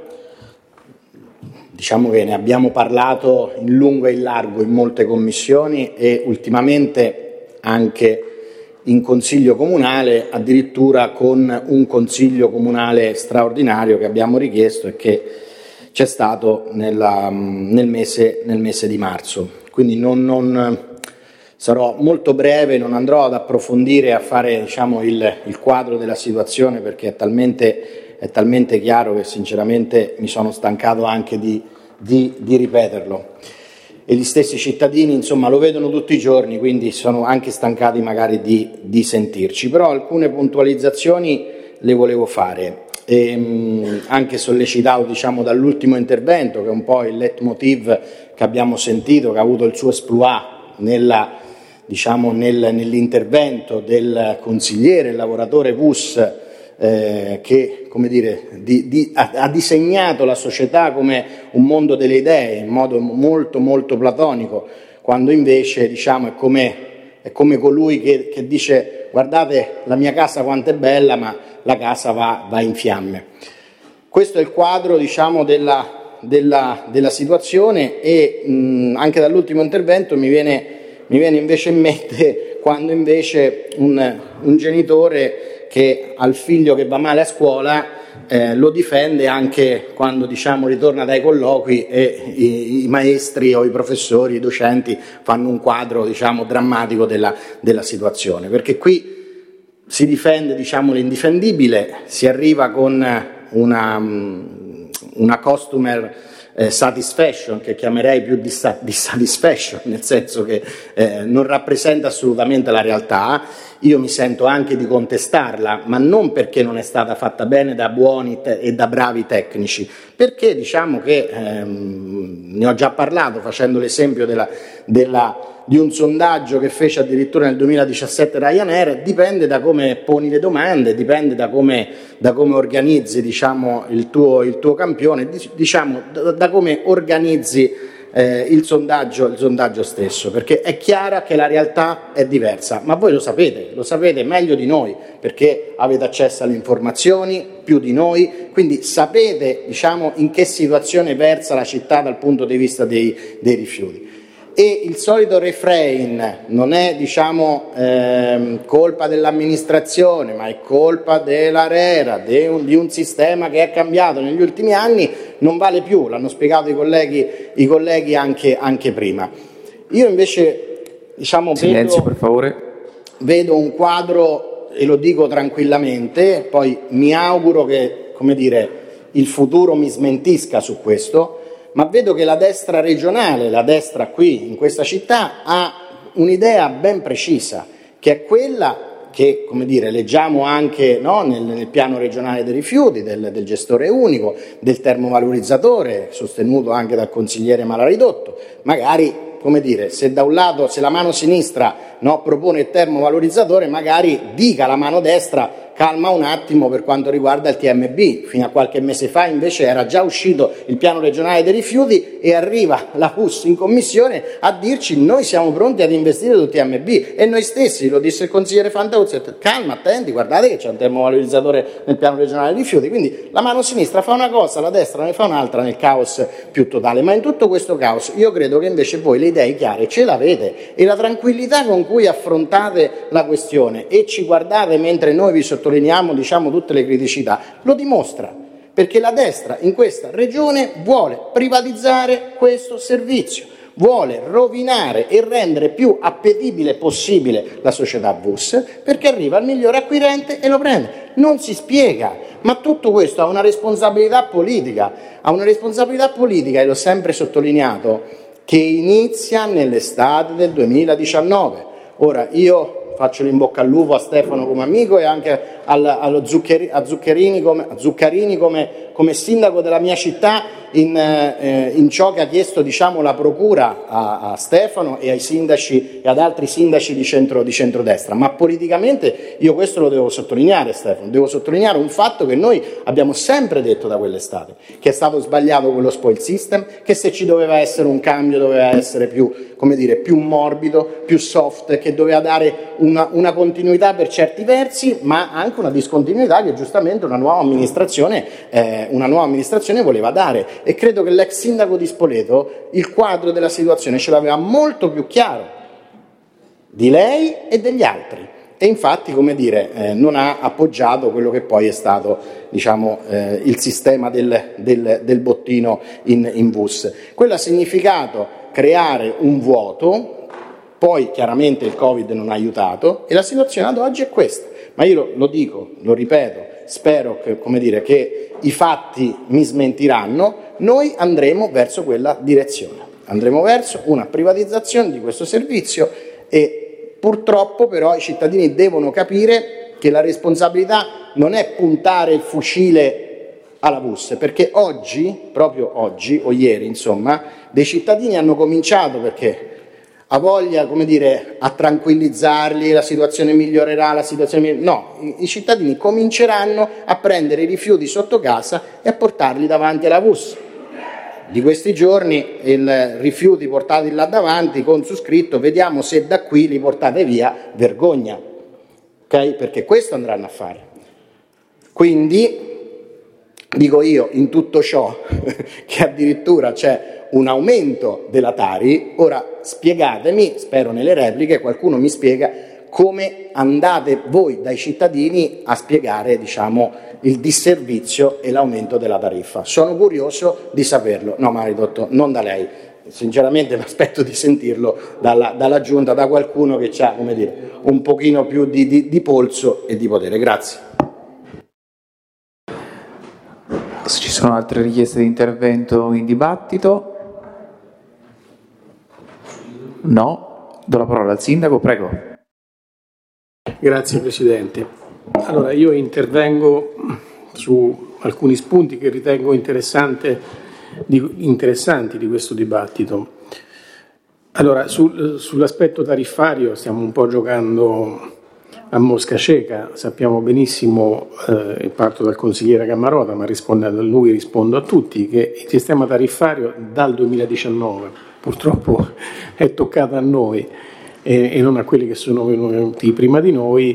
diciamo che ne abbiamo parlato in lungo e in largo in molte commissioni e ultimamente anche in Consiglio Comunale, addirittura con un Consiglio Comunale straordinario che abbiamo richiesto e che c'è stato nella, nel, mese, nel mese di marzo. Quindi non, non sarò molto breve, non andrò ad approfondire e a fare diciamo, il, il quadro della situazione perché è talmente, è talmente chiaro che sinceramente mi sono stancato anche di, di, di ripeterlo. E gli stessi cittadini insomma lo vedono tutti i giorni, quindi sono anche stancati magari di, di sentirci, però alcune puntualizzazioni le volevo fare, e, mh, anche sollecitato diciamo, dall'ultimo intervento che è un po' il leitmotiv che abbiamo sentito, che ha avuto il suo exploit nella, diciamo, nel, nell'intervento del consigliere, il lavoratore V U S, Eh, che come dire, di, di, ha, ha disegnato la società come un mondo delle idee in modo molto molto platonico, quando invece diciamo, è, come, è come colui che, che dice guardate la mia casa quanto è bella ma la casa va, va in fiamme. Questo è il quadro diciamo, della, della, della situazione e mh, anche dall'ultimo intervento mi viene, mi viene invece in mente quando invece un, un genitore che al figlio che va male a scuola eh, lo difende anche quando diciamo, ritorna dai colloqui e i, i maestri o i professori, i docenti fanno un quadro diciamo, drammatico della, della situazione, perché qui si difende diciamo, l'indifendibile, si arriva con una, una customer eh, satisfaction che chiamerei più dissatisfaction, nel senso che eh, non rappresenta assolutamente la realtà. Io mi sento anche di contestarla, ma non perché non è stata fatta bene da buoni te- e da bravi tecnici, perché diciamo che, ehm, ne ho già parlato facendo l'esempio della, della, di un sondaggio che fece addirittura nel duemiladiciassette Ryanair, dipende da come poni le domande, dipende da come, da come organizzi diciamo, il, tuo, il tuo campione, diciamo, da, da come organizzi Eh, il, sondaggio, il sondaggio stesso, perché è chiara che la realtà è diversa, ma voi lo sapete, lo sapete meglio di noi, perché avete accesso alle informazioni più di noi, quindi sapete diciamo, in che situazione versa la città dal punto di vista dei, dei rifiuti. E il solito refrain non è diciamo, ehm, colpa dell'amministrazione, ma è colpa dell'ARERA, di un, di un sistema che è cambiato negli ultimi anni, non vale più, l'hanno spiegato i colleghi, i colleghi anche, anche prima. Io invece diciamo, Silenzio, vedo, per favore. vedo un quadro, e lo dico tranquillamente, poi mi auguro che come dire, il futuro mi smentisca su questo, ma vedo che la destra regionale, la destra qui in questa città, ha un'idea ben precisa, che è quella che, come dire, leggiamo anche no, nel, nel piano regionale dei rifiuti, del, del gestore unico, del termovalorizzatore, sostenuto anche dal consigliere Malaridotto. Magari, come dire, se da un lato, se la mano sinistra no, propone il termovalorizzatore, magari dica la mano destra calma un attimo per quanto riguarda il T M B. Fino a qualche mese fa invece era già uscito il piano regionale dei rifiuti e arriva la P U S in commissione a dirci noi siamo pronti ad investire sul T M B, e noi stessi, lo disse il consigliere Fantuzzi, calma, attenti, guardate che c'è un termovalorizzatore nel piano regionale dei rifiuti. Quindi la mano sinistra fa una cosa, la destra ne fa un'altra nel caos più totale. Ma in tutto questo caos io credo che invece voi le idee chiare ce l'avete, e la tranquillità con cui affrontate la questione e ci guardate mentre noi vi sottolineiamo diciamo, tutte le criticità lo dimostra, perché la destra in questa regione vuole privatizzare questo servizio, vuole rovinare e rendere più appetibile possibile la società V U S, perché arriva il migliore acquirente e lo prende. Non si spiega, ma tutto questo ha una responsabilità politica, ha una responsabilità politica, e l'ho sempre sottolineato, che inizia nell'estate del duemiladiciannove. Ora io faccio l'in bocca al lupo a Stefano come amico e anche al, allo Zuccheri, a Zuccherini, come, a Zuccarini come, come sindaco della mia città in, eh, in ciò che ha chiesto, diciamo, la procura a, a Stefano e ai sindaci e ad altri sindaci di, centro, di centrodestra, ma politicamente io questo lo devo sottolineare, Stefano, devo sottolineare un fatto che noi abbiamo sempre detto da quell'estate, che è stato sbagliato quello spoil system, che se ci doveva essere un cambio doveva essere più, come dire, più morbido, più soft, che doveva dare una, una continuità per certi versi, ma anche una discontinuità che giustamente una nuova amministrazione, eh, una nuova amministrazione voleva dare. E credo che l'ex sindaco di Spoleto il quadro della situazione ce l'aveva molto più chiaro di lei e degli altri. E infatti, come dire, eh, non ha appoggiato quello che poi è stato, diciamo, eh, il sistema del, del, del bottino in, in V U S. Quello ha significato creare un vuoto, poi chiaramente il Covid non ha aiutato e la situazione ad oggi è questa. Ma io lo, lo dico, lo ripeto, spero che, come dire, che i fatti mi smentiranno, noi andremo verso quella direzione. Andremo verso una privatizzazione di questo servizio e purtroppo però i cittadini devono capire che la responsabilità non è puntare il fucile alla V U S, perché oggi, proprio oggi o ieri insomma, dei cittadini hanno cominciato, perché ha voglia, come dire, a tranquillizzarli, la situazione migliorerà, la situazione migliorerà. No, i, i cittadini cominceranno a prendere i rifiuti sotto casa e a portarli davanti alla V U S. Di questi giorni i rifiuti portati là davanti con su scritto vediamo se da qui li portate via, vergogna, ok? Perché questo andranno a fare. Quindi dico io, in tutto ciò che addirittura c'è un aumento della Tari, ora spiegatemi, spero nelle repliche qualcuno mi spiega come andate voi dai cittadini a spiegare, diciamo, il disservizio e l'aumento della tariffa. Sono curioso di saperlo. No, Maritotto, non da lei. Sinceramente mi aspetto di sentirlo dalla, dalla Giunta, da qualcuno che ha, come dire, un pochino più di, di, di polso e di potere. Grazie. Se ci sono altre richieste di intervento in dibattito? No? Do la parola al Sindaco, prego. Grazie Presidente. Allora io intervengo su alcuni spunti che ritengo interessante, di, interessanti di questo dibattito. Allora, sul, sull'aspetto tariffario stiamo un po' giocando a mosca cieca, sappiamo benissimo, eh, parto dal consigliere Cammarota, ma rispondendo a lui rispondo a tutti, che il sistema tariffario dal duemiladiciannove purtroppo è toccato a noi e, e non a quelli che sono venuti prima di noi,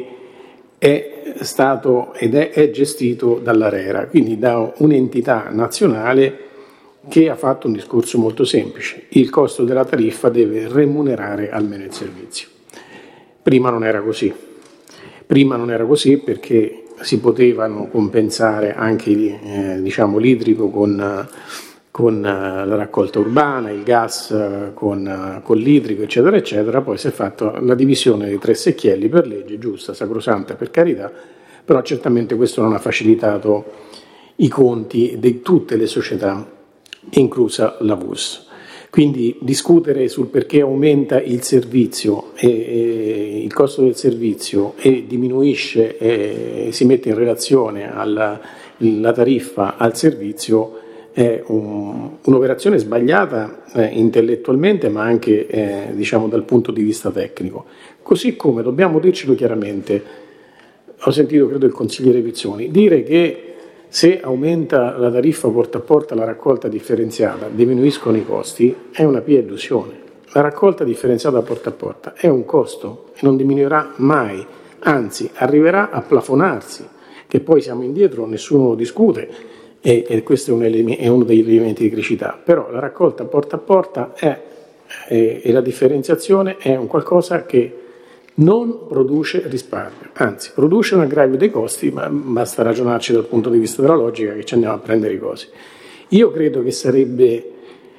è stato ed è, è gestito dall'ARERA, quindi da un'entità nazionale che ha fatto un discorso molto semplice: il costo della tariffa deve remunerare almeno il servizio. Prima non era così. Prima non era così perché si potevano compensare anche eh, diciamo, l'idrico con, con la raccolta urbana, il gas con, con l'idrico, eccetera, eccetera. Poi si è fatta la divisione dei tre secchielli per legge, giusta, sacrosanta, per carità, però certamente questo non ha facilitato i conti di tutte le società, inclusa la V U S. Quindi discutere sul perché aumenta il servizio e, e il costo del servizio e diminuisce e si mette in relazione alla la tariffa al servizio è un, un'operazione sbagliata eh, intellettualmente ma anche eh, diciamo dal punto di vista tecnico. Così come dobbiamo dircelo chiaramente, ho sentito credo il consigliere Pizzoni dire che se aumenta la tariffa porta a porta la raccolta differenziata, diminuiscono i costi, è una pia illusione. La raccolta differenziata porta a porta è un costo e non diminuirà mai, anzi arriverà a plafonarsi, che poi siamo indietro, nessuno lo discute e, e questo è, un eleme- è uno degli elementi di criticità. Però la raccolta porta a porta è, è, e la differenziazione è un qualcosa che non produce risparmio, anzi produce un aggravio dei costi, ma basta ragionarci dal punto di vista della logica che ci andiamo a prendere i cosi. Io credo che sarebbe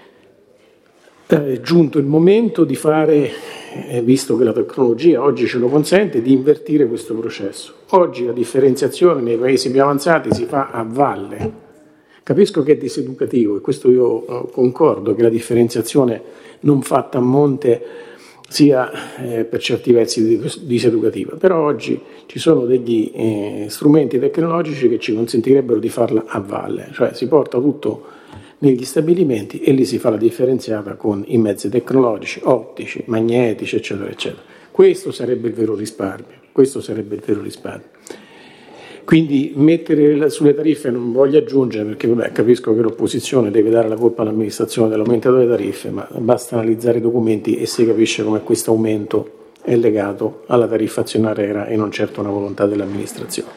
eh, giunto il momento di fare, eh, visto che la tecnologia oggi ce lo consente, di invertire questo processo. Oggi la differenziazione nei paesi più avanzati si fa a valle. Capisco che è diseducativo e questo io eh, concordo, che la differenziazione non fatta a monte sia eh, per certi versi diseducativa, però oggi ci sono degli eh, strumenti tecnologici che ci consentirebbero di farla a valle, cioè si porta tutto negli stabilimenti e lì si fa la differenziata con i mezzi tecnologici, ottici, magnetici, eccetera, eccetera. Questo sarebbe il vero risparmio, questo sarebbe il vero risparmio. Quindi mettere sulle tariffe non voglio aggiungere, perché vabbè, capisco che l'opposizione deve dare la colpa all'amministrazione dell'aumento delle tariffe, ma basta analizzare i documenti e si capisce come questo aumento è legato alla tariffazione ARERA e non certo a una volontà dell'amministrazione.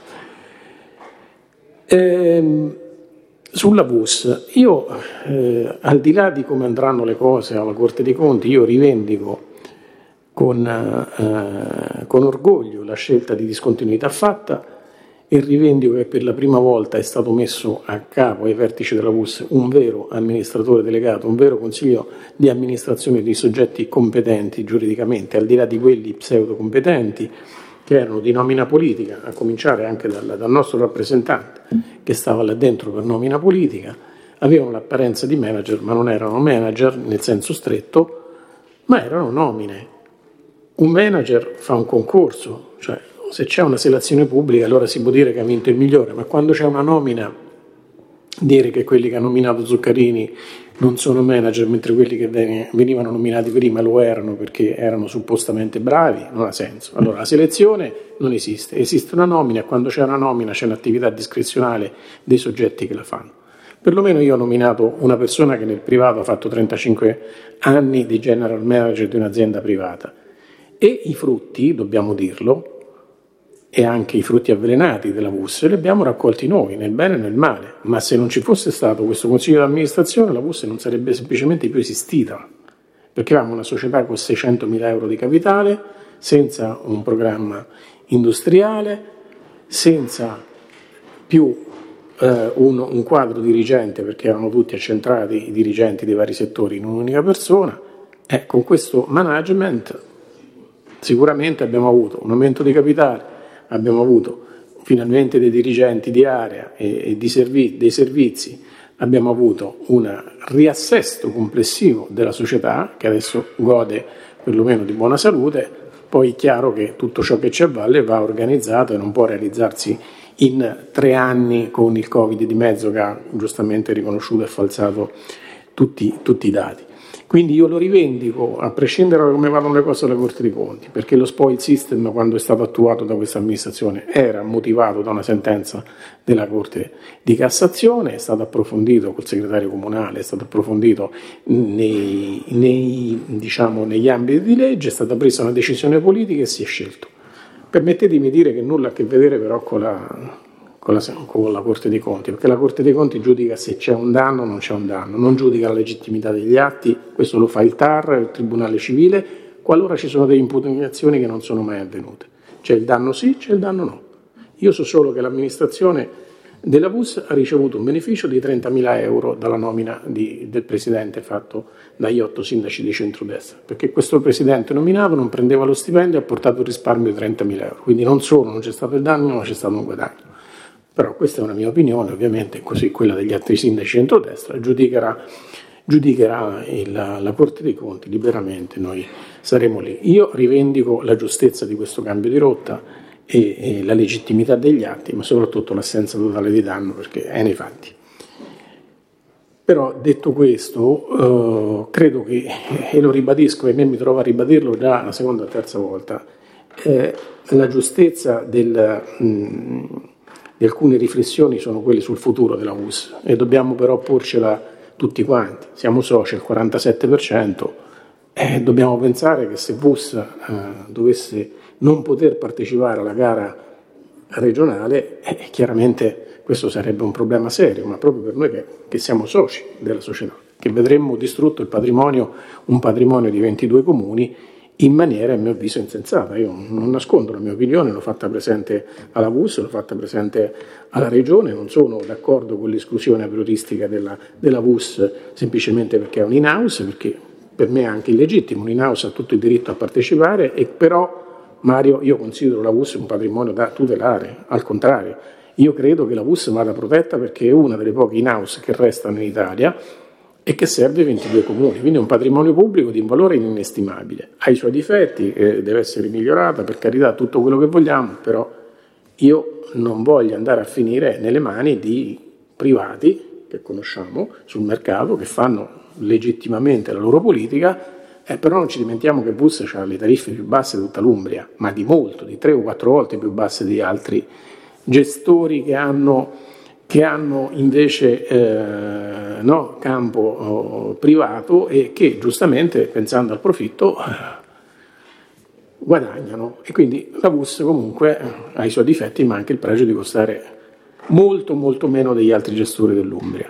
Ehm, sulla V U S, io eh, al di là di come andranno le cose alla Corte dei Conti, io rivendico con, eh, con orgoglio la scelta di discontinuità fatta e rivendico che per la prima volta è stato messo a capo ai vertici della V U S un vero amministratore delegato, un vero consiglio di amministrazione di soggetti competenti giuridicamente, al di là di quelli pseudocompetenti che erano di nomina politica, a cominciare anche dal, dal nostro rappresentante che stava là dentro per nomina politica, avevano l'apparenza di manager ma non erano manager nel senso stretto, ma erano nomine. Un manager fa un concorso, cioè se c'è una selezione pubblica allora si può dire che ha vinto il migliore, ma quando c'è una nomina, dire che quelli che hanno nominato Zuccarini non sono manager mentre quelli che venivano nominati prima lo erano perché erano suppostamente bravi, non ha senso. Allora la selezione non esiste, esiste una nomina e quando c'è una nomina c'è un'attività discrezionale dei soggetti che la fanno. Perlomeno io ho nominato una persona che nel privato ha fatto trentacinque anni di general manager di un'azienda privata e i frutti, dobbiamo dirlo, e anche i frutti avvelenati della V U S li abbiamo raccolti noi, nel bene e nel male, ma se non ci fosse stato questo consiglio di amministrazione la V U S non sarebbe semplicemente più esistita, perché avevamo una società con seicentomila euro di capitale, senza un programma industriale, senza più eh, un, un quadro dirigente, perché erano tutti accentrati i dirigenti dei vari settori in un'unica persona, e con questo management sicuramente abbiamo avuto un aumento di capitale, abbiamo avuto finalmente dei dirigenti di area e, e di servi- dei servizi, abbiamo avuto un riassesto complessivo della società che adesso gode perlomeno di buona salute, poi è chiaro che tutto ciò che c'è a valle va organizzato e non può realizzarsi in tre anni con il Covid di mezzo che ha giustamente riconosciuto e falsato tutti, tutti i dati. Quindi io lo rivendico, a prescindere da come vadano le cose alla Corte dei Conti, perché lo spoil system, quando è stato attuato da questa amministrazione, era motivato da una sentenza della Corte di Cassazione, è stato approfondito col segretario comunale, è stato approfondito nei, nei, diciamo, negli ambiti di legge, è stata presa una decisione politica e si è scelto. Permettetemi di dire che nulla a che vedere però con la... Con la, con la Corte dei Conti, perché la Corte dei Conti giudica se c'è un danno o non c'è un danno, non giudica la legittimità degli atti, questo lo fa il T A R, il Tribunale Civile, qualora ci sono delle impugnazioni che non sono mai avvenute. C'è il danno sì, c'è il danno no. Io so solo che l'amministrazione della V U S ha ricevuto un beneficio di trentamila euro dalla nomina di, del presidente fatto dagli otto sindaci di centrodestra, perché questo presidente nominato non prendeva lo stipendio e ha portato un risparmio di trentamila euro, quindi non solo non c'è stato il danno, ma c'è stato un guadagno. Però questa è una mia opinione, ovviamente, così quella degli altri sindaci centrodestra, giudicherà, giudicherà il, la Corte dei Conti liberamente, noi saremo lì. Io rivendico la giustezza di questo cambio di rotta e, e la legittimità degli atti, ma soprattutto l'assenza totale di danno, perché è nei fatti. Però detto questo, eh, credo che, e lo ribadisco, e me mi trovo a ribadirlo già la seconda o terza volta, eh, la giustezza del... Mh, di alcune riflessioni sono quelle sul futuro della V U S e dobbiamo però porcela tutti quanti. Siamo soci al quarantasette per cento e dobbiamo pensare che se V U S eh, dovesse non poter partecipare alla gara regionale, eh, chiaramente questo sarebbe un problema serio, ma proprio per noi che, che siamo soci della società, che vedremmo distrutto il patrimonio, un patrimonio di ventidue comuni, in maniera, a mio avviso, insensata. Io non nascondo la mia opinione, l'ho fatta presente alla V U S, l'ho fatta presente alla Regione, non sono d'accordo con l'esclusione aprioristica della, della V U S semplicemente perché è un in-house, perché per me è anche illegittimo, un in-house ha tutto il diritto a partecipare, e però, Mario, io considero la V U S un patrimonio da tutelare, al contrario, io credo che la V U S vada protetta perché è una delle poche in-house che restano in Italia, e che serve ventidue comuni, quindi è un patrimonio pubblico di un valore inestimabile. Ha i suoi difetti, eh, deve essere migliorata, per carità, tutto quello che vogliamo, però io non voglio andare a finire nelle mani di privati che conosciamo sul mercato, che fanno legittimamente la loro politica, eh, però non ci dimentichiamo che V U S ha le tariffe più basse di tutta l'Umbria, ma di molto, di tre o quattro volte più basse di altri gestori che hanno che hanno invece eh, no, campo oh, privato e che giustamente, pensando al profitto, eh, guadagnano. E quindi la V U S comunque eh, ha i suoi difetti, ma anche il pregio di costare molto molto meno degli altri gestori dell'Umbria.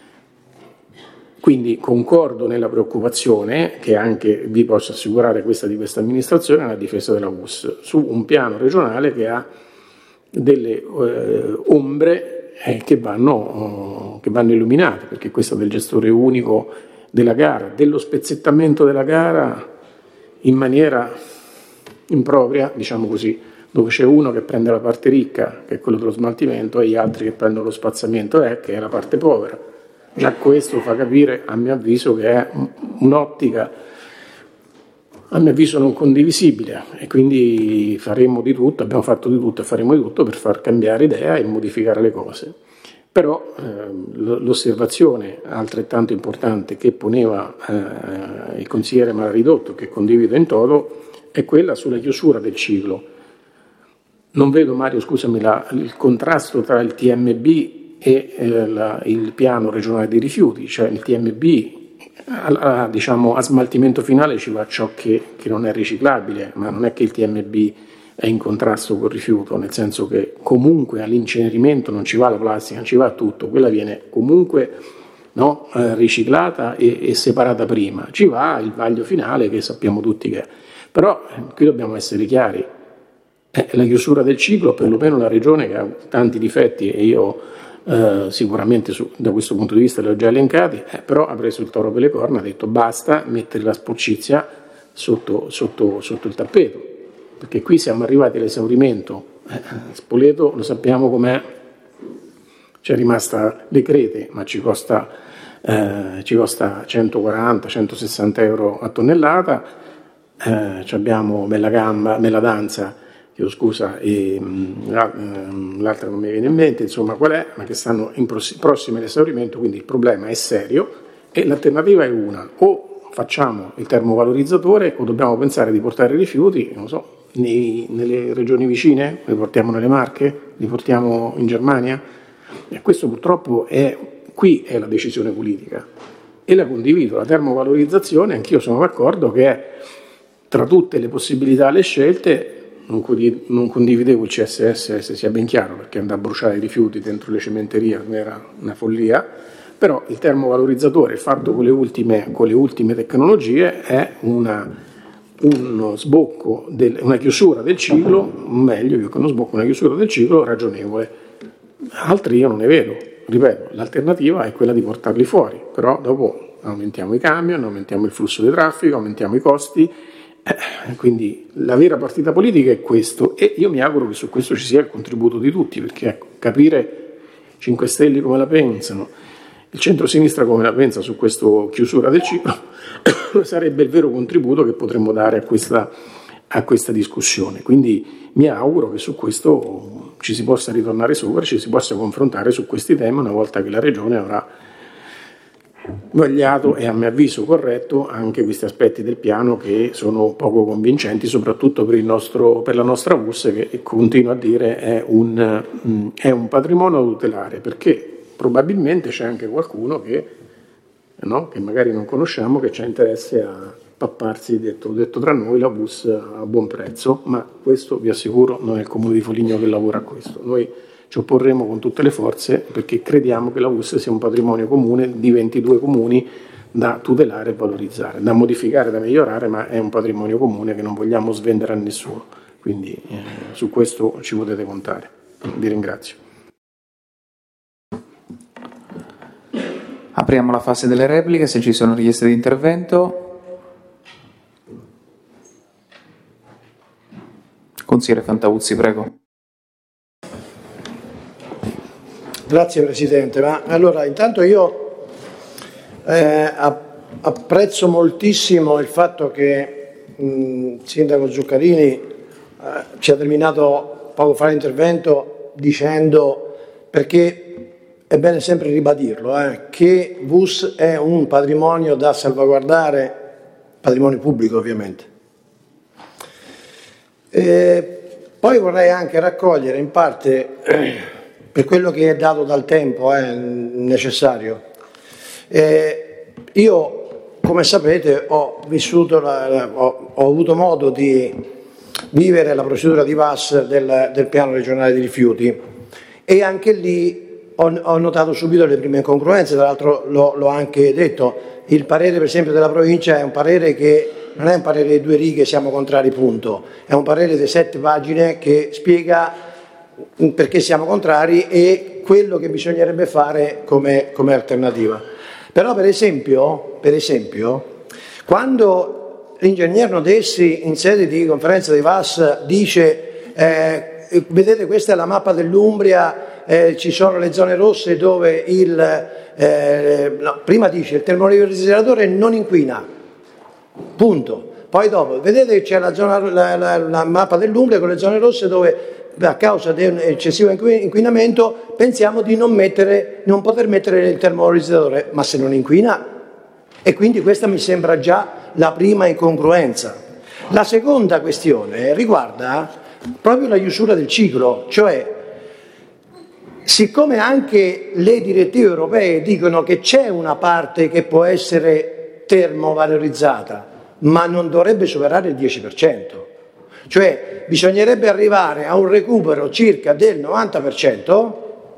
Quindi concordo nella preoccupazione, che anche vi posso assicurare questa di questa amministrazione, nella difesa della V U S, su un piano regionale che ha delle eh, ombre Eh, che, vanno, oh, che vanno illuminate, perché questo del gestore unico della gara, dello spezzettamento della gara in maniera impropria, diciamo così, dove c'è uno che prende la parte ricca, che è quello dello smaltimento, e gli altri che prendono lo spazzamento, eh, che è la parte povera. Già questo fa capire, a mio avviso, che è un'ottica, a mio avviso, non condivisibile, e quindi faremo di tutto, abbiamo fatto di tutto e faremo di tutto per far cambiare idea e modificare le cose. Però eh, l'osservazione altrettanto importante che poneva eh, il consigliere Malaridotto, che condivido in toto, è quella sulla chiusura del ciclo. Non vedo, Mario, scusami, la, il contrasto tra il T M B e eh, la, il piano regionale dei rifiuti, cioè il T M B A, a, diciamo, a smaltimento finale ci va ciò che, che non è riciclabile, ma non è che il T M B è in contrasto col rifiuto, nel senso che comunque all'incenerimento non ci va la plastica, non ci va tutto, quella viene comunque no, eh, riciclata e, e separata prima, ci va il vaglio finale che sappiamo tutti che è. Però eh, qui dobbiamo essere chiari, eh, la chiusura del ciclo, perlomeno la regione che ha tanti difetti e io Uh, sicuramente su, da questo punto di vista li ho già elencati, eh, però ha preso il toro per le corna, ha detto basta mettere la sporcizia sotto, sotto, sotto il tappeto, perché qui siamo arrivati all'esaurimento. eh, Spoleto lo sappiamo com'è, c'è rimasta le crete, ma ci costa, eh, ci costa centoquaranta centosessanta euro a tonnellata, eh, abbiamo Bella Gamba, Bella Danza, Io scusa, e l'altra non mi viene in mente, insomma qual è, ma che stanno in prossime all'esaurimento, quindi il problema è serio e l'alternativa è una: o facciamo il termovalorizzatore o dobbiamo pensare di portare i rifiuti, non so, nei, nelle regioni vicine, li portiamo nelle Marche, li portiamo in Germania, e questo purtroppo è, qui è la decisione politica e la condivido, la termovalorizzazione, anch'io sono d'accordo che è tra tutte le possibilità, le scelte. Non condividevo il C S S, se sia ben chiaro, perché andare a bruciare i rifiuti dentro le cementerie era una follia, però il termovalorizzatore fatto con le ultime, con le ultime tecnologie è una, uno sbocco, del, una chiusura del ciclo, meglio più che uno sbocco, una chiusura del ciclo ragionevole. Altri io non ne vedo, ripeto, l'alternativa è quella di portarli fuori, però dopo aumentiamo i camion, aumentiamo il flusso di traffico, aumentiamo i costi. Eh, quindi la vera partita politica è questo, e io mi auguro che su questo ci sia il contributo di tutti, perché ecco, capire cinque Stelle come la pensano, il centro-sinistra come la pensa su questa chiusura del ciclo sarebbe il vero contributo che potremmo dare a questa, a questa discussione. Quindi mi auguro che su questo ci si possa ritornare sopra, ci si possa confrontare su questi temi una volta che la Regione avrà vagliato e a mio avviso corretto anche questi aspetti del piano che sono poco convincenti, soprattutto per, il nostro, per la nostra V U S, che continuo a dire è un, è un patrimonio da tutelare, perché probabilmente c'è anche qualcuno che, no, che magari non conosciamo, che c'ha interesse a papparsi, detto, detto tra noi, la V U S a buon prezzo, ma questo vi assicuro non è il Comune di Foligno che lavora a questo. Noi ci opporremo con tutte le forze perché crediamo che la V U S sia un patrimonio comune di ventidue comuni da tutelare e valorizzare, da modificare, da migliorare, ma è un patrimonio comune che non vogliamo svendere a nessuno. Quindi eh, su questo ci potete contare. Vi ringrazio. Apriamo la fase delle repliche, se ci sono richieste di intervento. Consigliere Fantavuzzi, prego. Grazie Presidente, ma allora intanto io Eh, apprezzo moltissimo il fatto che il sindaco Zuccarini eh, ci ha terminato poco fa l'intervento dicendo, perché è bene sempre ribadirlo, eh, che V U S è un patrimonio da salvaguardare, patrimonio pubblico ovviamente. E poi vorrei anche raccogliere in parte, eh, per quello che è dato dal tempo eh, necessario, eh, io, come sapete, ho vissuto, la, la, ho, ho avuto modo di vivere la procedura di V A S del, del piano regionale di rifiuti e anche lì ho, ho notato subito le prime incongruenze, tra l'altro l'ho, l'ho anche detto, il parere per esempio della provincia è un parere che non è un parere di due righe, siamo contrari punto, è un parere di sette pagine che spiega perché siamo contrari e quello che bisognerebbe fare come, come alternativa. Però per esempio, per esempio, quando l'ingegner Nodessi in sede di conferenza di V A S dice eh, vedete questa è la mappa dell'Umbria, eh, ci sono le zone rosse dove il, eh, no, prima dice il termovalorizzatori non inquina, punto. Poi dopo, vedete c'è la, zona, la, la, la mappa dell'Umbria con le zone rosse dove a causa di un eccessivo inquinamento pensiamo di non, mettere, non poter mettere il termovalorizzatore, ma se non inquina? E quindi questa mi sembra già la prima incongruenza. La seconda questione riguarda proprio la chiusura del ciclo, cioè siccome anche le direttive europee dicono che c'è una parte che può essere termovalorizzata, ma non dovrebbe superare il dieci per cento. Cioè bisognerebbe arrivare a un recupero circa del novanta per cento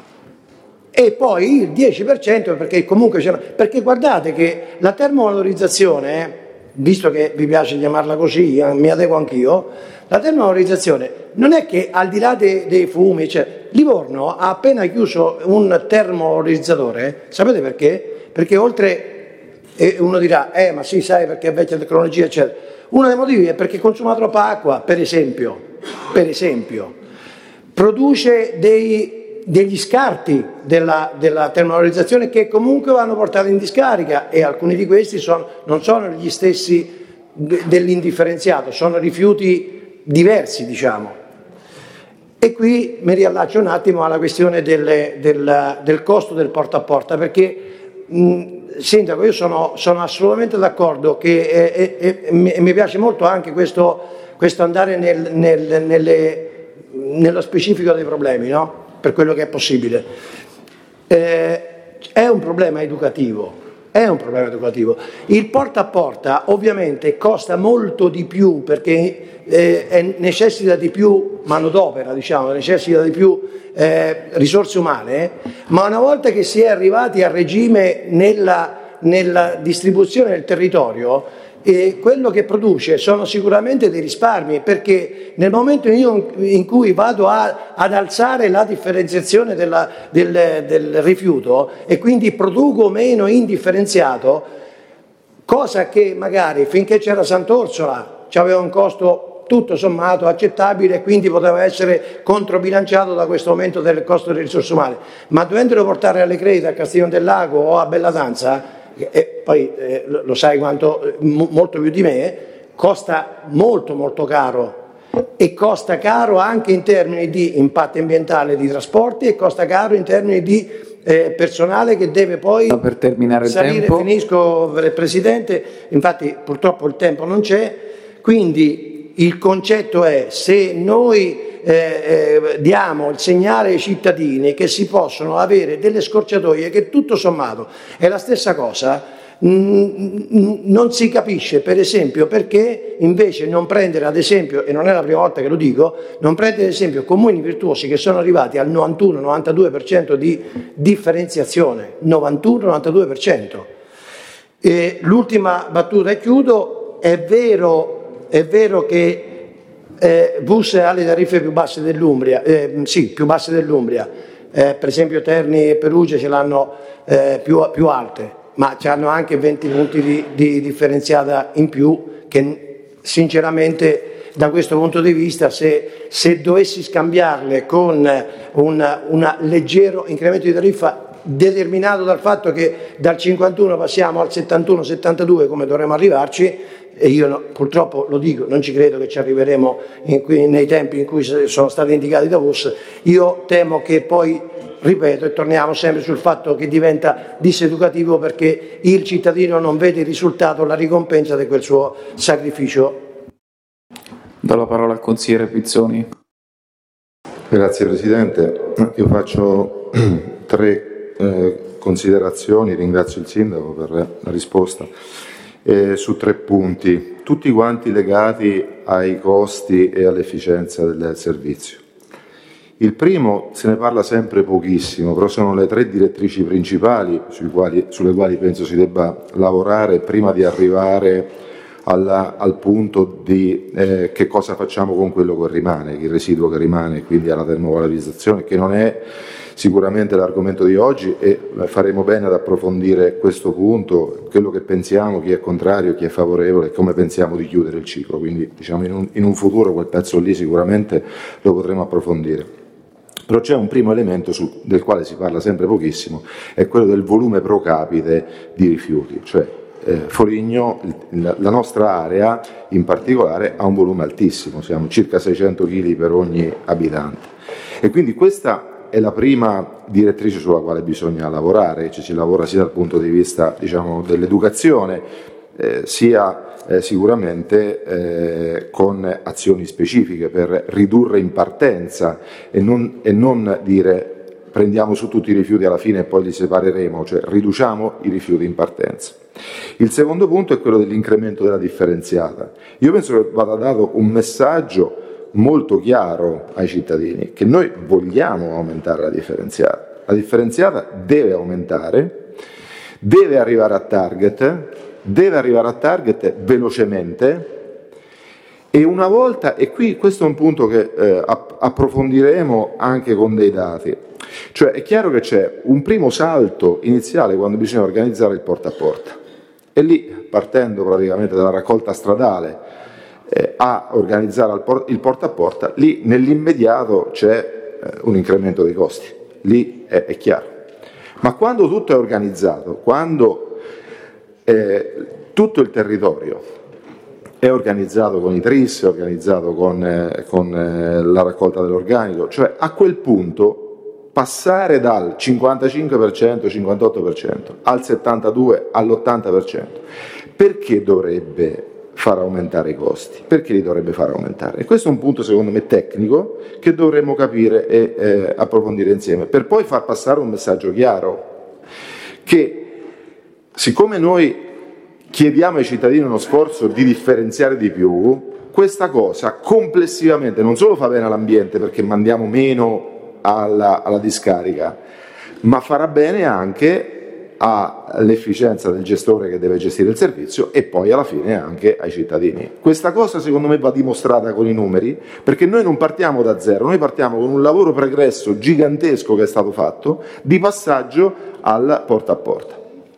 e poi il dieci per cento perché comunque c'è, perché guardate che la termovalorizzazione, visto che vi piace chiamarla così, eh, mi adeguo anch'io, la termovalorizzazione non è che al di là dei, dei fumi, cioè Livorno ha appena chiuso un termovalorizzatore, sapete perché? Perché oltre, e uno dirà, eh ma sì sai perché è vecchia tecnologia eccetera, uno dei motivi è perché consuma troppa acqua, per esempio, per esempio produce dei, degli scarti della, della termovalorizzazione che comunque vanno portati in discarica e alcuni di questi sono, non sono gli stessi de, dell'indifferenziato, sono rifiuti diversi diciamo. E qui mi riallaccio un attimo alla questione delle, del, del costo del porta a porta perché mh, Sindaco, io sono, sono assolutamente d'accordo che eh, eh, eh, mi piace molto anche questo, questo andare nel, nel, nelle, nello specifico dei problemi, no? Per quello che è possibile. Eh, è un problema educativo, è un problema educativo. Il porta a porta ovviamente costa molto di più perché eh, necessita di più manodopera, diciamo, necessita di più eh, risorse umane, ma una volta che si è arrivati a regime nella, nella distribuzione del territorio, e quello che produce sono sicuramente dei risparmi, perché nel momento io in cui vado a, ad alzare la differenziazione della, del, del rifiuto e quindi produco meno indifferenziato, cosa che magari finché c'era Sant'Orsola aveva un costo tutto sommato accettabile e quindi poteva essere controbilanciato da questo aumento del costo delle risorse umane, ma dovendolo portare alle Crete, a Castiglione del Lago o a Bellatanza, e poi eh, lo sai quanto, eh, m- molto più di me, costa molto molto caro e costa caro anche in termini di impatto ambientale di trasporti e costa caro in termini di eh, personale che deve poi per terminare il salire, tempo. finisco Presidente, infatti purtroppo il tempo non c'è, quindi il concetto è se noi Eh, eh, diamo il segnale ai cittadini che si possono avere delle scorciatoie che tutto sommato è la stessa cosa, mh, non si capisce per esempio perché invece non prendere ad esempio, e non è la prima volta che lo dico, non prendere ad esempio comuni virtuosi che sono arrivati al novantuno novantadue per cento di differenziazione, novantuno novantadue per cento. E l'ultima battuta e chiudo, è vero, è vero che Eh, V U S ha le tariffe più basse dell'Umbria, eh, sì, più basse dell'Umbria, eh, per esempio Terni e Perugia ce l'hanno eh, più, più alte, ma hanno anche venti punti di, di differenziata in più che sinceramente da questo punto di vista se, se dovessi scambiarle con un una leggero incremento di tariffa determinato dal fatto che dal cinquantuno passiamo al settantuno settantadue come dovremmo arrivarci, e io no, purtroppo lo dico, non ci credo che ci arriveremo in, nei tempi in cui sono stati indicati da V U S. Io temo che poi, ripeto, e torniamo sempre sul fatto che diventa diseducativo, perché il cittadino non vede il risultato, la ricompensa di quel suo sacrificio. Do la parola al consigliere Pizzoni. Grazie Presidente, io faccio tre eh, considerazioni, ringrazio il Sindaco per la risposta, eh, su tre punti, tutti quanti legati ai costi e all'efficienza del servizio. Il primo se ne parla sempre pochissimo, però sono le tre direttrici principali sui quali, sulle quali penso si debba lavorare prima di arrivare alla, al punto di eh, che cosa facciamo con quello che rimane, il residuo che rimane, quindi alla termovalorizzazione, che non è sicuramente l'argomento di oggi, e faremo bene ad approfondire questo punto, quello che pensiamo, chi è contrario, chi è favorevole e come pensiamo di chiudere il ciclo, quindi diciamo in un, in un futuro quel pezzo lì sicuramente lo potremo approfondire. Però c'è un primo elemento su, del quale si parla sempre pochissimo, è quello del volume pro capite di rifiuti, cioè eh, Foligno, il, la nostra area in particolare, ha un volume altissimo, siamo circa seicento chili per ogni abitante, e quindi questa è la prima direttrice sulla quale bisogna lavorare, cioè si lavora sia dal punto di vista, diciamo, dell'educazione, eh, sia Eh, sicuramente eh, con azioni specifiche per ridurre in partenza e non, e non dire prendiamo su tutti i rifiuti alla fine e poi li separeremo, cioè riduciamo i rifiuti in partenza. Il secondo punto è quello dell'incremento della differenziata. Io penso che vada dato un messaggio molto chiaro ai cittadini, che noi vogliamo aumentare la differenziata. La differenziata deve aumentare, deve arrivare a target, deve arrivare a target velocemente, e una volta, e qui questo è un punto che eh, approfondiremo anche con dei dati, cioè è chiaro che c'è un primo salto iniziale quando bisogna organizzare il porta a porta, e lì, partendo praticamente dalla raccolta stradale eh, a organizzare il porta a porta, lì nell'immediato c'è eh, un incremento dei costi, lì è, è chiaro. Ma quando tutto è organizzato, quando Eh, tutto il territorio è organizzato con i tris, è organizzato con, eh, con eh, la raccolta dell'organico, cioè a quel punto passare dal cinquantacinque per cento, cinquantotto per cento al settantadue per cento, all'ottanta per cento, perché dovrebbe far aumentare i costi? Perché li dovrebbe far aumentare? E questo è un punto secondo me tecnico che dovremmo capire e eh, approfondire insieme, per poi far passare un messaggio chiaro, che siccome noi chiediamo ai cittadini uno sforzo di differenziare di più, questa cosa complessivamente non solo fa bene all'ambiente perché mandiamo meno alla, alla discarica, ma farà bene anche all'efficienza del gestore che deve gestire il servizio e poi alla fine anche ai cittadini. Questa cosa secondo me va dimostrata con i numeri, perché noi non partiamo da zero, noi partiamo con un lavoro pregresso gigantesco che è stato fatto di passaggio al porta a porta.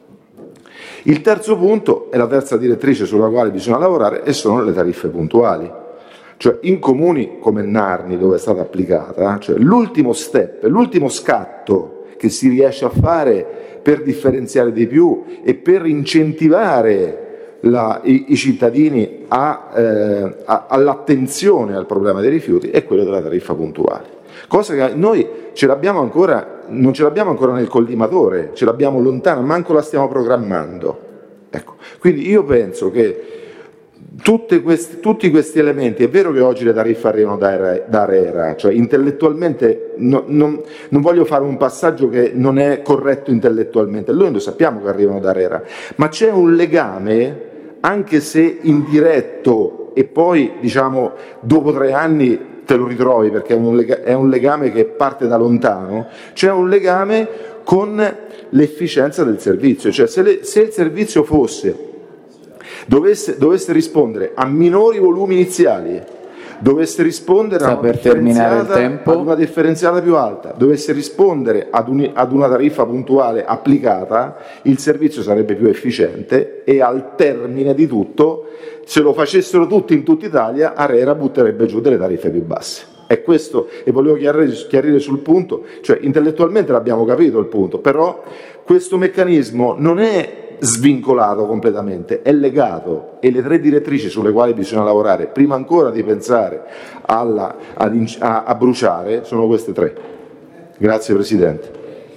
Il terzo punto è la terza direttrice sulla quale bisogna lavorare, e sono le tariffe puntuali. Cioè in comuni come Narni, dove è stata applicata, cioè l'ultimo step, l'ultimo scatto che si riesce a fare per differenziare di più e per incentivare la, i, i cittadini a, eh, a, all'attenzione al problema dei rifiuti, è quello della tariffa puntuale. Cosa che noi ce l'abbiamo ancora, non ce l'abbiamo ancora nel collimatore, ce l'abbiamo lontano, manco la stiamo programmando. Ecco. Quindi io penso che questi, tutti questi elementi, è vero che oggi le tariffe arrivano da, da ARERA, cioè intellettualmente no, non, non voglio fare un passaggio che non è corretto intellettualmente, noi lo sappiamo che arrivano da ARERA, ma c'è un legame, anche se indiretto, e poi diciamo dopo tre anni te lo ritrovi perché è un, lega- è un legame che parte da lontano, c'è un legame con l'efficienza del servizio, cioè se, le, se il servizio fosse, dovesse, dovesse rispondere a minori volumi iniziali, dovesse rispondere a una, per terminare il tempo. ad una differenziata più alta, dovesse rispondere ad, un, ad una tariffa puntuale applicata, il servizio sarebbe più efficiente e al termine di tutto, se lo facessero tutti in tutta Italia, ARERA butterebbe giù delle tariffe più basse. È questo, e volevo chiarire, chiarire sul punto, cioè intellettualmente l'abbiamo capito il punto, però questo meccanismo non è svincolato completamente, è legato, e le tre direttrici sulle quali bisogna lavorare, prima ancora di pensare alla, a, a, a bruciare, sono queste tre. Grazie Presidente.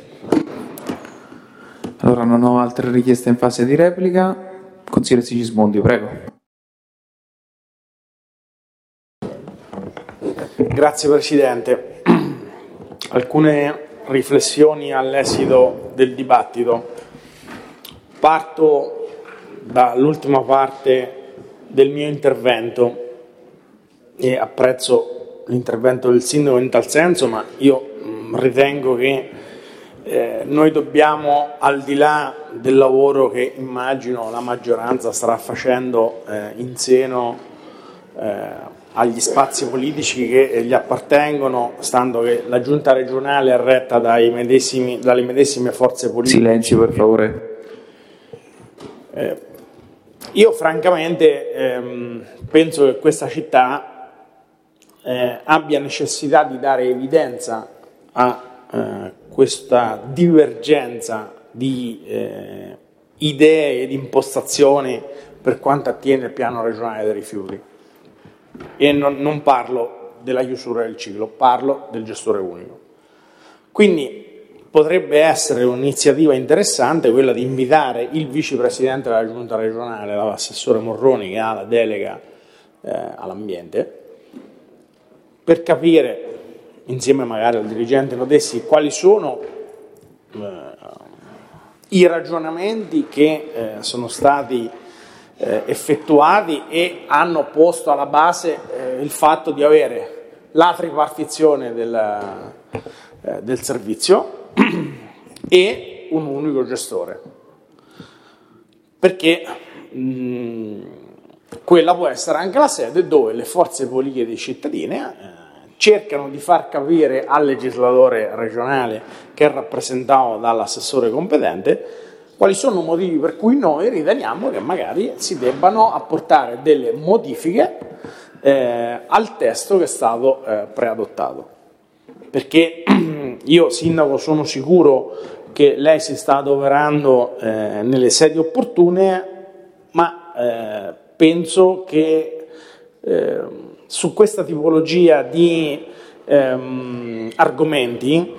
Allora non ho altre richieste in fase di replica. Consigliere Sigismondi, prego. Grazie Presidente. Alcune riflessioni all'esito del dibattito. Parto dall'ultima parte del mio intervento e apprezzo l'intervento del Sindaco in tal senso, ma io ritengo che eh, noi dobbiamo, al di là del lavoro che immagino la maggioranza starà facendo eh, in seno eh, agli spazi politici che gli appartengono, stando che la giunta regionale è retta dai medesimi, dalle medesime forze politiche. Silenzio per favore. Eh, io francamente ehm, penso che questa città eh, abbia necessità di dare evidenza a eh, questa divergenza di eh, idee e di impostazioni per quanto attiene il piano regionale dei rifiuti. E non, non parlo della chiusura del ciclo, parlo del gestore unico. Quindi potrebbe essere un'iniziativa interessante quella di invitare il vicepresidente della giunta regionale, l'assessore Morroni, che ha la delega eh, all'ambiente, per capire, insieme magari al dirigente Nodessi, quali sono eh, i ragionamenti che eh, sono stati eh, effettuati e hanno posto alla base eh, il fatto di avere la tripartizione del, eh, del servizio e un unico gestore, perché mh, quella può essere anche la sede dove le forze politiche dei cittadini eh, cercano di far capire al legislatore regionale, che è rappresentato dall'assessore competente, quali sono i motivi per cui noi riteniamo che magari si debbano apportare delle modifiche eh, al testo che è stato eh, preadottato. Perché io, Sindaco, sono sicuro che lei si sta adoperando eh, nelle sedi opportune, ma eh, penso che eh, su questa tipologia di ehm, argomenti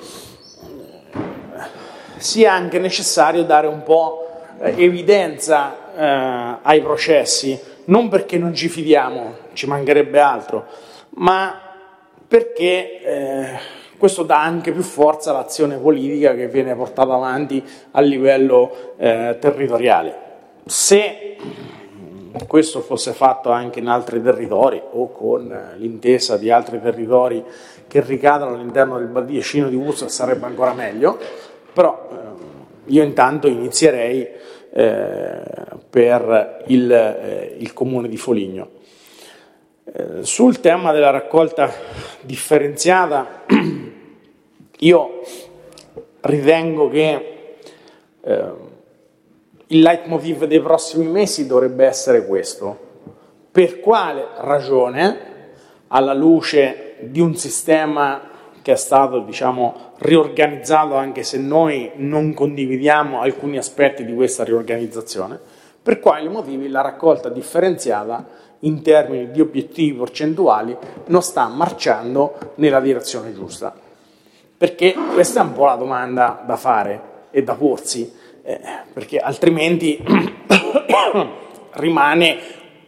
sia anche necessario dare un po' evidenza eh, ai processi, non perché non ci fidiamo, ci mancherebbe altro, ma perché eh, questo dà anche più forza all'azione politica che viene portata avanti a livello eh, territoriale. Se questo fosse fatto anche in altri territori o con l'intesa di altri territori che ricadono all'interno del bacino di Ussa, sarebbe ancora meglio, però eh, io intanto inizierei eh, per il, eh, il comune di Foligno. Eh, sul tema della raccolta differenziata io ritengo che eh, il leitmotiv dei prossimi mesi dovrebbe essere questo: per quale ragione, alla luce di un sistema che è stato, diciamo, riorganizzato, anche se noi non condividiamo alcuni aspetti di questa riorganizzazione, per quali motivi la raccolta differenziata in termini di obiettivi percentuali non sta marciando nella direzione giusta. Perché questa è un po' la domanda da fare e da porsi, eh, perché altrimenti rimane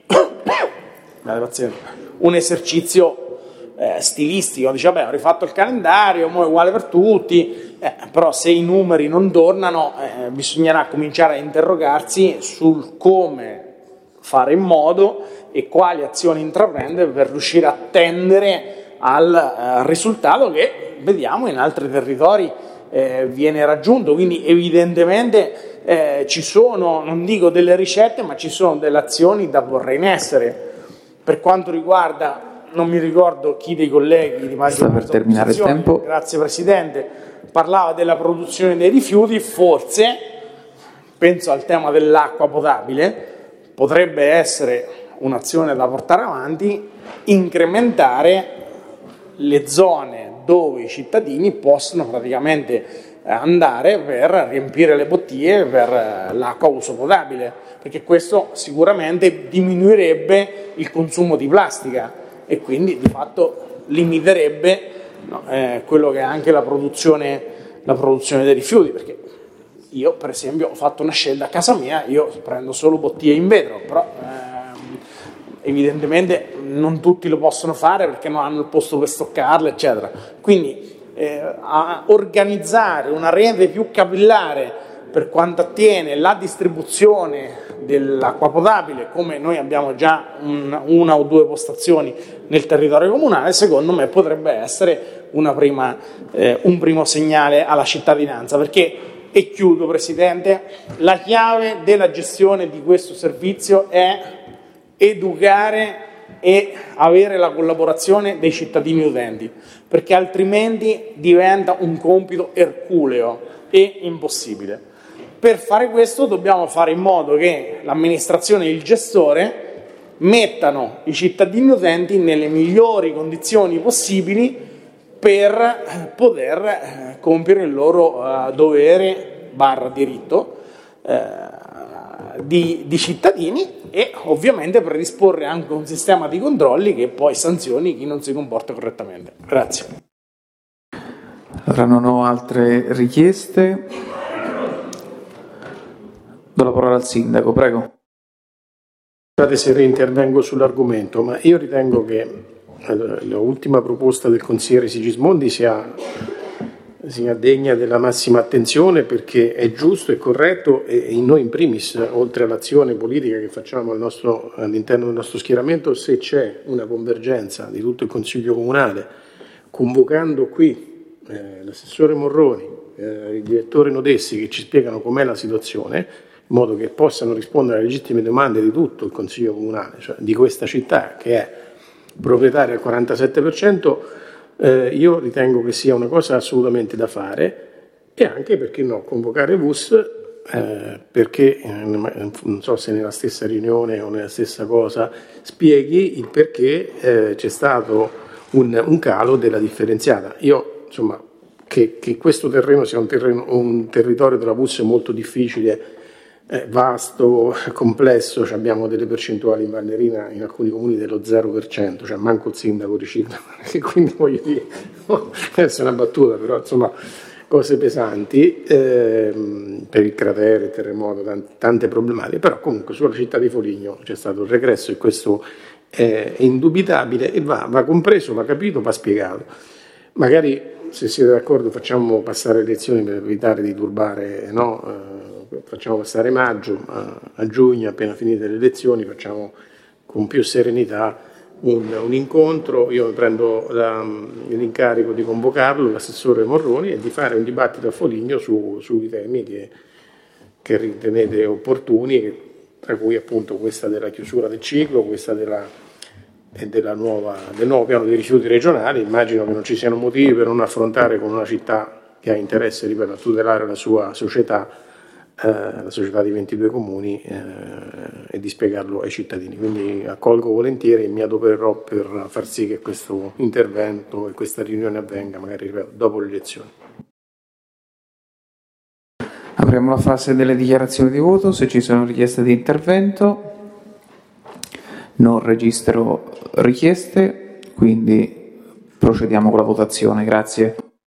un esercizio eh, stilistico, dice vabbè, ho rifatto il calendario, mo è uguale per tutti, eh, però se i numeri non tornano eh, bisognerà cominciare a interrogarsi sul come fare in modo e quali azioni intraprendere per riuscire a tendere al eh, risultato che vediamo in altri territori eh, viene raggiunto. Quindi evidentemente eh, ci sono, non dico delle ricette, ma ci sono delle azioni da porre in essere. Per quanto riguarda, non mi ricordo chi dei colleghi di maggioranza, per terminare il tempo. Grazie Presidente, parlava della produzione dei rifiuti, forse, penso al tema dell'acqua potabile, potrebbe essere un'azione da portare avanti, incrementare le zone dove i cittadini possono praticamente andare per riempire le bottiglie per l'acqua a uso potabile, perché questo sicuramente diminuirebbe il consumo di plastica e quindi di fatto limiterebbe no, eh, quello che è anche la produzione, la produzione dei rifiuti, perché io per esempio ho fatto una scelta a casa mia, io prendo solo bottiglie in vetro, però ehm, evidentemente non tutti lo possono fare perché non hanno il posto per stoccarle, eccetera. Quindi eh, a organizzare una rete più capillare per quanto attiene la distribuzione dell'acqua potabile, come noi abbiamo già un, una o due postazioni nel territorio comunale, secondo me potrebbe essere una prima, eh, un primo segnale alla cittadinanza, perché, e chiudo Presidente, la chiave della gestione di questo servizio è educare e avere la collaborazione dei cittadini utenti, perché altrimenti diventa un compito erculeo e impossibile. Per fare questo dobbiamo fare in modo che l'amministrazione e il gestore mettano i cittadini utenti nelle migliori condizioni possibili per poter compiere il loro uh, dovere barra diritto uh, di, di cittadini e ovviamente predisporre anche un sistema di controlli che poi sanzioni chi non si comporta correttamente. Grazie. Allora non ho altre richieste. Do la parola al Sindaco, prego. Scusate se reintervengo sull'argomento, ma io ritengo che l'ultima proposta del consigliere Sigismondi sia, sia degna della massima attenzione, perché è giusto e corretto e noi in primis, oltre all'azione politica che facciamo al nostro, all'interno del nostro schieramento, se c'è una convergenza di tutto il Consiglio Comunale, convocando qui eh, l'assessore Morroni, eh, il direttore Nodessi, che ci spiegano com'è la situazione, in modo che possano rispondere alle legittime domande di tutto il Consiglio Comunale, cioè di questa città che è proprietaria al quarantasette per cento, eh, io ritengo che sia una cosa assolutamente da fare, e anche, perché no, convocare V U S, eh, perché, eh, non so se nella stessa riunione o nella stessa cosa, spieghi il perché eh, c'è stato un, un calo della differenziata. Io, insomma, che, che questo terreno sia un, terreno, un territorio della V U S è molto difficile, è vasto, complesso, cioè abbiamo delle percentuali in Valnerina in alcuni comuni dello zero per cento, cioè manco il sindaco ricicla, quindi voglio dire, questa è una battuta, però insomma cose pesanti ehm, per il cratere, il terremoto, tante, tante problematiche, però comunque sulla città di Foligno c'è stato il regresso e questo è indubitabile e va, va compreso, va capito, va spiegato. Magari, se siete d'accordo, facciamo passare le elezioni per evitare di turbare, no? Eh, facciamo passare maggio, a, a giugno, appena finite le elezioni, facciamo con più serenità un, un incontro. Io prendo la, l'incarico di convocarlo, l'assessore Morroni, e di fare un dibattito a Foligno su, sui temi che, che ritenete opportuni, tra cui appunto questa della chiusura del ciclo, questa della, della nuova, del nuovo piano dei rifiuti regionali. Immagino che non ci siano motivi per non affrontare con una città che ha interesse, ripeto, a tutelare la sua società, eh, la società di ventidue comuni, eh, e di spiegarlo ai cittadini. Quindi accolgo volentieri e mi adopererò per far sì che questo intervento e questa riunione avvenga, magari, ripeto, dopo le elezioni. Apriamo la fase delle dichiarazioni di voto, se ci sono richieste di intervento. Non registro richieste, quindi procediamo con la votazione. Grazie.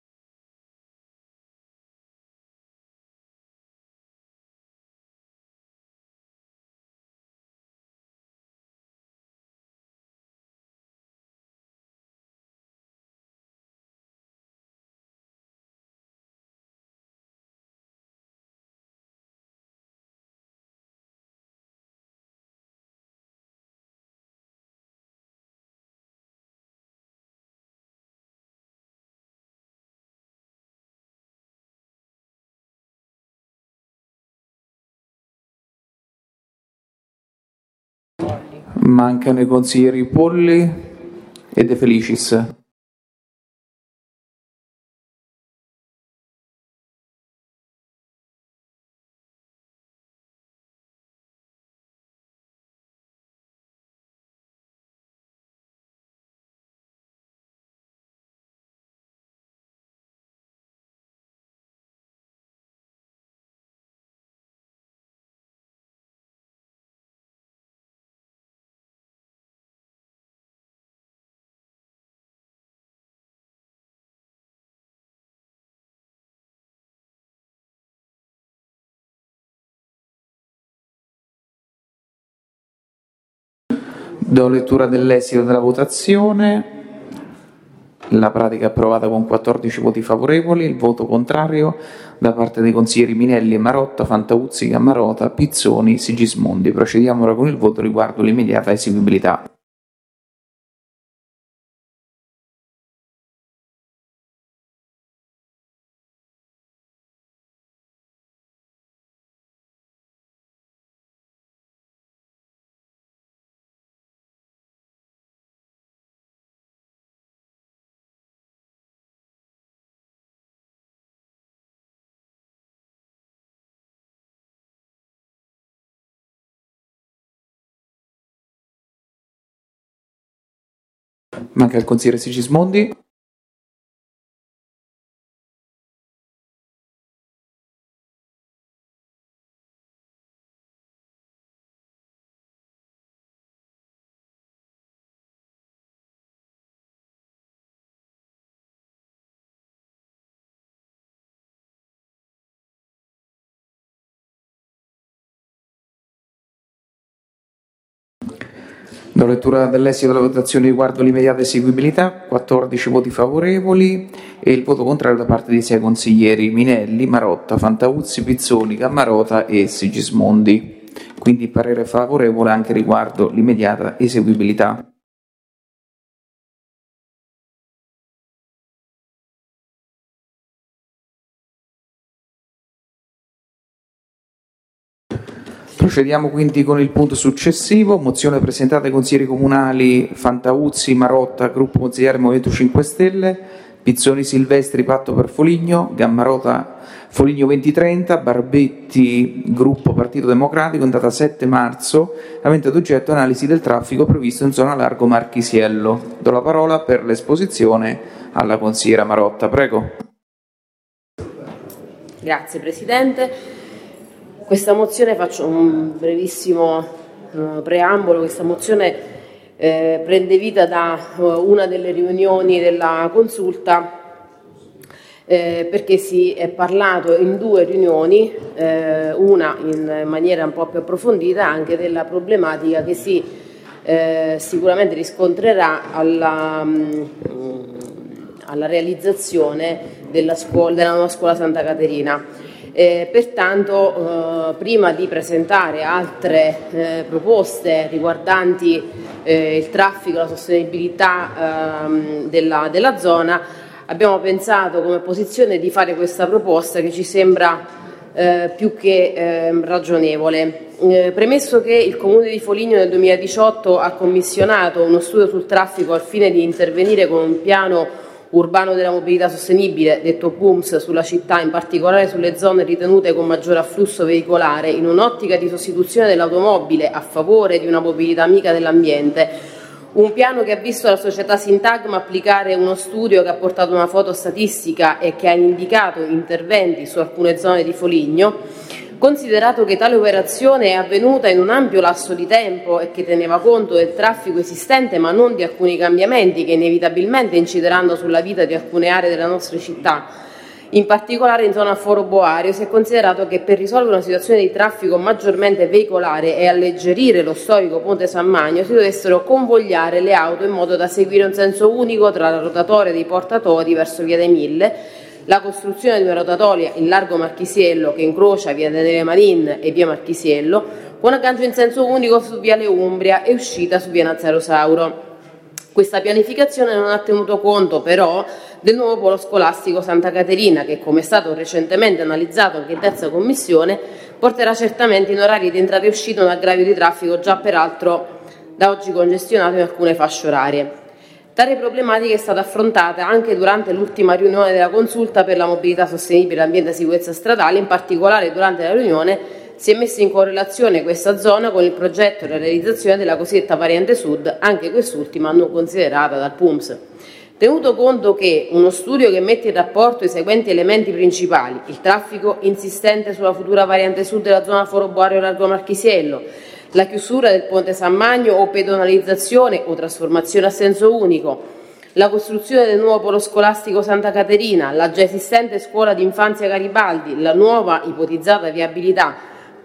Mancano i consiglieri Polli e De Felicis. Do lettura dell'esito della votazione. La pratica è approvata con quattordici voti favorevoli, il voto contrario da parte dei consiglieri Minelli e Marotta, Fantauzzi, Gammarota, Pizzoni, Sigismondi. Procediamo ora con il voto riguardo l'immediata eseguibilità. Manca il consigliere Sigismondi. Do lettura dell'esito della votazione riguardo l'immediata eseguibilità, quattordici voti favorevoli e il voto contrario da parte dei sei consiglieri Minelli, Marotta, Fantauzzi, Pizzoni, Gammarota e Sigismondi. Quindi parere favorevole anche riguardo l'immediata eseguibilità. Procediamo quindi con il punto successivo, mozione presentata ai consiglieri comunali Fantauzzi, Marotta, gruppo consigliare Movimento cinque Stelle, Pizzoni Silvestri, Patto per Foligno, Gammarota Foligno ventitrenta, Barbetti, gruppo Partito Democratico, in data sette marzo, avente ad oggetto analisi del traffico previsto in zona largo Marchisiello. Do la parola per l'esposizione alla consigliera Marotta, prego. Grazie Presidente. Questa mozione, faccio un brevissimo uh, preambolo, questa mozione eh, prende vita da uh, una delle riunioni della consulta eh, perché si è parlato in due riunioni, eh, una in maniera un po' più approfondita anche della problematica che si eh, sicuramente riscontrerà alla, mh, alla realizzazione della, scuola, della nuova scuola Santa Caterina. Eh, pertanto eh, prima di presentare altre eh, proposte riguardanti eh, il traffico e la sostenibilità ehm, della, della zona, abbiamo pensato come posizione di fare questa proposta che ci sembra eh, più che eh, ragionevole. Eh, premesso che il Comune di Foligno nel duemiladiciotto ha commissionato uno studio sul traffico al fine di intervenire con un piano urbano della mobilità sostenibile, detto P U M S, sulla città, in particolare sulle zone ritenute con maggior afflusso veicolare, in un'ottica di sostituzione dell'automobile a favore di una mobilità amica dell'ambiente. Un piano che ha visto la società Sintagma applicare uno studio che ha portato una foto statistica e che ha indicato interventi su alcune zone di Foligno. Considerato che tale operazione è avvenuta in un ampio lasso di tempo e che teneva conto del traffico esistente ma non di alcuni cambiamenti che inevitabilmente incideranno sulla vita di alcune aree della nostra città, in particolare in zona Foro Boario, si è considerato che per risolvere una situazione di traffico maggiormente veicolare e alleggerire lo storico Ponte San Magno si dovessero convogliare le auto in modo da seguire un senso unico tra la rotatoria dei portatori verso Via dei Mille, la costruzione di una rotatoria in largo Marchisiello che incrocia Via delle Marin e Via Marchisiello, con aggancio in senso unico su Viale Umbria e uscita su Via Nazaro Sauro. Questa pianificazione non ha tenuto conto però del nuovo polo scolastico Santa Caterina che, come è stato recentemente analizzato anche in terza commissione, porterà certamente in orari di entrata e uscita un aggravio di traffico già peraltro da oggi congestionato in alcune fasce orarie. Tale problematica è stata affrontata anche durante l'ultima riunione della consulta per la mobilità sostenibile, ambiente e sicurezza stradale, in particolare durante la riunione si è messa in correlazione questa zona con il progetto e la realizzazione della cosiddetta variante sud, anche quest'ultima non considerata dal P U M S. Tenuto conto che uno studio che mette in rapporto i seguenti elementi principali, il traffico insistente sulla futura variante sud della zona Foro Boario Largo Marchisiello, la chiusura del Ponte San Magno o pedonalizzazione o trasformazione a senso unico, la costruzione del nuovo polo scolastico Santa Caterina, la già esistente scuola di infanzia Garibaldi, la nuova ipotizzata viabilità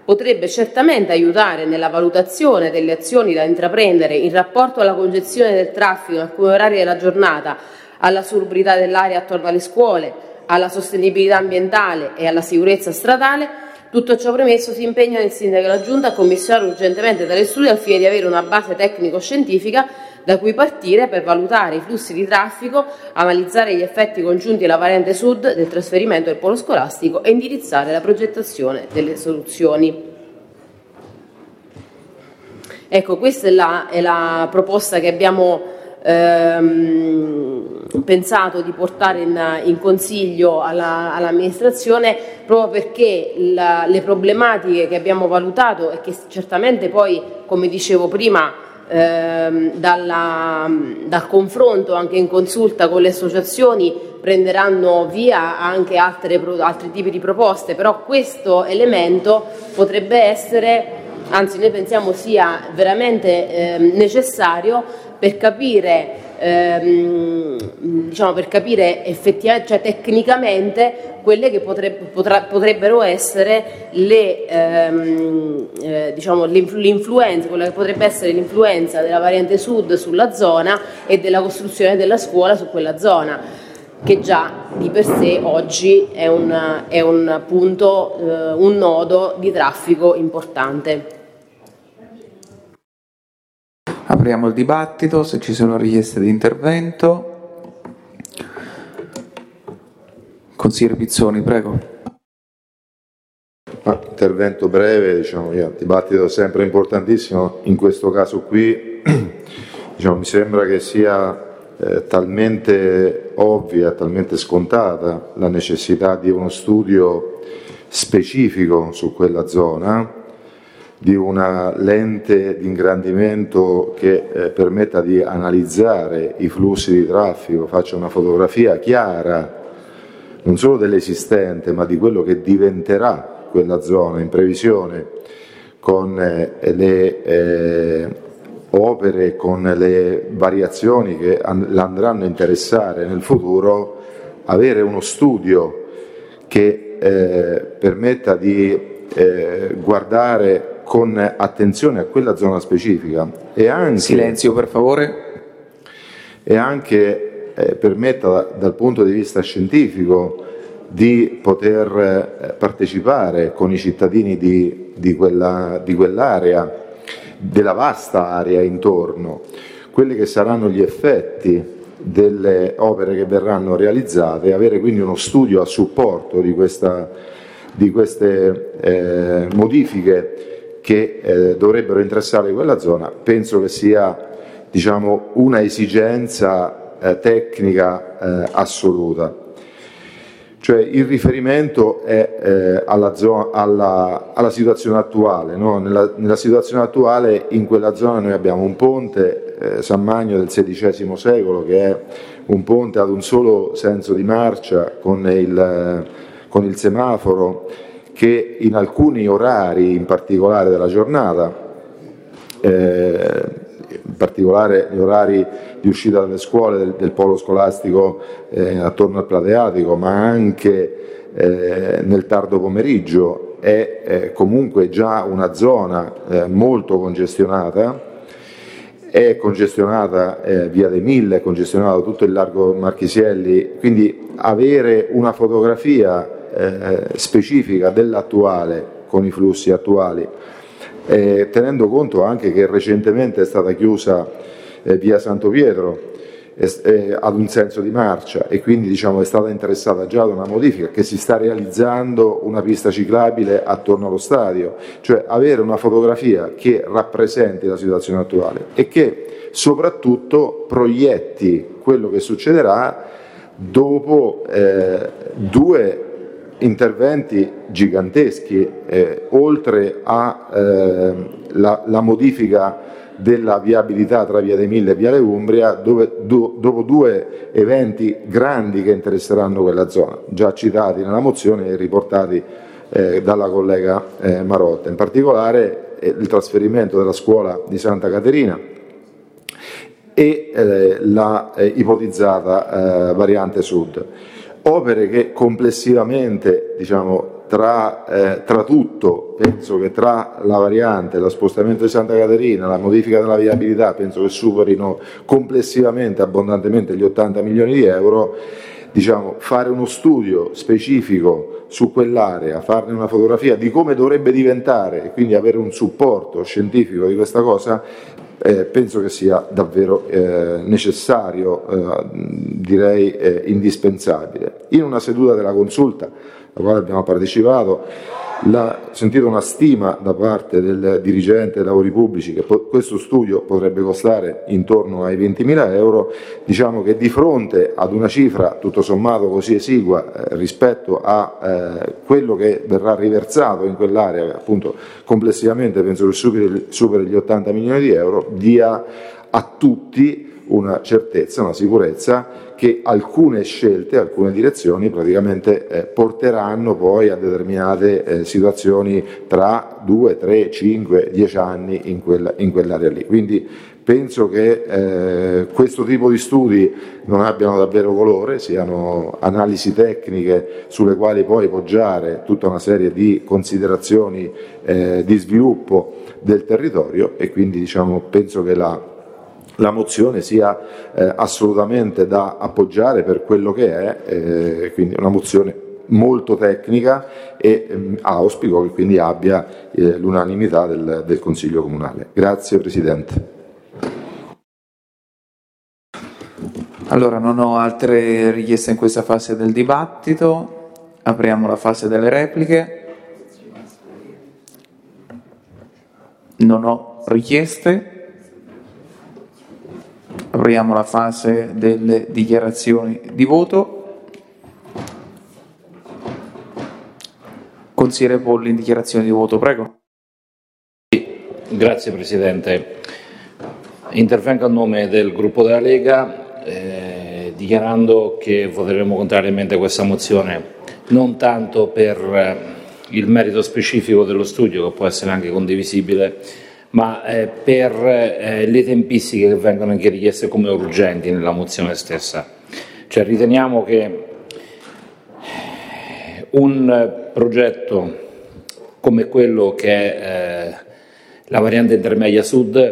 potrebbe certamente aiutare nella valutazione delle azioni da intraprendere in rapporto alla congestione del traffico in alcuni orari della giornata, alla salubrità dell'area attorno alle scuole, alla sostenibilità ambientale e alla sicurezza stradale. Tutto ciò premesso, si impegna il Sindaco e la Giunta a commissionare urgentemente tale studio al fine di avere una base tecnico-scientifica da cui partire per valutare i flussi di traffico, analizzare gli effetti congiunti alla variante sud del trasferimento del polo scolastico e indirizzare la progettazione delle soluzioni. Ecco, questa è la, è la proposta che abbiamo ehm, pensato di portare in, in consiglio alla, all'amministrazione, proprio perché la, le problematiche che abbiamo valutato e che certamente poi, come dicevo prima, ehm, dalla, dal confronto anche in consulta con le associazioni prenderanno via anche altre, altri tipi di proposte, però questo elemento potrebbe essere, anzi noi pensiamo sia veramente eh, necessario per capire Ehm, diciamo per capire effettivamente, cioè tecnicamente, quelle che potreb- potrà- potrebbero essere le ehm, eh, diciamo l'influenza, quella che potrebbe essere l'influenza della variante sud sulla zona e della costruzione della scuola su quella zona, che già di per sé oggi è un, è un punto, eh, un nodo di traffico importante. Apriamo il dibattito, se ci sono richieste di intervento. Consigliere Pizzoni, prego. Ah, intervento breve, diciamo, il dibattito è sempre importantissimo, in questo caso qui diciamo, mi sembra che sia eh, talmente ovvia, talmente scontata la necessità di uno studio specifico su quella zona, di una lente di ingrandimento che eh, permetta di analizzare i flussi di traffico, faccia una fotografia chiara non solo dell'esistente ma di quello che diventerà quella zona in previsione, con eh, le eh, opere, con le variazioni che an- l'andranno a interessare nel futuro, avere uno studio che eh, permetta di eh, guardare con attenzione a quella zona specifica e anche, silenzio per favore, e anche eh, permetta dal punto di vista scientifico di poter eh, partecipare con i cittadini di, di, quella, di quell'area, della vasta area intorno, quelli che saranno gli effetti delle opere che verranno realizzate, e avere quindi uno studio a supporto di, questa, di queste eh, modifiche che eh, dovrebbero interessare quella zona. Penso che sia, diciamo, una esigenza eh, tecnica eh, assoluta. Cioè il riferimento è eh, alla, zona, alla, alla situazione attuale, no? nella, nella situazione attuale in quella zona noi abbiamo un ponte eh, San Magno del sedicesimo secolo, che è un ponte ad un solo senso di marcia con il, con il semaforo, che in alcuni orari in particolare della giornata, eh, in particolare gli orari di uscita dalle scuole del, del polo scolastico eh, attorno al Plateatico, ma anche eh, nel tardo pomeriggio, è eh, comunque già una zona eh, molto congestionata, è congestionata eh, via dei Mille, è congestionato tutto il largo Marchisielli, quindi avere una fotografia Eh, specifica dell'attuale con i flussi attuali, eh, tenendo conto anche che recentemente è stata chiusa eh, via Santo Pietro eh, eh, ad un senso di marcia, e quindi diciamo, è stata interessata già da una modifica, che si sta realizzando una pista ciclabile attorno allo stadio, cioè avere una fotografia che rappresenti la situazione attuale e che soprattutto proietti quello che succederà dopo eh, due interventi giganteschi, eh, oltre a eh, la, la modifica della viabilità tra via dei Mille e viale Umbria, dove, do, dopo due eventi grandi che interesseranno quella zona, già citati nella mozione e riportati eh, dalla collega eh, Marotta, in particolare eh, il trasferimento della scuola di Santa Caterina e eh, la eh, ipotizzata eh, variante sud. Opere che complessivamente, diciamo, tra, eh, tra tutto, penso che tra la variante, lo spostamento di Santa Caterina, la modifica della viabilità, penso che superino complessivamente abbondantemente gli ottanta milioni di euro. Diciamo, fare uno studio specifico su quell'area, farne una fotografia di come dovrebbe diventare e quindi avere un supporto scientifico di questa cosa, eh, penso che sia davvero eh, necessario, eh, direi eh, indispensabile. In una seduta della consulta, alla quale abbiamo partecipato, ho sentito una stima da parte del dirigente dei lavori pubblici che po- questo studio potrebbe costare intorno ai ventimila euro. Diciamo che di fronte ad una cifra tutto sommato così esigua eh, rispetto a eh, quello che verrà riversato in quell'area, che appunto complessivamente penso che superi, superi gli ottanta milioni di euro, dia a tutti una certezza, una sicurezza che alcune scelte, alcune direzioni praticamente eh, porteranno poi a determinate eh, situazioni tra due, tre, cinque, dieci anni in, quella, in quell'area lì. Quindi penso che eh, questo tipo di studi non abbiano davvero colore, siano analisi tecniche sulle quali poi poggiare tutta una serie di considerazioni eh, di sviluppo del territorio, e quindi diciamo, penso che la La mozione sia eh, assolutamente da appoggiare per quello che è, eh, quindi una mozione molto tecnica e ehm, auspico che quindi abbia eh, l'unanimità del, del Consiglio Comunale. Grazie Presidente. Allora, non ho altre richieste in questa fase del dibattito, apriamo la fase delle repliche. Non ho richieste. Apriamo la fase delle dichiarazioni di voto. Consigliere Polli, in dichiarazione di voto, prego. Grazie Presidente. Intervengo a nome del gruppo della Lega eh, dichiarando che voteremo contrariamente questa mozione, non tanto per eh, il merito specifico dello studio, che può essere anche condivisibile, ma eh, per eh, le tempistiche che vengono anche richieste come urgenti nella mozione stessa. Cioè, riteniamo che un progetto come quello che è eh, la variante intermedia sud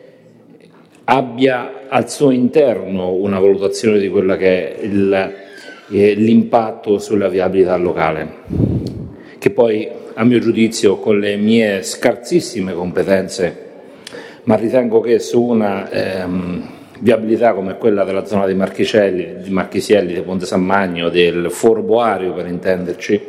abbia al suo interno una valutazione di quello che è il, eh, l'impatto sulla viabilità locale, che poi a mio giudizio, con le mie scarsissime competenze, ma ritengo che su una ehm, viabilità come quella della zona di Marchicelli, di Marchisielli, di Ponte San Magno, del Foro Boario per intenderci,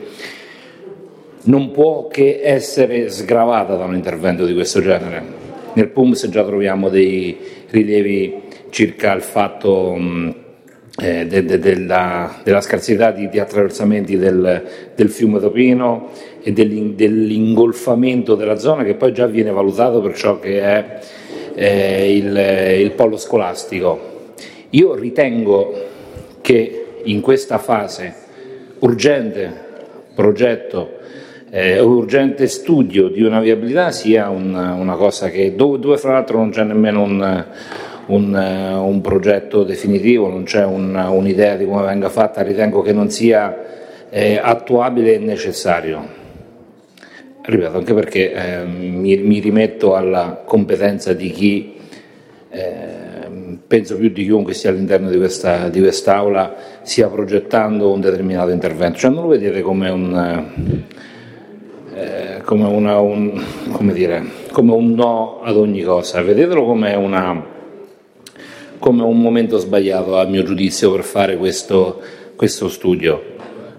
non può che essere sgravata da un intervento di questo genere. Nel P U M S già troviamo dei rilievi circa il fatto mh, eh, de, de, de, della, della scarsità di, di attraversamenti del, del fiume Topino e dell'ingolfamento della zona, che poi già viene valutato per ciò che è eh, il, il polo scolastico. Io ritengo che in questa fase urgente progetto, eh, urgente studio di una viabilità sia un, una cosa che, dove, dove fra l'altro non c'è nemmeno un, un, un progetto definitivo, non c'è un, un'idea di come venga fatta, ritengo che non sia eh, attuabile e necessario. Ripeto, anche perché eh, mi, mi rimetto alla competenza di chi, eh, penso più di chiunque sia all'interno di questa di quest'Aula, stia progettando un determinato intervento. Cioè non lo vedete come un, eh, come, una, un, come, dire, come un no ad ogni cosa, vedetelo come, una, come un momento sbagliato, a mio giudizio, per fare questo, questo studio.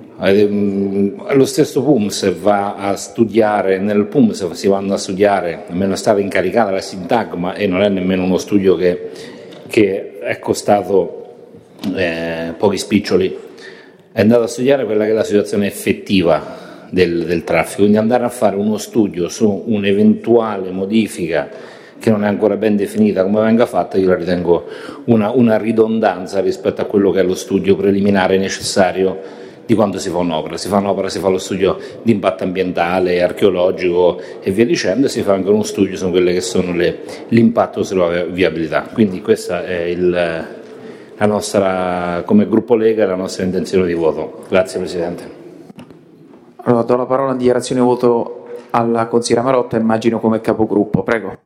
Lo stesso P U M S va a studiare, nel P U M S si vanno a studiare, almeno è stata incaricata la sintagma e non è nemmeno uno studio che, che è costato eh, pochi spiccioli, è andato a studiare quella che è la situazione effettiva del, del traffico, quindi andare a fare uno studio su un'eventuale modifica che non è ancora ben definita come venga fatta, io la ritengo una, una ridondanza rispetto a quello che è lo studio preliminare necessario di quando si fa un'opera. Si fa un'opera, si fa lo studio di impatto ambientale, archeologico e via dicendo, e si fa anche uno studio su quelle che sono le, l'impatto sulla viabilità. Quindi questa è il, la nostra, come gruppo Lega, la nostra intenzione di voto. Grazie Presidente. Allora, do la parola in dichiarazione di voto alla consigliera Marotta, immagino come capogruppo. Prego.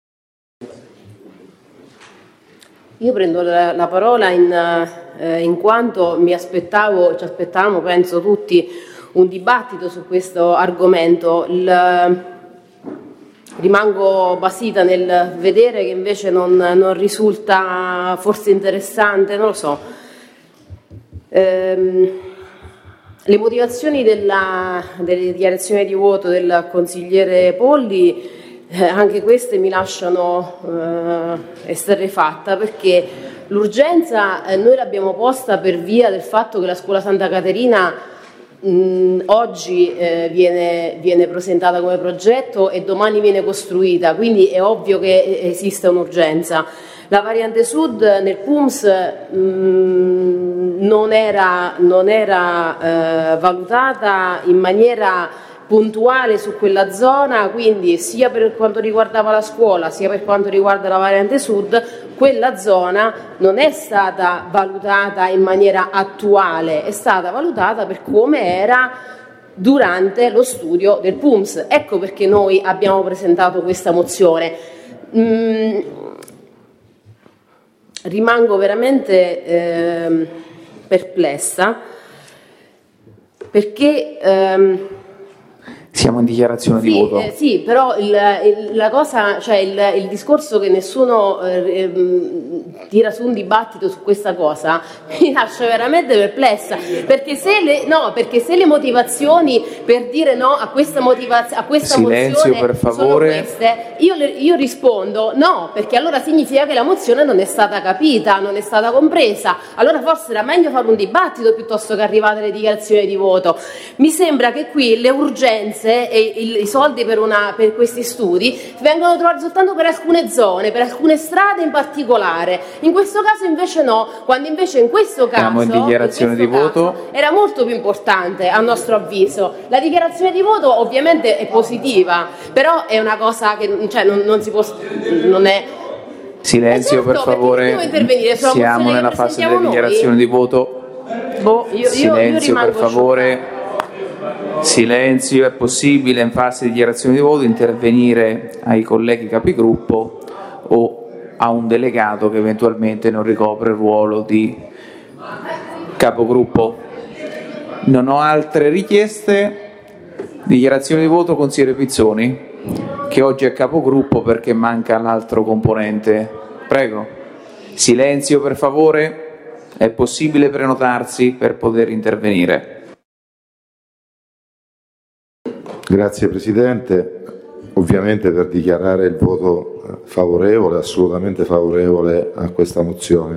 Io prendo la, la parola in, eh, in quanto mi aspettavo, ci aspettavamo, penso tutti, un dibattito su questo argomento. Il, rimango basita nel vedere che invece non, non risulta forse interessante, non lo so. Ehm, le motivazioni della, delle dichiarazioni di voto del consigliere Polli, Eh, anche queste mi lasciano eh, esterrefatta, perché l'urgenza eh, noi l'abbiamo posta per via del fatto che la scuola Santa Caterina mh, oggi eh, viene, viene presentata come progetto e domani viene costruita, quindi è ovvio che esiste un'urgenza. La variante sud nel P U M S mh, non era, non era eh, valutata in maniera puntuale su quella zona, quindi sia per quanto riguardava la scuola sia per quanto riguarda la variante sud, quella zona non è stata valutata in maniera attuale, è stata valutata per come era durante lo studio del P U M S. Ecco perché noi abbiamo presentato questa mozione. Mm, rimango veramente eh, perplessa perché ehm, siamo in dichiarazione sì, di voto. Eh, sì, però il, il, la cosa, cioè il, il discorso che nessuno eh, tira su un dibattito su questa cosa mi lascia veramente perplessa, perché se le, no, perché se le motivazioni per dire no a questa, motivaz- a questa Silenzio, mozione per favore. sono queste, io, le, io rispondo no, perché allora significa che la mozione non è stata capita, non è stata compresa, allora forse era meglio fare un dibattito piuttosto che arrivare alle dichiarazioni di voto. Mi sembra che qui le urgenze e i, i soldi per, una, per questi studi vengono trovati soltanto per alcune zone, per alcune strade in particolare. In questo caso invece no, quando invece in questo caso, siamo in dichiarazione in di voto. Era molto più importante a nostro avviso. La dichiarazione di voto ovviamente è positiva, però è una cosa che cioè, non, non si può, non è. Silenzio, eh certo, per favore. Siamo nella fase delle dichiarazioni di voto. Boh, io, Silenzio, io, io per favore. Silenzio, è possibile in fase di dichiarazione di voto intervenire ai colleghi capigruppo o a un delegato che eventualmente non ricopre il ruolo di capogruppo. Non ho altre richieste. Dichiarazione di voto, consigliere Pizzoni, che oggi è capogruppo perché manca l'altro componente. Prego. Silenzio, per favore. È possibile prenotarsi per poter intervenire. Grazie Presidente, ovviamente per dichiarare il voto favorevole, assolutamente favorevole a questa mozione.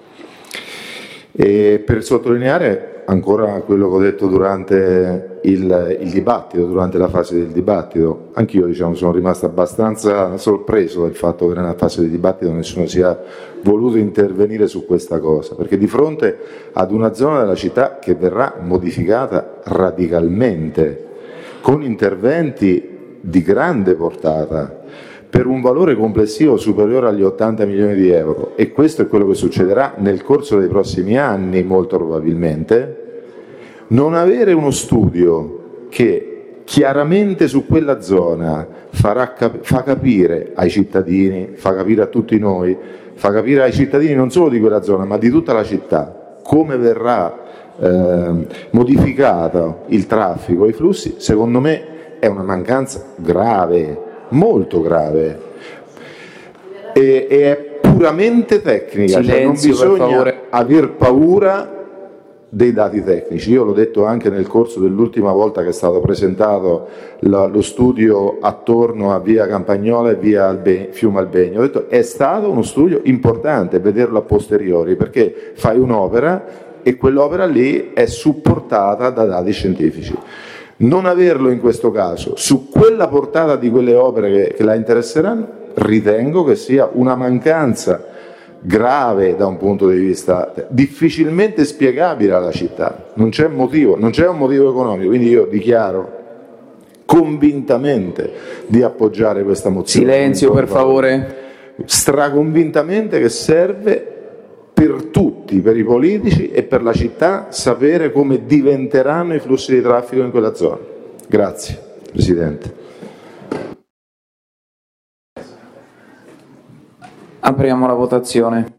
E per sottolineare ancora quello che ho detto durante il, il dibattito, durante la fase del dibattito, anch'io diciamo, sono rimasto abbastanza sorpreso del fatto che nella fase del dibattito nessuno sia voluto intervenire su questa cosa, perché di fronte ad una zona della città che verrà modificata radicalmente, con interventi di grande portata, per un valore complessivo superiore agli ottanta milioni di euro, e questo è quello che succederà nel corso dei prossimi anni molto probabilmente, non avere uno studio che chiaramente su quella zona farà cap- fa capire ai cittadini, fa capire a tutti noi, fa capire ai cittadini non solo di quella zona ma di tutta la città come verrà Eh, modificato il traffico, i flussi, secondo me è una mancanza grave, molto grave, e, e è puramente tecnica. Silenzio, cioè non bisogna per favore. aver paura dei dati tecnici. Io l'ho detto anche nel corso dell'ultima volta che è stato presentato la, lo studio attorno a via Campagnola e via Albe, Fiume Albegno. Ho detto è stato uno studio importante vederlo a posteriori, perché fai un'opera e quell'opera lì è supportata da dati scientifici. Non averlo in questo caso su quella portata di quelle opere che, che la interesseranno, ritengo che sia una mancanza grave da un punto di vista difficilmente spiegabile alla città. Non c'è motivo, non c'è un motivo economico, quindi io dichiaro convintamente di appoggiare questa mozione. Silenzio, per favore. Straconvintamente che serve per tutti, per i politici e per la città, sapere come diventeranno i flussi di traffico in quella zona. Grazie, Presidente. Apriamo la votazione.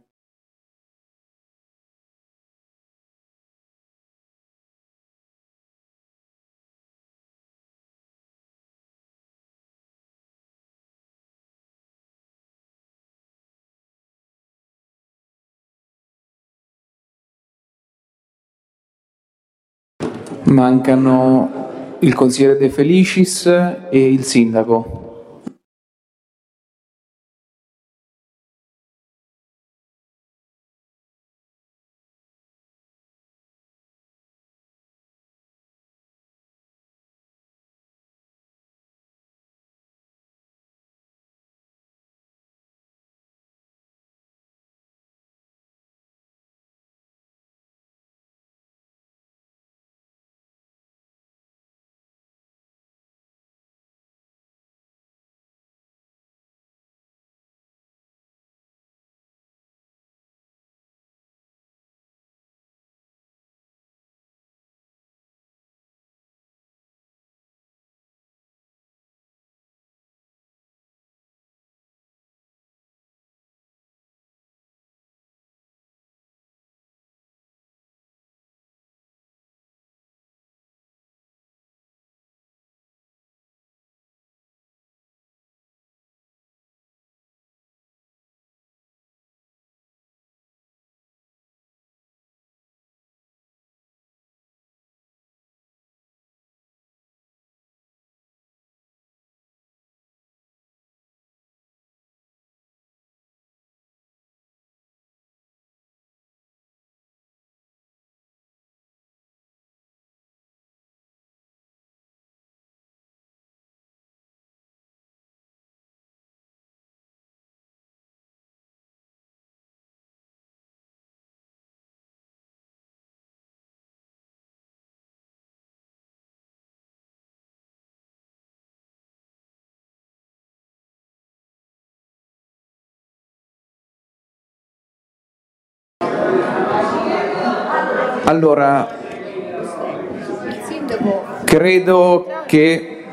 Mancano il consigliere De Felicis e il sindaco. Allora, credo che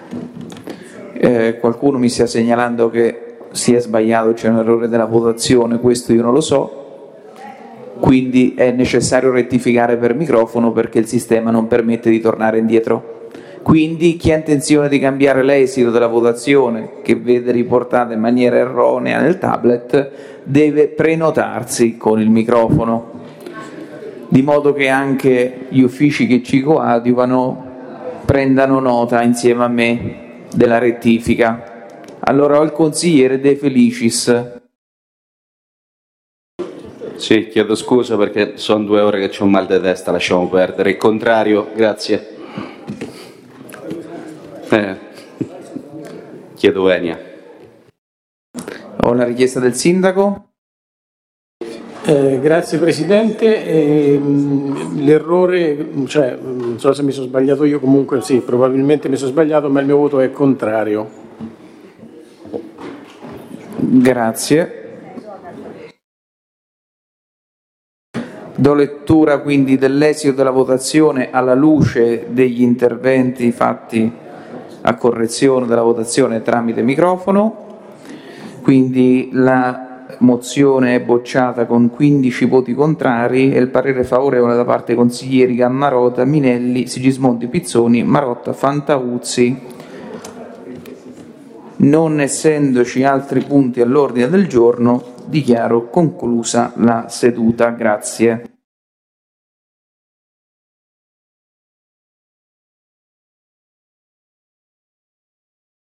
eh, qualcuno mi stia segnalando che si è sbagliato, c'è un errore della votazione, questo io non lo so, quindi è necessario rettificare per microfono perché il sistema non permette di tornare indietro. Quindi chi ha intenzione di cambiare l'esito della votazione, che vede riportata in maniera erronea nel tablet, deve prenotarsi con il microfono, di modo che anche gli uffici che ci coadiuvano prendano nota insieme a me della rettifica. Allora ho il consigliere De Felicis. Sì, chiedo scusa perché sono due ore che c'ho un mal di testa, lasciamo perdere. Il contrario, grazie. Eh. Chiedo venia. Ho la richiesta del sindaco. Eh, grazie Presidente, eh, l'errore, cioè non so se mi sono sbagliato io, comunque sì, probabilmente mi sono sbagliato, ma il mio voto è contrario. Grazie. Do lettura quindi dell'esito della votazione alla luce degli interventi fatti a correzione della votazione tramite microfono. Quindi la mozione è bocciata con quindici voti contrari e il parere favorevole da parte dei consiglieri Gammarota, Minelli, Sigismondi, Pizzoni, Marotta, Fantauzzi. Non essendoci altri punti all'ordine del giorno, dichiaro conclusa la seduta. Grazie.